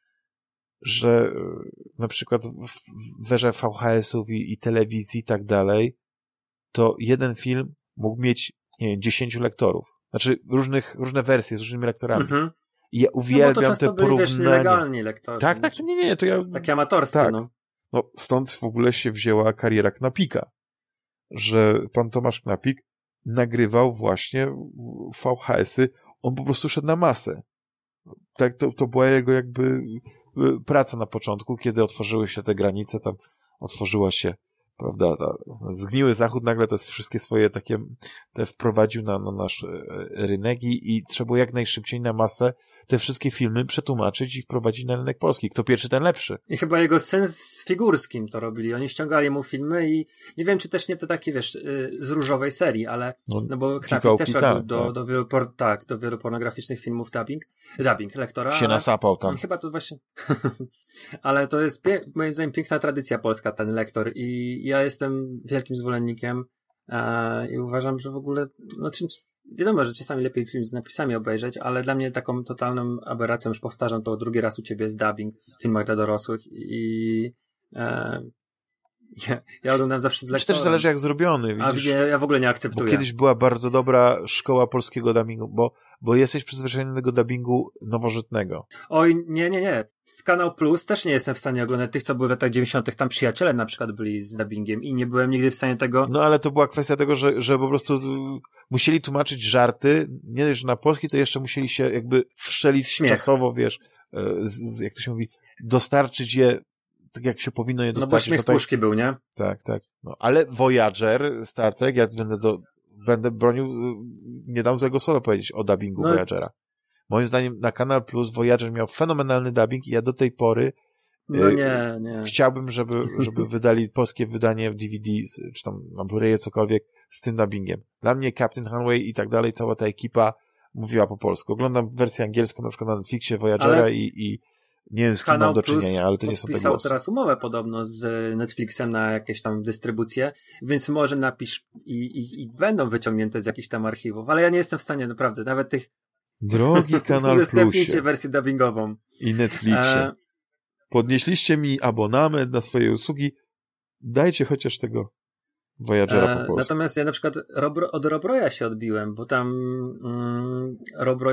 że na przykład w erze VHS-ów i telewizji i tak dalej, to jeden film mógł mieć, nie wiem, 10 lektorów. Znaczy różne wersje z różnymi lektorami. I ja uwielbiam te porównania. Wiesz, nielegalni lektorzy. Tak, nie, to ja... Takie amatorscy, tak. No, stąd w ogóle się wzięła kariera Knapika, że pan Tomasz Knapik nagrywał właśnie VHS-y, on po prostu szedł na masę. Tak, to była jego jakby praca na początku, kiedy otworzyły się te granice, tam otworzyła się, prawda, zgniły Zachód, nagle te wszystkie swoje takie te wprowadził na nasz rynek i trzeba było jak najszybciej na masę te wszystkie filmy przetłumaczyć i wprowadzić na rynek polski. Kto pierwszy, ten lepszy. I chyba jego syn z Figurskim to robili. Oni ściągali mu filmy i nie wiem, czy też nie to takie, wiesz, z różowej serii, ale no bo Knapik też robił do wielu pornograficznych filmów dubbing lektora. Się nasapał tam. Chyba to właśnie ale to jest moim zdaniem piękna tradycja polska, ten lektor i ja jestem wielkim zwolennikiem i uważam, że w ogóle wiadomo, że czasami lepiej film z napisami obejrzeć, ale dla mnie taką totalną aberracją, już powtarzam to drugi raz u ciebie, jest dubbing w filmach dla dorosłych i ja oglądam zawsze z lektorem. Też zależy jak zrobiony. Widzisz? Ja w ogóle nie akceptuję. Bo kiedyś była bardzo dobra szkoła polskiego dubbingu, bo jesteś przyzwyczajony do tego dubbingu nowożytnego. Oj, nie. Z Kanał Plus też nie jestem w stanie oglądać tych, co były w latach 90. Tam Przyjaciele na przykład byli z dubbingiem i nie byłem nigdy w stanie tego... No ale to była kwestia tego, że po prostu musieli tłumaczyć żarty, nie dość, że na polski, to jeszcze musieli się jakby wszczelić czasowo, wiesz, jak to się mówi, dostarczyć je tak jak się powinno je dostarczyć. No bo śmiech z puszki był, nie? Tak. No, ale Voyager, Star Trek, ja będę bronił, nie dam złego słowa powiedzieć o dubbingu Voyagera. Moim zdaniem na Kanal Plus Voyager miał fenomenalny dubbing i ja do tej pory nie. Chciałbym, żeby wydali polskie wydanie w DVD, czy tam na Blu-rayu, cokolwiek z tym dubbingiem. Dla mnie Captain Hanway i tak dalej, cała ta ekipa mówiła po polsku. Oglądam wersję angielską, na przykład na Netflixie Voyagera i nie wiem, z kim mam do czynienia, ale to nie są te głosy. Podpisał teraz umowę podobno z Netflixem na jakieś tam dystrybucję, więc może napisz i będą wyciągnięte z jakichś tam archiwów, ale ja nie jestem w stanie naprawdę, nawet tych drogi Kanal Plusie. Udostępnijcie wersję dubbingową. I Netflixie. Podnieśliście mi abonament na swoje usługi, dajcie chociaż tego Voyagera po polsku. Natomiast ja na przykład od Rob Roya się odbiłem, bo tam Rob Roy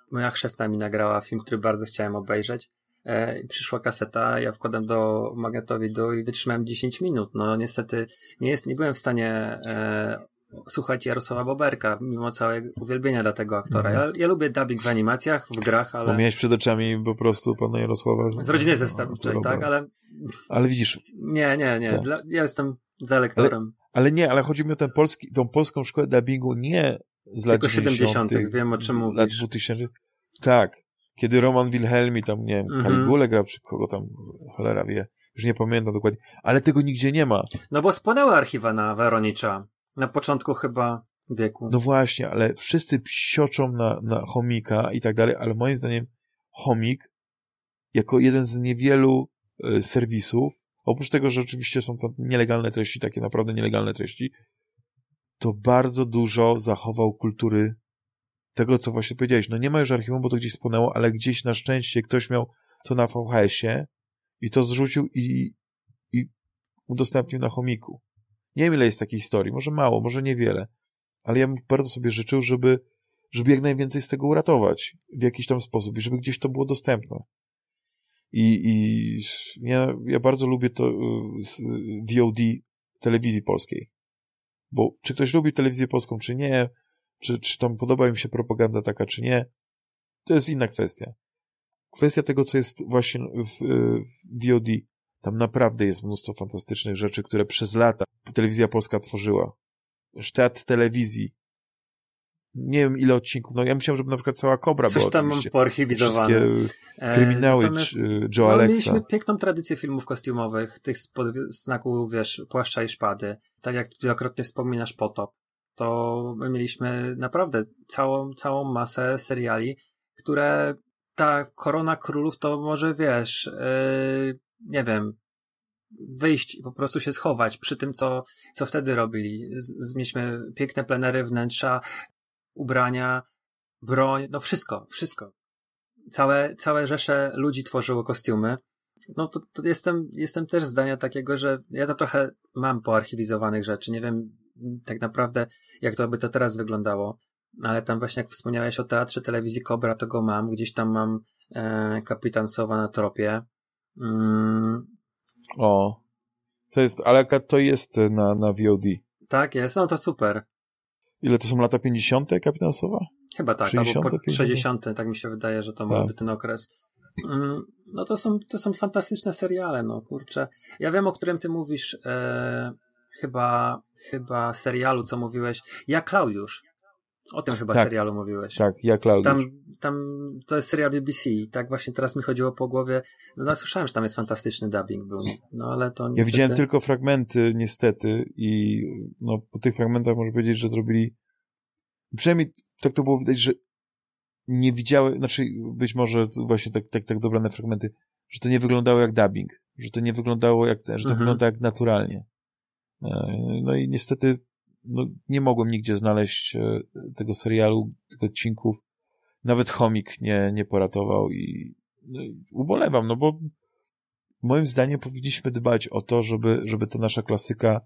moja chrzestna mi nagrała film, który bardzo chciałem obejrzeć. Przyszła kaseta, ja wkładam do magnetowidu i wytrzymałem 10 minut. No niestety nie byłem w stanie słuchać Jarosława Boberka, mimo całego uwielbienia dla tego aktora. Ja lubię dubbing w animacjach, w grach, ale... Bo miałeś przed oczami po prostu pana Jarosława z rodziny zastępczej, tak? Ale widzisz... Nie. Tak. Ja jestem za lektorem. Ale chodzi mi o tą polską szkołę dubbingu nie z lat 70. Wiem, o czym mówisz. Lat 2000. Tak. Kiedy Roman Wilhelmi tam, nie wiem, Caligulę grał, czy kogo tam, cholera wie. Już nie pamiętam dokładnie. Ale tego nigdzie nie ma. No bo spłonęły archiwa na Weronicza. Na początku chyba wieku. No właśnie, ale wszyscy psioczą na Chomika i tak dalej, ale moim zdaniem Chomik, jako jeden z niewielu serwisów, oprócz tego, że oczywiście są to nielegalne treści, takie naprawdę nielegalne treści, to bardzo dużo zachował kultury tego, co właśnie powiedziałeś. No nie ma już archiwum, bo to gdzieś spłonęło, ale gdzieś na szczęście ktoś miał to na VHS-ie i to zrzucił i udostępnił na Chomiku. Nie wiem, ile jest takiej historii. Może mało, może niewiele. Ale ja bym bardzo sobie życzył, żeby jak najwięcej z tego uratować w jakiś tam sposób i żeby gdzieś to było dostępne. I ja bardzo lubię to VOD telewizji polskiej. Bo czy ktoś lubi telewizję polską, czy nie, czy tam podoba im się propaganda taka, czy nie, to jest inna kwestia. Kwestia tego, co jest właśnie w VOD. Tam naprawdę jest mnóstwo fantastycznych rzeczy, które przez lata telewizja polska tworzyła. Sztat telewizji. Nie wiem, ile odcinków. No ja myślałem, żeby na przykład cała Kobra była. Coś tam mam poarchiwizowane. Wszystkie kryminały Joe Alexa. Mieliśmy piękną tradycję filmów kostiumowych, tych znaków, wiesz, Płaszcza i Szpady. Tak jak wielokrotnie wspominasz Potop. To my mieliśmy naprawdę całą masę seriali, które ta Korona Królów to może, wiesz, nie wiem, wyjść i po prostu się schować przy tym, co wtedy robili. Mieliśmy piękne plenery, wnętrza, ubrania, broń, no wszystko. Całe rzesze ludzi tworzyło kostiumy. No to jestem też zdania takiego, że ja to trochę mam poarchiwizowanych rzeczy. Nie wiem tak naprawdę, jak to by to teraz wyglądało, ale tam właśnie jak wspomniałeś o teatrze telewizji Kobra, to go mam. Gdzieś tam mam Kapitan Sowa na tropie. O, ale to jest na VOD. Tak jest, no to super. Ile to są lata 50. Kapitan Sowa? Chyba tak, 60, albo 60, tak mi się wydaje, że to mógłby ten okres. No to są fantastyczne seriale, no kurczę. Ja wiem, o którym ty mówisz, chyba serialu, co mówiłeś. Ja Klaudiusz. O tym chyba serialu mówiłeś. Tak, Ja Klaudiusz. Tam to jest serial BBC. Tak właśnie teraz mi chodziło po głowie. No słyszałem, że tam jest fantastyczny dubbing był. No ale to niestety... Ja widziałem tylko fragmenty, niestety, i no po tych fragmentach można powiedzieć, że zrobili, przynajmniej tak to było widać, że nie widziały, znaczy być może właśnie tak dobrane fragmenty, że to nie wyglądało jak dubbing, że to nie wyglądało że to wygląda jak naturalnie. No i niestety nie mogłem nigdzie znaleźć tego serialu, tych odcinków. Nawet Chomik nie poratował i ubolewam, no bo moim zdaniem powinniśmy dbać o to, żeby ta nasza klasyka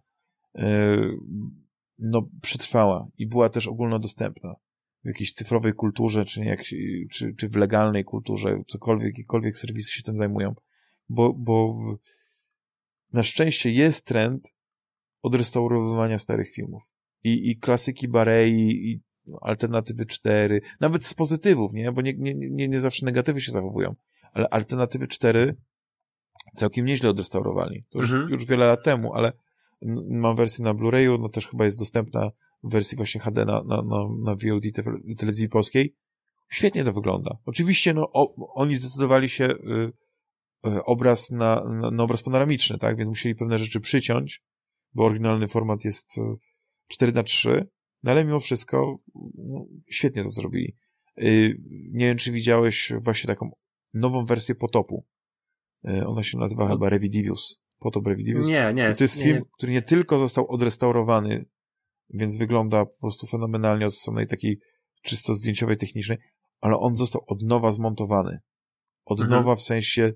przetrwała i była też ogólnodostępna w jakiejś cyfrowej kulturze, czy w legalnej kulturze, jakiekolwiek serwisy się tym zajmują. Bo na szczęście jest trend odrestaurowywania starych filmów. I klasyki Barei, i Alternatywy 4, nawet z pozytywów, nie? Bo nie zawsze negatywy się zachowują, ale Alternatywy 4 całkiem nieźle odrestaurowali. To już wiele lat temu, ale mam wersję na Blu-rayu, no też chyba jest dostępna w wersji właśnie HD na VOD telewizji polskiej. Świetnie to wygląda. Oczywiście, oni zdecydowali się obraz na obraz panoramiczny, tak? Więc musieli pewne rzeczy przyciąć, bo oryginalny format jest 4:3, no ale mimo wszystko świetnie to zrobili. Nie wiem, czy widziałeś właśnie taką nową wersję Potopu. Ona się nazywa chyba Revidivius. Potop Revidivius. Nie. To jest film, który nie tylko został odrestaurowany, więc wygląda po prostu fenomenalnie od strony takiej czysto zdjęciowej, technicznej, ale on został od nowa zmontowany. Od nowa w sensie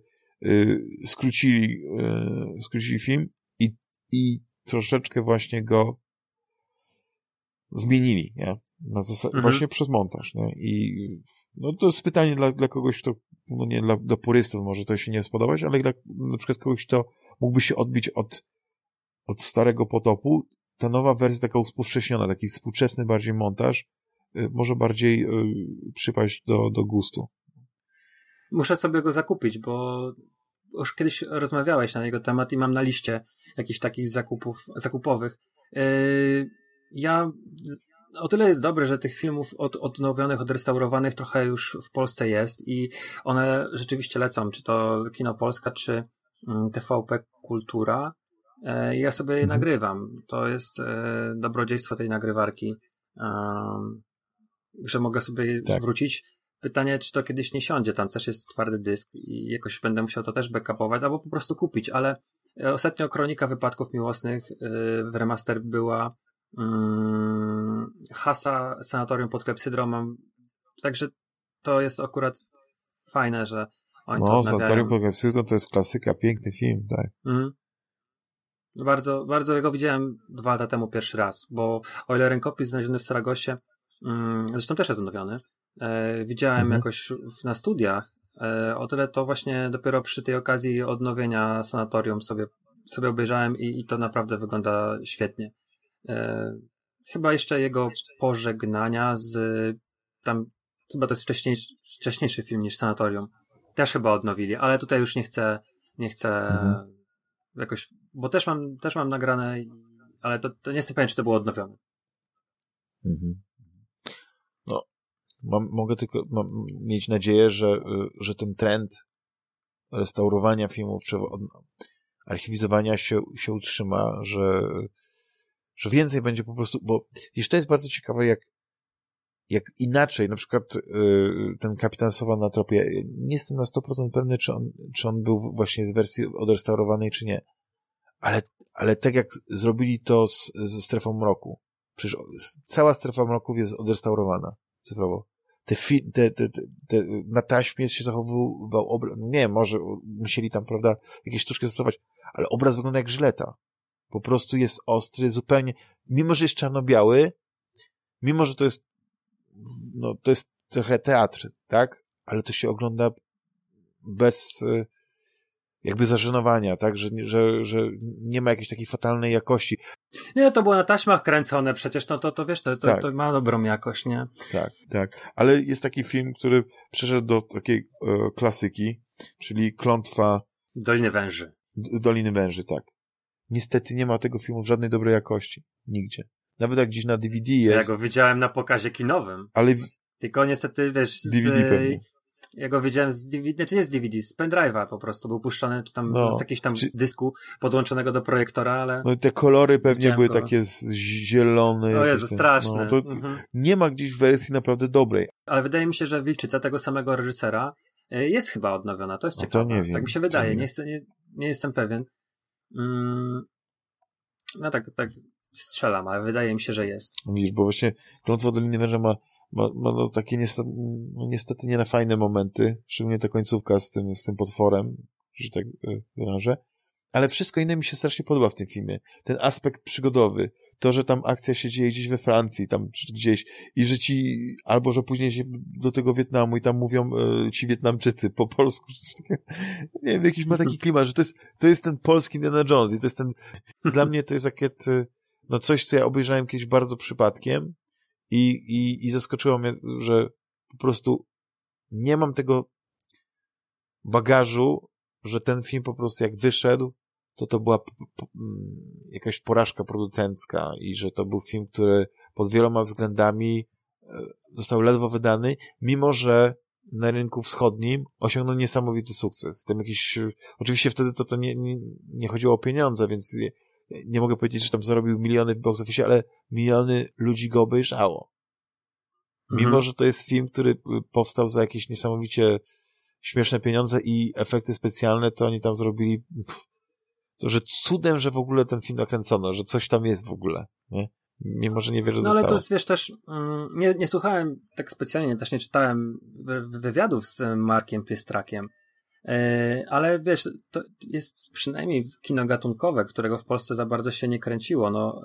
skrócili film i troszeczkę właśnie go zmienili, nie? Właśnie przez montaż, nie? I no to jest pytanie dla kogoś, kto, no nie dla purystów może to się nie spodobać, ale dla na przykład kogoś, kto mógłby się odbić od starego potopu, ta nowa wersja taka uspowszechniona, taki współczesny bardziej montaż, może bardziej przypaść do gustu. Muszę sobie go zakupić, bo już kiedyś rozmawiałeś na jego temat i mam na liście jakichś takich zakupowych. Ja o tyle jest dobre, że tych filmów odnowionych, odrestaurowanych trochę już w Polsce jest i one rzeczywiście lecą, czy to Kino Polska, czy TVP Kultura. Ja sobie je nagrywam. To jest dobrodziejstwo tej nagrywarki, że mogę sobie wrócić. Pytanie, czy to kiedyś nie siądzie, tam też jest twardy dysk i jakoś będę musiał to też backupować, albo po prostu kupić, ale ostatnio Kronika Wypadków Miłosnych w remaster była Hasa, Sanatorium pod Klepsydrą, także to jest akurat fajne, że oni to odnawiają. Sanatorium pod Klepsydrą to jest klasyka, piękny film, tak. Bardzo, bardzo go widziałem 2 lata temu pierwszy raz, bo o ile Rękopis znaleziony w Saragosie, zresztą też jest odnowiony, widziałem jakoś na studiach, o tyle to właśnie dopiero przy tej okazji odnowienia Sanatorium sobie obejrzałem i to naprawdę wygląda świetnie. Chyba jeszcze jego Pożegnania tam chyba to jest wcześniejszy film niż Sanatorium. Też chyba odnowili, ale tutaj już nie chcę jakoś, bo też mam nagrane, ale to nie jestem pewien, czy to było odnowione. No, mogę tylko mieć nadzieję, że ten trend restaurowania filmów, czy archiwizowania się utrzyma, że więcej będzie po prostu, bo jeszcze jest bardzo ciekawe, jak inaczej, na przykład ten Kapitan Sowa na tropie, ja nie jestem na 100% pewny, czy on był właśnie z wersji odrestaurowanej, czy nie. Ale tak jak zrobili to ze Strefą Mroku. Przecież cała Strefa Mroków jest odrestaurowana cyfrowo. Na taśmie się zachowywał obraz, nie, może musieli tam, prawda, jakieś sztuczki zastosować, ale obraz wygląda jak żyleta. Po prostu jest ostry, zupełnie, mimo że jest czarno-biały, mimo że to jest trochę teatr, tak? Ale to się ogląda bez jakby zażenowania, tak? Że nie ma jakiejś takiej fatalnej jakości. Nie, to było na taśmach kręcone przecież, to wiesz, to ma dobrą jakość, nie? Tak. Ale jest taki film, który przeszedł do takiej klasyki, czyli Klątwa Doliny Węży, tak. Niestety nie ma tego filmu w żadnej dobrej jakości. Nigdzie. Nawet jak gdzieś na DVD jest. Ja go widziałem na pokazie kinowym. Ale tylko niestety, wiesz, DVD pewnie. Ja go widziałem z DVD, czy nie z DVD, z pendrive'a po prostu. Był puszczony, czy tam z jakiegoś tam z dysku podłączonego do projektora, ale... No i te kolory pewnie były takie zielone. O Jezu, straszne. To nie ma gdzieś wersji naprawdę dobrej. Ale wydaje mi się, że Wilczyca tego samego reżysera jest chyba odnowiona. To jest ciekawe. To nie wiem. Tak mi się wydaje. Nie jestem pewien. No tak strzelam, ale wydaje mi się, że jest. Widzisz, bo właśnie Klątwa Doliny Węża ma takie niestety nie na fajne momenty, szczególnie ta końcówka z tym potworem, że tak wyrażę, ale wszystko inne mi się strasznie podoba w tym filmie. Ten aspekt przygodowy, to, że tam akcja się dzieje gdzieś we Francji, tam czy gdzieś i że albo że później się do tego Wietnamu i tam mówią ci Wietnamczycy po polsku, czy coś takiego. Nie wiem, jakiś ma taki klimat, że to jest ten polski Indiana Jones i to jest dla mnie to jest takie coś, co ja obejrzałem kiedyś bardzo przypadkiem i zaskoczyło mnie, że po prostu nie mam tego bagażu, że ten film po prostu jak wyszedł, to była jakaś porażka producencka i że to był film, który pod wieloma względami został ledwo wydany, mimo że na rynku wschodnim osiągnął niesamowity sukces. Oczywiście wtedy to nie chodziło o pieniądze, więc nie mogę powiedzieć, że tam zarobił miliony w box office, ale miliony ludzi go obejrzało. Mimo, że to jest film, który powstał za jakieś niesamowicie śmieszne pieniądze i efekty specjalne, to oni tam zrobili to, że cudem, że w ogóle ten film nakręcono, że coś tam jest w ogóle, nie? Mimo, że niewiele zostało. Ale to jest, wiesz, też nie słuchałem tak specjalnie, też nie czytałem wywiadów z Markiem Piestrakiem, ale wiesz, to jest przynajmniej kino gatunkowe, którego w Polsce za bardzo się nie kręciło,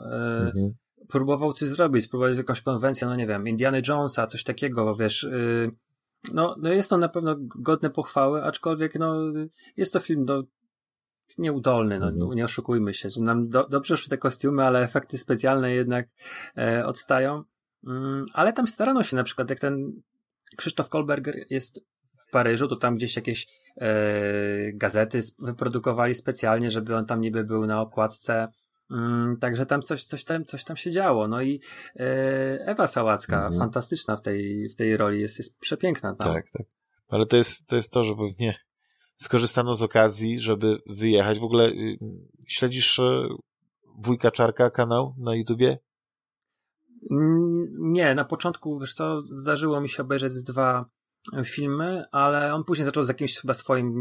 próbował coś zrobić, spróbować jakąś konwencję, nie wiem, Indiana Jonesa, coś takiego, wiesz, No jest to na pewno godne pochwały, aczkolwiek jest to film nieudolny, nie oszukujmy się, że nam dobrze szły te kostiumy, ale efekty specjalne jednak odstają. Ale tam starano się, na przykład jak ten Krzysztof Kolberger jest w Paryżu, to tam gdzieś jakieś gazety wyprodukowali specjalnie, żeby on tam niby był na okładce. Także tam coś tam się działo. No i Ewa Sałacka, fantastyczna w tej roli, jest przepiękna tam. Tak. Ale to jest to, że pewnie skorzystano z okazji, żeby wyjechać. W ogóle śledzisz Wujka Czarka kanał na YouTubie? Nie, na początku, wiesz co, zdarzyło mi się obejrzeć 2 filmy, ale on później zaczął z jakimś chyba swoim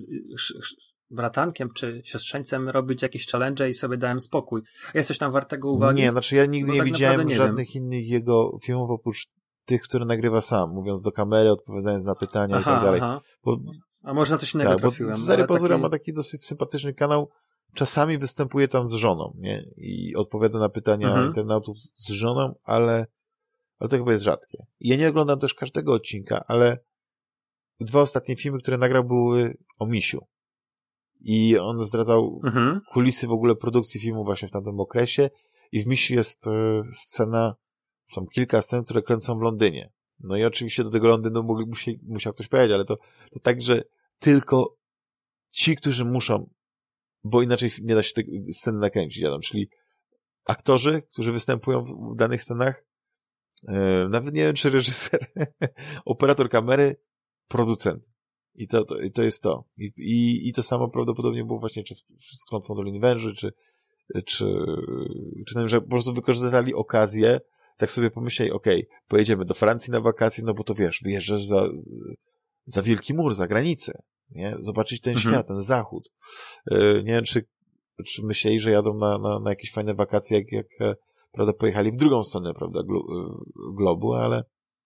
bratankiem czy siostrzeńcem robić jakieś challenge i sobie dałem spokój. Jest coś tam wartego uwagi? Nie, znaczy ja nigdy nie tak widziałem nie żadnych innych jego filmów oprócz tych, które nagrywa sam, mówiąc do kamery, odpowiadając na pytania i tak dalej. A może na coś innego trafiłem. Bo Zary Pazura ma taki dosyć sympatyczny kanał. Czasami występuje tam z żoną, nie? I odpowiada na pytania internautów z żoną, ale to chyba jest rzadkie. Ja nie oglądam też każdego odcinka, ale 2 ostatnie filmy, które nagrał, były o misiu. I on zdradzał kulisy w ogóle produkcji filmu właśnie w tamtym okresie i w misiu jest scena, są kilka scen, które kręcą w Londynie. No i oczywiście do tego Londynu musiał ktoś pojechać, ale to tak, że tylko ci, którzy muszą, bo inaczej nie da się tej sceny nakręcić, czyli aktorzy, którzy występują w danych scenach, nawet nie wiem, czy reżyser, operator kamery, producent. I to jest to. I to samo prawdopodobnie było właśnie czy z Klątwą Doliny Węży, czy że po prostu wykorzystali okazję, tak sobie pomyśleli, pojedziemy do Francji na wakacje, no bo to wiesz, wyjeżdżasz za Wielki Mur, za granicę, nie? Zobaczyć ten świat, ten zachód. Nie wiem, czy myśleli, że jadą na jakieś fajne wakacje, jak prawda, pojechali w drugą stronę, prawda, globu, ale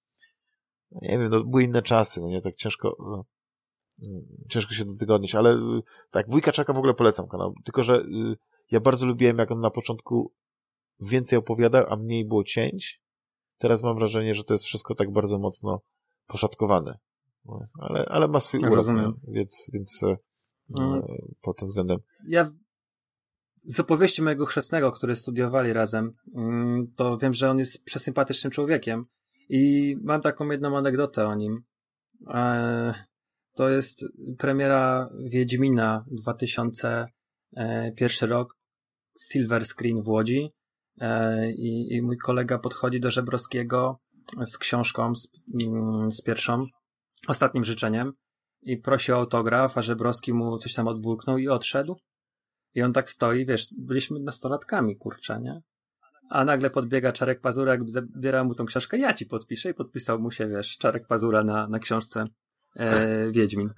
nie wiem, były inne czasy, nie, tak ciężko się do tego odnieść, ale tak, Wujka Czarka w ogóle polecam kanał, tylko że ja bardzo lubiłem, jak on na początku więcej opowiadał, a mniej było cięć. Teraz mam wrażenie, że to jest wszystko tak bardzo mocno poszatkowane. Ale ma swój urok, więc pod tym względem. Ja z opowieści mojego chrzestnego, który studiowali razem, to wiem, że on jest przesympatycznym człowiekiem i mam taką jedną anegdotę o nim. To jest premiera Wiedźmina 2001 rok, Silver Screen w Łodzi i mój kolega podchodzi do Żebrowskiego z książką, z pierwszą, Ostatnim życzeniem i prosi o autograf, a Żebrowski mu coś tam odburknął i odszedł. I on tak stoi, wiesz, byliśmy nastolatkami, kurczę, nie? A nagle podbiega Czarek Pazura, jakby zabierał mu tą książkę, ja ci podpiszę i podpisał mu się, wiesz, Czarek Pazura na książce Wiedźmin.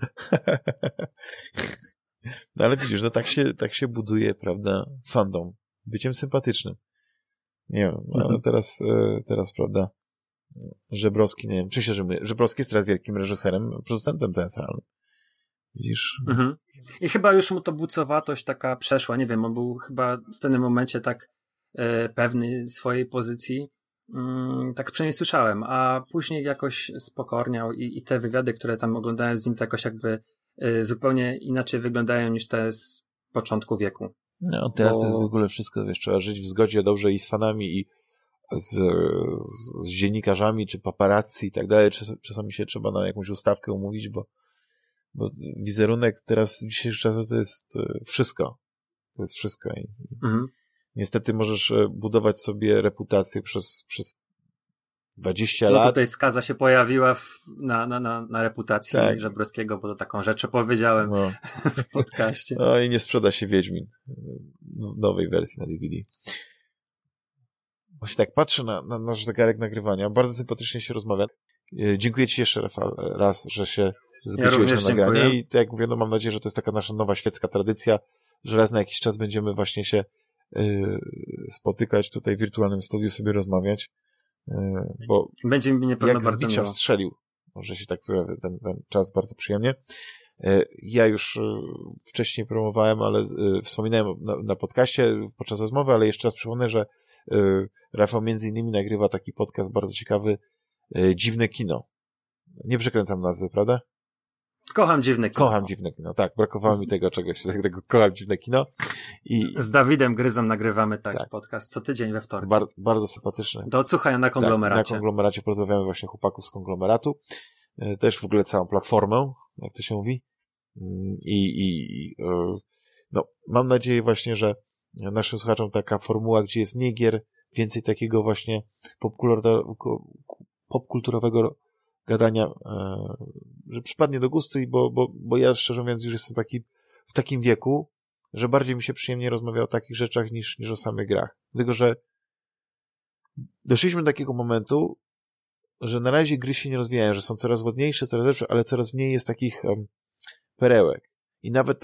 No ale widzisz, no tak się buduje, prawda, fandom, byciem sympatycznym. Nie wiem, ale teraz, prawda, Żebrowski, nie wiem, czy się Żebrowski jest teraz wielkim reżyserem, producentem teatralnym. Widzisz? I chyba już mu to bucowatość taka przeszła, nie wiem, on był chyba w pewnym momencie tak pewny swojej pozycji, tak przynajmniej słyszałem, a później jakoś spokorniał i te wywiady, które tam oglądałem z nim, to jakoś jakby zupełnie inaczej wyglądają niż te z początku wieku. No, teraz to jest w ogóle wszystko, wiesz, trzeba żyć w zgodzie dobrze i z fanami, i z dziennikarzami, czy paparazzi i tak dalej. Czasami się trzeba na jakąś ustawkę umówić, bo wizerunek teraz w dzisiejszych czasach to jest wszystko. To jest wszystko. I niestety możesz budować sobie reputację przez 20 lat. Tutaj skaza się pojawiła na reputacji Żebrowskiego, bo to taką rzecz powiedziałem w podcaście. No i nie sprzeda się Wiedźmin w nowej wersji na DVD. Właśnie tak patrzę na nasz zegarek nagrywania. Bardzo sympatycznie się rozmawia. Dziękuję ci jeszcze, Rafał, raz, że się zgodziłeś na nagranie. Dziękuję. I tak jak mówię, mam nadzieję, że to jest taka nasza nowa świecka tradycja, że raz na jakiś czas będziemy właśnie się spotykać tutaj w wirtualnym studiu, sobie rozmawiać. Bo będzie mi pewno jak bardzo miło. strzelił, może się tak powiem, ten czas bardzo przyjemnie. Ja już wcześniej promowałem, ale wspominałem na podcaście podczas rozmowy, ale jeszcze raz przypomnę, że Rafał między innymi nagrywa taki podcast bardzo ciekawy, Dziwne Kino. Nie przekręcam nazwy, prawda? Kocham dziwne kino. Kocham dziwne kino, tak. Brakowało mi tego czegoś, tego kocham dziwne kino. Z Dawidem Gryzą nagrywamy podcast co tydzień we wtorek. Bardzo sympatyczny. Do odsłuchania na Konglomeracie. Tak, na Konglomeracie porozmawiamy właśnie chłopaków z Konglomeratu. Też w ogóle całą platformę, jak to się mówi. No, mam nadzieję właśnie, że naszym słuchaczom taka formuła, gdzie jest mniej gier, więcej takiego właśnie popkulturowego gadania, że przypadnie do gustu, bo ja szczerze mówiąc już jestem w takim wieku, że bardziej mi się przyjemnie rozmawia o takich rzeczach niż o samych grach. Dlatego, że doszliśmy do takiego momentu, że na razie gry się nie rozwijają, że są coraz ładniejsze, coraz lepsze, ale coraz mniej jest takich perełek. I nawet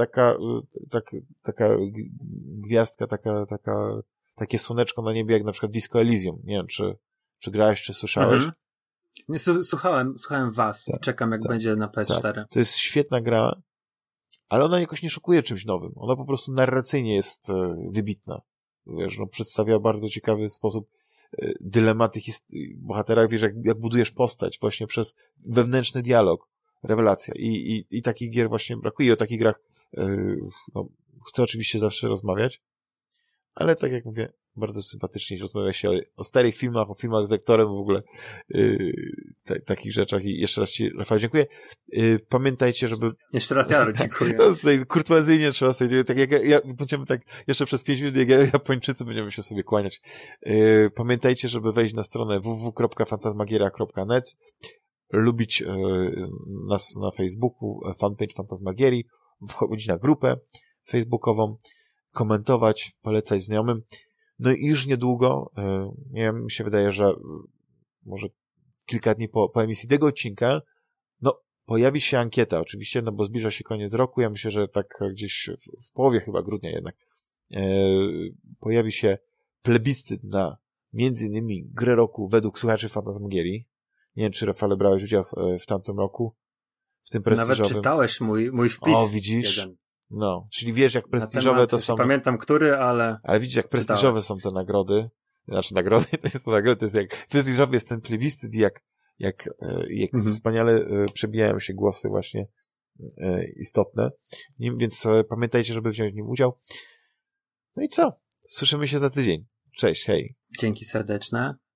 taka gwiazdka, takie słoneczko na niebie, jak na przykład Disco Elysium. Nie wiem, czy grałeś, czy słyszałeś? Mhm. Nie, słuchałem was. Tak, czekam, jak będzie na PS4. Tak. To jest świetna gra, ale ona jakoś nie szokuje czymś nowym. Ona po prostu narracyjnie jest wybitna. Wiesz, no, przedstawia bardzo ciekawy sposób dylematy bohatera. Wiesz, jak budujesz postać właśnie przez wewnętrzny dialog. Rewelacja. I takich gier właśnie brakuje. O takich grach chcę oczywiście zawsze rozmawiać, ale tak jak mówię, bardzo sympatycznie rozmawia się o starych filmach, o filmach z lektorem, w ogóle takich rzeczach. I jeszcze raz ci, Rafał, dziękuję. Pamiętajcie, żeby... Jeszcze raz ja dziękuję. No, tutaj kurtuazyjnie trzeba sobie... Tak jak będziemy tak jeszcze przez 5 minut, jak Japończycy będziemy się sobie kłaniać. Pamiętajcie, żeby wejść na stronę www.fantasmagieria.net, lubić nas na Facebooku, fanpage Fantasmagierii, wchodzić na grupę facebookową, komentować, polecać znajomym. No i już niedługo, nie wiem, mi się wydaje, że może kilka dni po emisji tego odcinka, no, pojawi się ankieta, oczywiście, no bo zbliża się koniec roku, ja myślę, że tak gdzieś w połowie chyba grudnia jednak, pojawi się plebiscyt na między innymi grę roku według słuchaczy Fantasmagierii. Nie wiem, czy Rafale brałeś udział w tamtym roku, w tym prestiżowym. Nawet czytałeś mój wpis. O, widzisz? Jeden. No, czyli wiesz, jak prestiżowe to są... Pamiętam, który, ale... Ale widzisz, jak prestiżowe są te nagrody. Znaczy, nagrody to jest jak... Prestiżowy jest ten plebiscyt i jak wspaniale przebijają się głosy właśnie istotne. Więc pamiętajcie, żeby wziąć w nim udział. No i co? Słyszymy się za tydzień. Cześć, hej. Dzięki serdeczne.